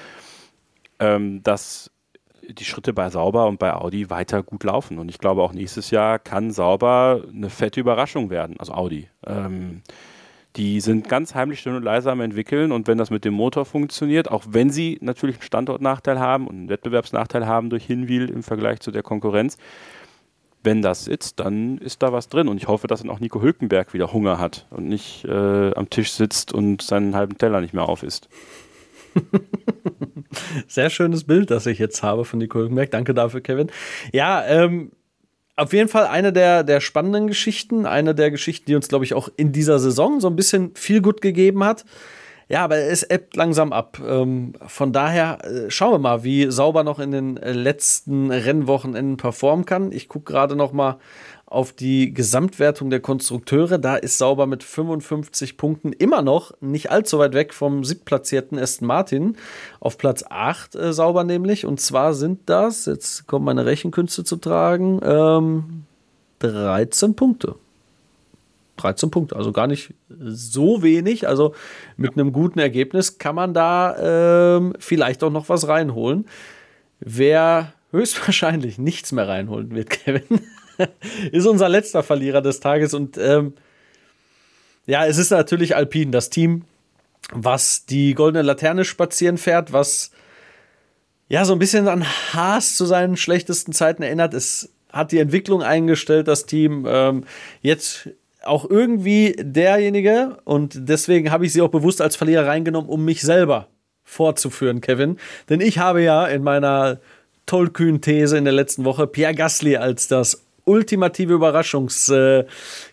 Speaker 3: ähm, dass die Schritte bei Sauber und bei Audi weiter gut laufen. Und ich glaube, auch nächstes Jahr kann Sauber eine fette Überraschung werden, also Audi. Ähm, Die sind ganz heimlich still und leise am entwickeln und wenn das mit dem Motor funktioniert, auch wenn sie natürlich einen Standortnachteil haben und einen Wettbewerbsnachteil haben durch Hinwil im Vergleich zu der Konkurrenz, wenn das sitzt, dann ist da was drin und ich hoffe, dass dann auch Nico Hülkenberg wieder Hunger hat und nicht äh, am Tisch sitzt und seinen halben Teller nicht mehr aufisst.
Speaker 2: Sehr schönes Bild, das ich jetzt habe von Nico Hülkenberg. Danke dafür, Kevin. Ja, ähm, auf jeden Fall eine der, der spannenden Geschichten, eine der Geschichten, die uns, glaube ich, auch in dieser Saison so ein bisschen viel gut gegeben hat. Ja, aber es ebbt langsam ab. Ähm, von daher äh, schauen wir mal, wie Sauber noch in den äh, letzten Rennwochenenden performen kann. Ich gucke gerade noch mal auf die Gesamtwertung der Konstrukteure. Da ist Sauber mit fünfundfünfzig Punkten immer noch nicht allzu weit weg vom siebtplatzierten Aston Martin. Auf Platz acht äh, Sauber nämlich. Und zwar sind das, jetzt kommen meine Rechenkünste zu tragen, ähm, dreizehn Punkte. dreizehn Punkte, also gar nicht so wenig. Also mit einem guten Ergebnis kann man da ähm, vielleicht auch noch was reinholen. Wer höchstwahrscheinlich nichts mehr reinholen wird, Kevin, ist unser letzter Verlierer des Tages. Und ähm, ja, es ist natürlich Alpine, das Team, was die goldene Laterne spazieren fährt, was ja so ein bisschen an Haas zu seinen schlechtesten Zeiten erinnert. Es hat die Entwicklung eingestellt, das Team. Ähm, jetzt auch irgendwie derjenige, und deswegen habe ich sie auch bewusst als Verlierer reingenommen, um mich selber vorzuführen, Kevin. Denn ich habe ja in meiner tollkühnen These in der letzten Woche Pierre Gasly als das ultimative Überraschungskind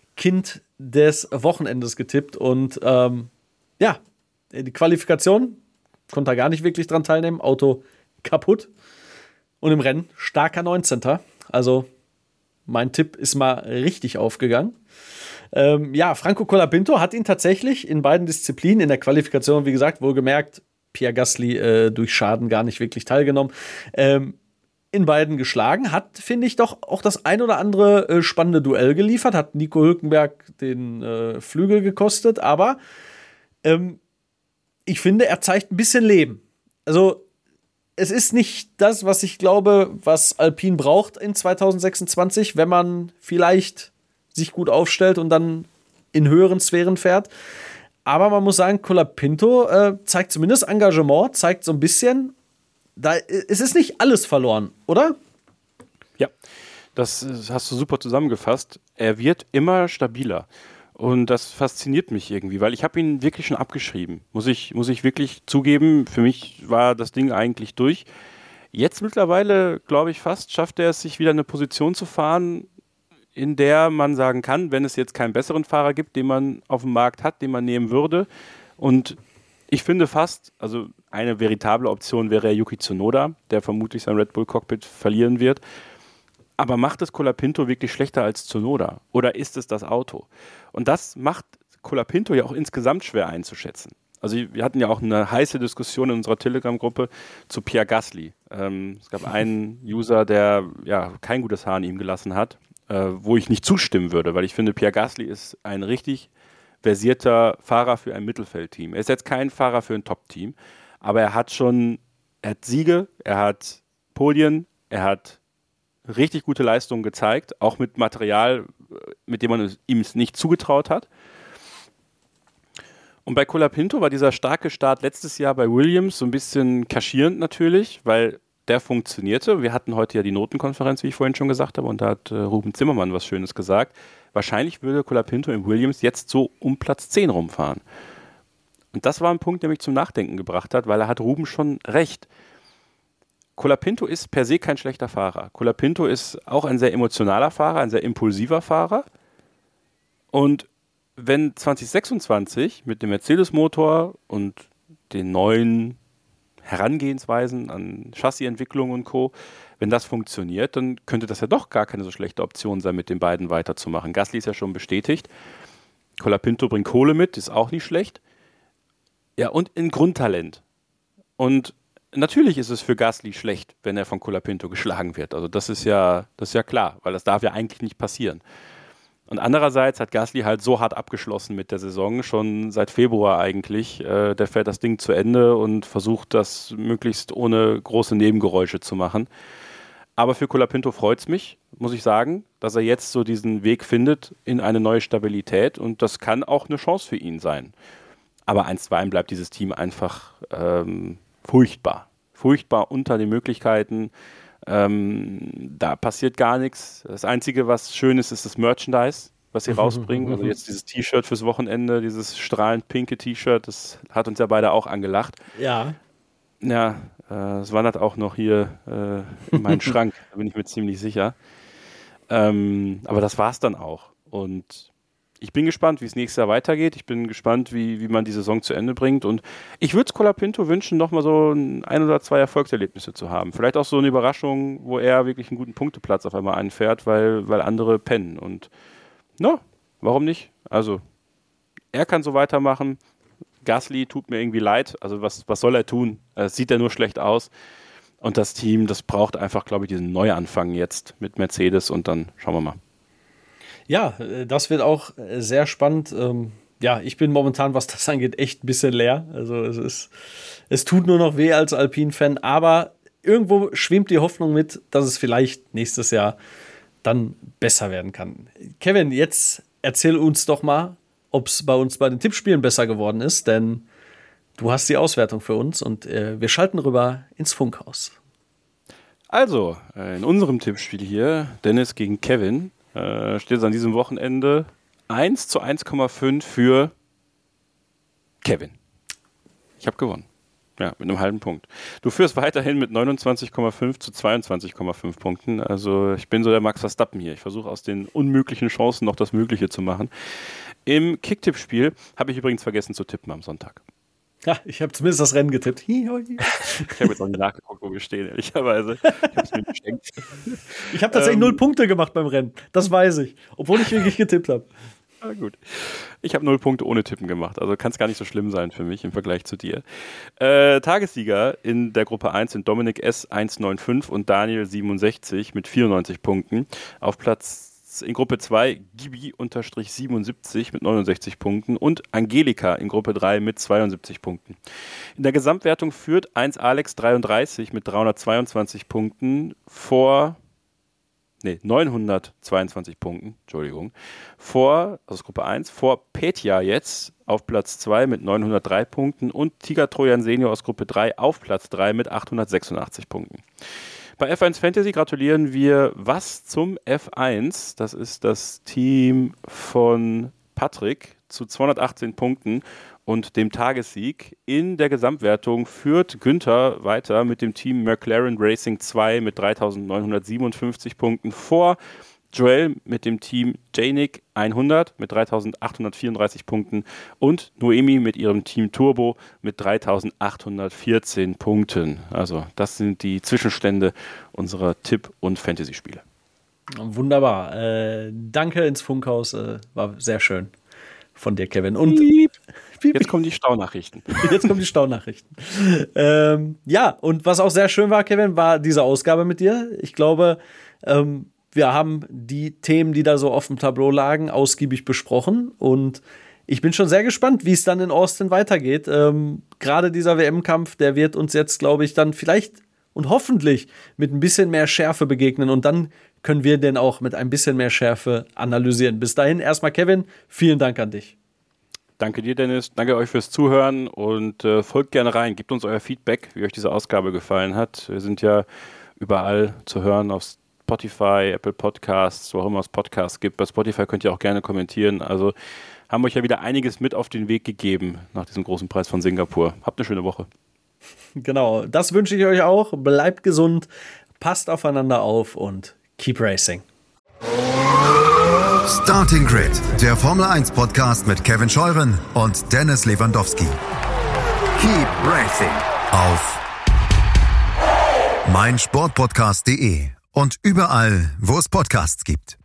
Speaker 2: des Wochenendes getippt. Und ähm, ja, die Qualifikation konnte er gar nicht wirklich dran teilnehmen. Auto kaputt. Und im Rennen starker neunzehnter Also mein Tipp ist mal richtig aufgegangen. Ähm, ja, Franco Colapinto hat ihn tatsächlich in beiden Disziplinen, in der Qualifikation, wie gesagt, wohlgemerkt, Pierre Gasly äh, durch Schaden gar nicht wirklich teilgenommen, ähm, in beiden geschlagen, hat, finde ich, doch auch das ein oder andere äh, spannende Duell geliefert, hat Nico Hülkenberg den äh, Flügel gekostet, aber ähm, ich finde, er zeigt ein bisschen Leben. Also es ist nicht das, was ich glaube, was Alpine braucht in zwanzig sechsundzwanzig, wenn man vielleicht sich gut aufstellt und dann in höheren Sphären fährt. Aber man muss sagen, Colapinto äh, zeigt zumindest Engagement, zeigt so ein bisschen, da, es ist nicht alles verloren, oder?
Speaker 3: Ja, das hast du super zusammengefasst. Er wird immer stabiler. Und das fasziniert mich irgendwie, weil ich habe ihn wirklich schon abgeschrieben. Muss ich, muss ich wirklich zugeben, für mich war das Ding eigentlich durch. Jetzt mittlerweile, glaube ich fast, schafft er es, sich wieder in eine Position zu fahren, in der man sagen kann, wenn es jetzt keinen besseren Fahrer gibt, den man auf dem Markt hat, den man nehmen würde. Und ich finde fast, also eine veritable Option wäre Yuki Tsunoda, der vermutlich sein Red Bull Cockpit verlieren wird. Aber macht es Colapinto wirklich schlechter als Tsunoda? Oder ist es das Auto? Und das macht Colapinto ja auch insgesamt schwer einzuschätzen. Also wir hatten ja auch eine heiße Diskussion in unserer Telegram-Gruppe zu Pierre Gasly. Ähm, es gab einen User, der ja kein gutes Haar an ihm gelassen hat, äh, wo ich nicht zustimmen würde, weil ich finde, Pierre Gasly ist ein richtig versierter Fahrer für ein Mittelfeldteam. Er ist jetzt kein Fahrer für ein Top-Team, aber er hat schon, er hat Siege, er hat Podien, er hat richtig gute Leistungen gezeigt, auch mit Material, mit dem man ihm es nicht zugetraut hat. Und bei Colapinto war dieser starke Start letztes Jahr bei Williams so ein bisschen kaschierend natürlich, weil der funktionierte. Wir hatten heute ja die Notenkonferenz, wie ich vorhin schon gesagt habe, und da hat äh, Ruben Zimmermann was Schönes gesagt. Wahrscheinlich würde Colapinto im Williams jetzt so um Platz zehn rumfahren. Und das war ein Punkt, der mich zum Nachdenken gebracht hat, weil er hat Ruben schon recht. Colapinto ist per se kein schlechter Fahrer. Colapinto ist auch ein sehr emotionaler Fahrer, ein sehr impulsiver Fahrer. Und wenn zwanzig sechsundzwanzig mit dem Mercedes-Motor und den neuen Herangehensweisen an Chassisentwicklung und Co., wenn das funktioniert, dann könnte das ja doch gar keine so schlechte Option sein, mit den beiden weiterzumachen. Gasly ist ja schon bestätigt. Colapinto bringt Kohle mit, ist auch nicht schlecht. Ja, und ein Grundtalent. Und natürlich ist es für Gasly schlecht, wenn er von Colapinto geschlagen wird. Also das ist ja, das ist ja klar, weil das darf ja eigentlich nicht passieren. Und andererseits hat Gasly halt so hart abgeschlossen mit der Saison, schon seit Februar eigentlich. Äh, der fährt das Ding zu Ende und versucht, das möglichst ohne große Nebengeräusche zu machen. Aber für Colapinto freut es mich, muss ich sagen, dass er jetzt so diesen Weg findet in eine neue Stabilität. Und das kann auch eine Chance für ihn sein. Aber einstweilen bleibt dieses Team einfach ähm, furchtbar. Furchtbar unter den Möglichkeiten. Ähm, da passiert gar nichts. Das Einzige, was schön ist, ist das Merchandise, was sie rausbringen. Also jetzt dieses T-Shirt fürs Wochenende, dieses strahlend pinke T-Shirt, das hat uns ja beide auch angelacht.
Speaker 2: Ja.
Speaker 3: Ja, äh, es wandert auch noch hier äh, in meinen Schrank, da bin ich mir ziemlich sicher. Ähm, aber das war's dann auch. Und ich bin gespannt, wie es nächstes Jahr weitergeht. Ich bin gespannt, wie, wie man die Saison zu Ende bringt. Und ich würde es Colapinto wünschen, nochmal so ein, ein oder zwei Erfolgserlebnisse zu haben. Vielleicht auch so eine Überraschung, wo er wirklich einen guten Punkteplatz auf einmal einfährt, weil, weil andere pennen. Und na, warum nicht? Also, er kann so weitermachen. Gasly tut mir irgendwie leid. Also, was, was soll er tun? Es sieht ja nur schlecht aus. Und das Team, das braucht einfach, glaube ich, diesen Neuanfang jetzt mit Mercedes. Und dann schauen wir mal.
Speaker 2: Ja, das wird auch sehr spannend. Ja, ich bin momentan, was das angeht, echt ein bisschen leer. Also es ist, es tut nur noch weh als Alpine-Fan, aber irgendwo schwimmt die Hoffnung mit, dass es vielleicht nächstes Jahr dann besser werden kann. Kevin, jetzt erzähl uns doch mal, ob es bei uns bei den Tippspielen besser geworden ist, denn du hast die Auswertung für uns und äh, wir schalten rüber ins Funkhaus.
Speaker 3: Also, in unserem Tippspiel hier, Dennis gegen Kevin, steht es an diesem Wochenende eins zu eins Komma fünf für Kevin. Ich habe gewonnen. Ja, mit einem halben Punkt. Du führst weiterhin mit neunundzwanzig Komma fünf zu zweiundzwanzig Komma fünf Punkten. Also ich bin so der Max Verstappen hier. Ich versuche aus den unmöglichen Chancen noch das Mögliche zu machen. Im Kicktipp-Spiel habe ich übrigens vergessen zu tippen am Sonntag.
Speaker 2: Ja, ich habe zumindest das Rennen getippt.
Speaker 3: Ich habe jetzt auch nicht nachgeguckt, wo wir stehen, ehrlicherweise. Ich habe es mir geschenkt.
Speaker 2: Ich habe tatsächlich ähm, null Punkte gemacht beim Rennen. Das weiß ich. Obwohl ich wirklich getippt habe.
Speaker 3: Ah, gut. Ich habe null Punkte ohne Tippen gemacht, also kann es gar nicht so schlimm sein für mich im Vergleich zu dir. Äh, Tagessieger in der Gruppe eins sind Dominik S. eins neun fünf und Daniel siebenundsechzig mit vierundneunzig Punkten. Auf Platz in Gruppe zwei Gibi siebenundsiebzig mit neunundsechzig Punkten und Angelika in Gruppe drei mit zweiundsiebzig Punkten. In der Gesamtwertung führt eins Alex dreiunddreißig mit dreihundertzweiundzwanzig Punkten vor... Nee, neunhundertzweiundzwanzig Punkten, Entschuldigung, vor, also Gruppe eins, vor Petja jetzt auf Platz zwei mit neunhundertdrei Punkten und Tiger Trojan Senior aus Gruppe drei auf Platz drei mit achthundertsechsundachtzig Punkten. Bei F eins Fantasy gratulieren wir was zum F eins, das ist das Team von Patrick zu zweihundertachtzehn Punkten und dem Tagessieg. In der Gesamtwertung führt Günther weiter mit dem Team McLaren Racing zwei mit dreitausendneunhundertsiebenundfünfzig Punkten vor Joel mit dem Team Janik hundert mit dreitausendachthundertvierunddreißig Punkten und Noemi mit ihrem Team Turbo mit dreitausendachthundertvierzehn Punkten. Also das sind die Zwischenstände unserer Tipp- und Fantasy-Spiele.
Speaker 2: Wunderbar. Äh, danke ins Funkhaus. Äh, war sehr schön von dir, Kevin. Und
Speaker 3: Piep. Jetzt kommen die Staunachrichten.
Speaker 2: Jetzt kommen die Staunachrichten. ähm, ja, und was auch sehr schön war, Kevin, war diese Ausgabe mit dir. Ich glaube, ähm, wir haben die Themen, die da so auf dem Tableau lagen, ausgiebig besprochen. Und ich bin schon sehr gespannt, wie es dann in Austin weitergeht. Ähm, gerade dieser W M-Kampf, der wird uns jetzt, glaube ich, dann vielleicht und hoffentlich mit ein bisschen mehr Schärfe begegnen. Und dann können wir den auch mit ein bisschen mehr Schärfe analysieren. Bis dahin erstmal, Kevin, vielen Dank an dich.
Speaker 3: Danke dir, Dennis. Danke euch fürs Zuhören und äh, folgt gerne rein. Gebt uns euer Feedback, wie euch diese Ausgabe gefallen hat. Wir sind ja überall zu hören auf Spotify, Apple Podcasts, wo auch immer es Podcasts gibt. Bei Spotify könnt ihr auch gerne kommentieren. Also haben euch ja wieder einiges mit auf den Weg gegeben nach diesem großen Preis von Singapur. Habt eine schöne Woche.
Speaker 2: Genau, das wünsche ich euch auch. Bleibt gesund, passt aufeinander auf und keep racing.
Speaker 1: Starting Grid, der Formel eins Podcast mit Kevin Scheuren und Dennis Lewandowski. Keep racing auf meinsportpodcast punkt de und überall, wo es Podcasts gibt.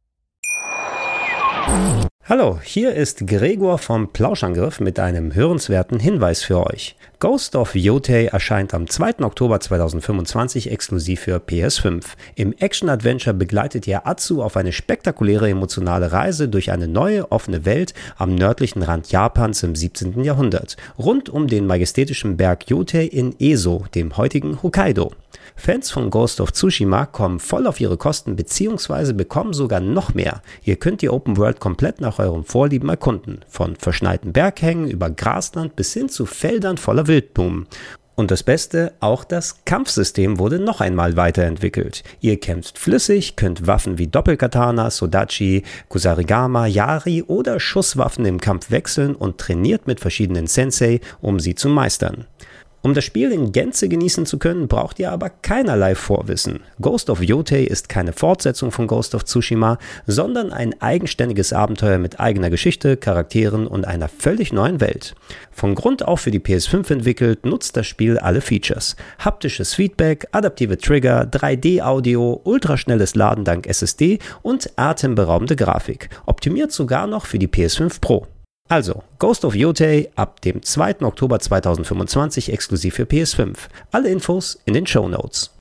Speaker 4: Hallo, hier ist Gregor vom Plauschangriff mit einem hörenswerten Hinweis für euch. Ghost of Yotei erscheint am zweiten Oktober zweitausendfünfundzwanzig exklusiv für P S fünf. Im Action-Adventure begleitet ihr Atsu auf eine spektakuläre emotionale Reise durch eine neue, offene Welt am nördlichen Rand Japans im siebzehnten Jahrhundert, rund um den majestätischen Berg Yotei in Eso, dem heutigen Hokkaido. Fans von Ghost of Tsushima kommen voll auf ihre Kosten bzw. bekommen sogar noch mehr. Ihr könnt die Open World komplett nach eurem Vorlieben erkunden, von verschneiten Berghängen über Grasland bis hin zu Feldern voller Wildblumen. Und das Beste, auch das Kampfsystem wurde noch einmal weiterentwickelt. Ihr kämpft flüssig, könnt Waffen wie Doppelkatana, Sodachi, Kusarigama, Yari oder Schusswaffen im Kampf wechseln und trainiert mit verschiedenen Sensei, um sie zu meistern. Um das Spiel in Gänze genießen zu können, braucht ihr aber keinerlei Vorwissen. Ghost of Yotei ist keine Fortsetzung von Ghost of Tsushima, sondern ein eigenständiges Abenteuer mit eigener Geschichte, Charakteren und einer völlig neuen Welt. Von Grund auf für die P S fünf entwickelt, nutzt das Spiel alle Features. Haptisches Feedback, adaptive Trigger, drei D Audio, ultraschnelles Laden dank S S D und atemberaubende Grafik. Optimiert sogar noch für die P S fünf Pro. Also, Ghost of Yotei ab dem zweiten Oktober zweitausendfünfundzwanzig exklusiv für P S fünf. Alle Infos in den Shownotes.